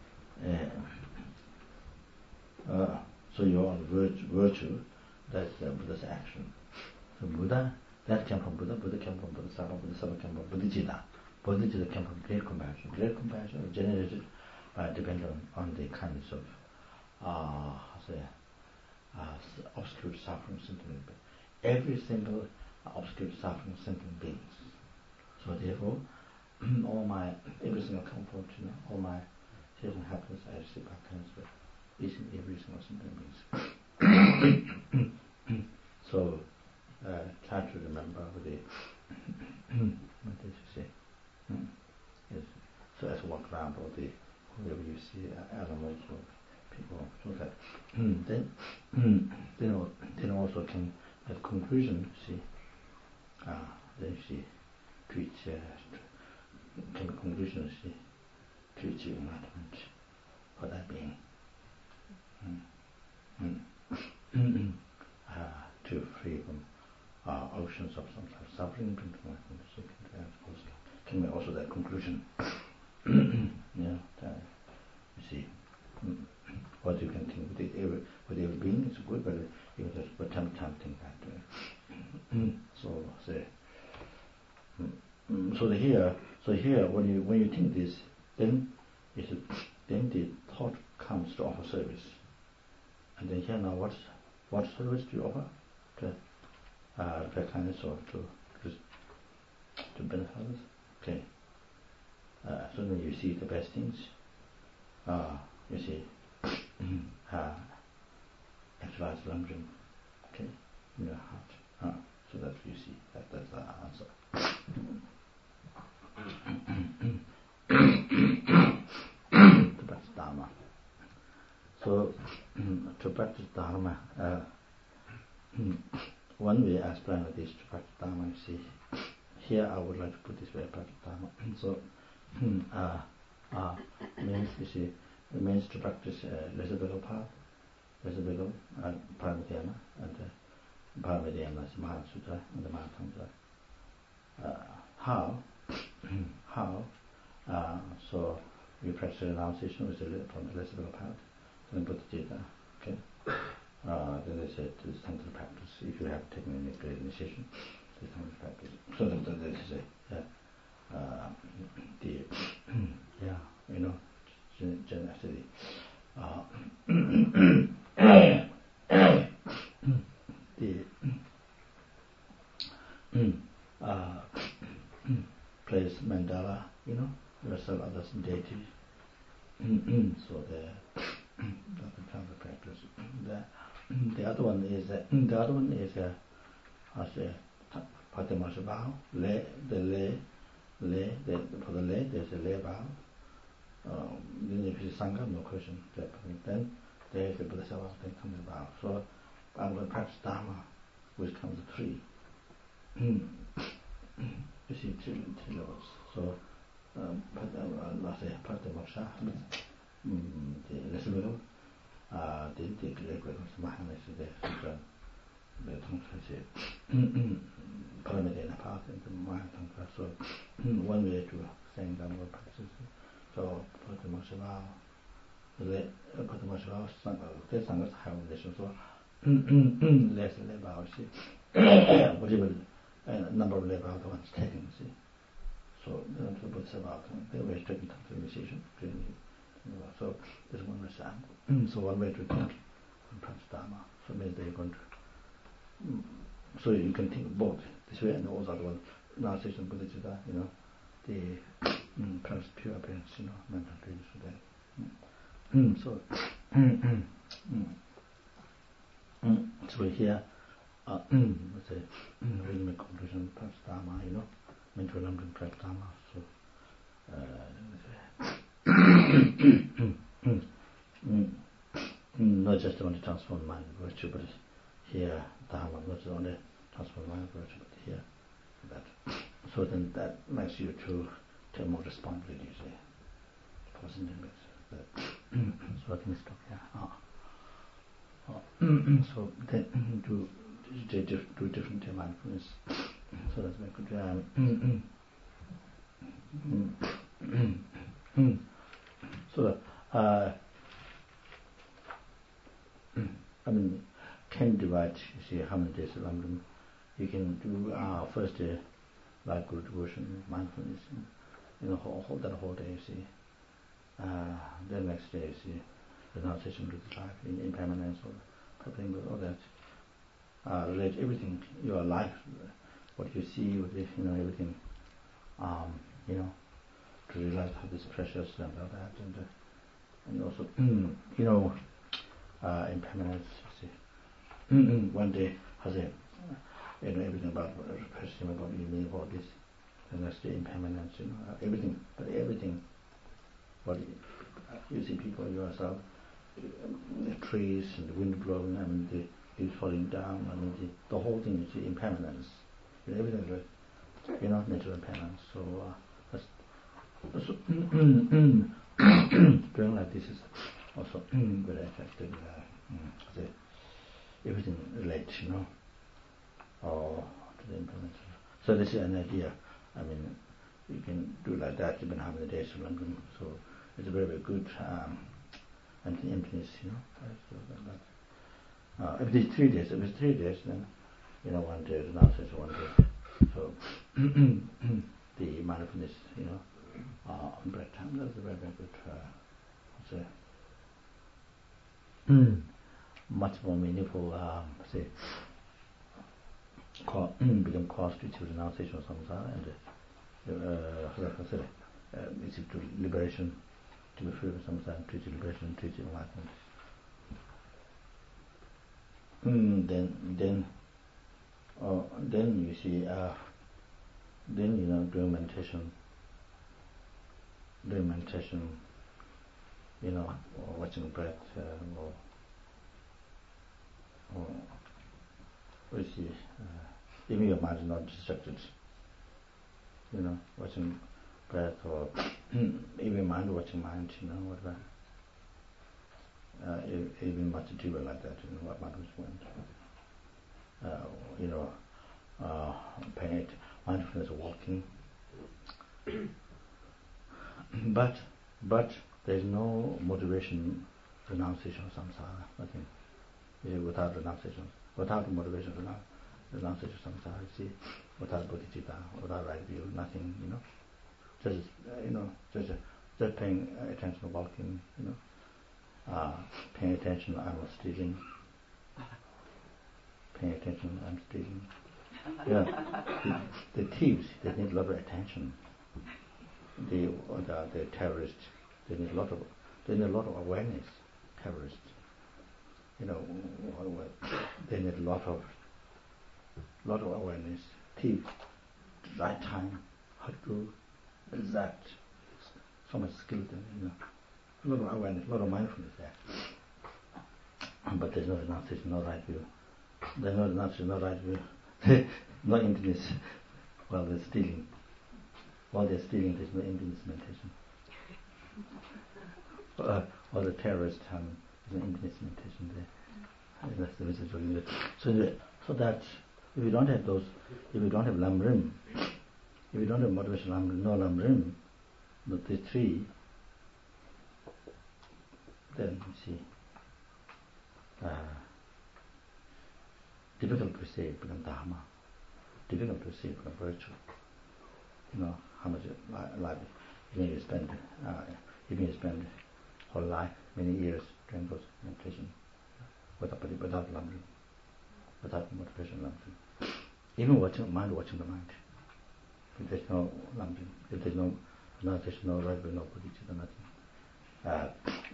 uh, uh, so you're on virtue, virtue that's uh, Buddha's action. So Buddha, that came from Buddha, Buddha came from Bodhisattva, Bodhisattva came from Bodhicitta. Bodhicitta came from great compassion. Great compassion is generated by depending on, on the kindness of uh, say, uh, obscure suffering sentient beings. Every single obscure suffering sentient beings. So therefore, all my, every single comfort, you know, all my tears and happiness I receive by kindness with each and every single sentient beings. So uh, try to remember what they, what did you say? Hmm? Yes. So as walk around all the, wherever you see uh, animals or people, so that then, then, then also can, at conclusion, see, uh, then she treats, uh, can conclusion, she treats you enlightenment for that being. Mm. Mm. uh, to free from uh, oceans of some sort of suffering, so can, also, can be also that conclusion. Yeah, that, you see, mm, what you can think with it, every, with every being is good, but you just but time time think that. Uh, so say, mm, so the here, so here when you when you think this, then is then the thought comes to offer service, and then here now what what service do you offer? To uh, the kindness or to just to benefit others. Okay. Uh, so then you see the best things. Uh, you see, uh, exercise lunging, okay, in your heart. Uh, so that you see. That, that's the answer. To practice Dharma. So, to practice Dharma, uh, one way I explain it is to practice Dharma, you see. Here I would like to put this way, practice Dharma. So, uh, uh, means, you see, it means to practice uh, reciprocal path, reciprocal, uh, Paramitiyana, and uh, Paramitiyana is Mahasutra and the Mahatantra. Uh, how? how? Uh, so, we practice renunciation with the, from the reciprocal path, then Bodhicitta, okay? Uh, then they said this tantra practice, if you have taken any great initiation, this tantra practice. So that, that this is a, uh, uh, the, yeah, you know, generosity. Uh, the uh, place mandala, you know, there are some others deities. So the that's the tantra practice. The the other one is uh, the other one is uh, as a Patimasha vow, lay the lay lay the for the lay there's a lay vow. Um, then if it's Sangha, no question. Then there is the Bodhisattva, then comes the vow. So I'm going to practice Dharma, which comes to three. You see, three, three levels. So, um, let's say, Patimasha, the reciprocal, uh, the the great great Mahamaya, the Sutra, the Tantra, Paramitiyana path, and the Mahatantra. So, one way to saying Dharma practices. So, Patimasha vow, the Patimasha vow, the Sanghas have relation. So, less lay vow, see, whatever number of lay vow the one's taking, see. So, the Bodhisattva, they were taking Tantra initiation, so this one was um, so one way to think and practice Dharma. So means they're going to mm, so you can think both this way and also the one renunciation Bodhicitta, you know, the mm, practice pure appearance, you know, mental appearance for that. Mm, so mm, mm, mm, so here uh, mm, let's say mm, we make conclusion practice Dharma, you know, mental numbering practice Dharma. So uh, not just only transform mind virtue, but here Dharma, not just only transform mind virtue, but here that. So then that makes you to take more responsibility, you say, for something that. So I can stop here. Oh. Oh. So then do do, do different mindfulness. So that's my good. Um, So, uh, I mean, can divide, you see, how many days of Ramadan. You can do uh, first day, like good devotion, mindfulness, you know, whole, whole, that whole day, you see. Uh, then next day, you see, renunciation with life, in impermanence, or coupling with all that. Uh, relate everything, your life, what you see, what you, you know, everything, um, you know, to realize how this precious and all that, and uh, and also, you know, uh, impermanence, you see. One day, has a, you know, everything about repression, about you mean about this, and that's the impermanence, you know, uh, everything, but everything, what you, uh, you see people, yourself, the trees and the wind blowing, I mean, the leaves falling down, I mean, the, the whole thing is the impermanence, you know, everything is, you know, natural impermanence, so, uh, that's, so, doing like this is also very effective. Uh, mm, everything relates, you know, or to the implementation. So this is an idea. I mean, you can do like that even how many days to London. So it's a very, very good um, anti-emptiness, you know. So that, uh, if it's three days, if it's three days, then you know one day renunciation, one day. So the mindfulness, you know. Uh, on break time, that's a very, very good, uh, say, mm. much more meaningful, um, say, call, become cause to renunciation of samsara and uh, uh, is it to liberation, to be free from samsara, to liberation, to enlightenment. Mm, then, then, uh, then you see, uh, then you know, doing meditation, doing meditation, you know, or watching breath, uh, or, or, you see, uh, even your mind is not distracted, you know, watching breath, or even mind watching mind, you know, whatever. Uh, even much deeper like that, you know, what mind was going to, uh, you know, uh, paying it, mindfulness walking. but, but there is no motivation, renunciation of samsara, nothing. You see, without renunciation, without motivation, renunciation of samsara, you see, without bodhicitta, without right view, nothing, you know. Just, uh, you know, just, uh, just paying attention to walking, you know. Uh, paying attention, I'm stealing. Paying attention, I'm stealing. Yeah, the, the thieves, they need a lot of attention. The, the the terrorists, they need a lot of they need a lot of awareness. Terrorists, you know, they need a lot of lot of awareness. Thieves, right time, how to do that. So much skill, you know, a lot of awareness, a lot of mindfulness there. But there's no renunciation, no right view. There's no renunciation, no right view. No emptiness while they're stealing. While they're stealing, there's no emptiness meditation. Uh, or the terrorist, um, there's no emptiness meditation there. That's the message of it. So, so that if you don't have those, if you don't have lamrim, if you don't have motivation lamrim, no lamrim, but the three, then you see, uh, difficult to say become dharma, difficult to say become virtue. You know how much life, even you spend, uh, even you spend whole life, many years doing those meditation, without without lamrim, without motivation lamrim. Even watching mind, watching the mind. If there's no lamrim, if there's no renunciation, no right way, no bodhicitta, nothing. Uh,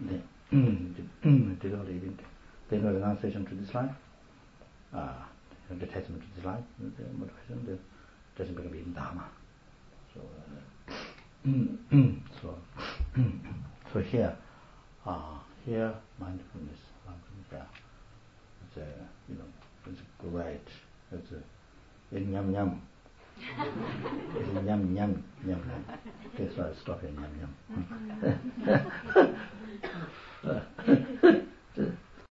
they don't even, there's no renunciation to this life, uh, detachment to this life, the motivation, the doesn't become even dharma. So, uh, so, so here, uh, here mindfulness, mindfulness, yeah, it's a, you know, it's great. It's a, it's yum yum. It's a yum yum yum. That's why I stop in yum yum.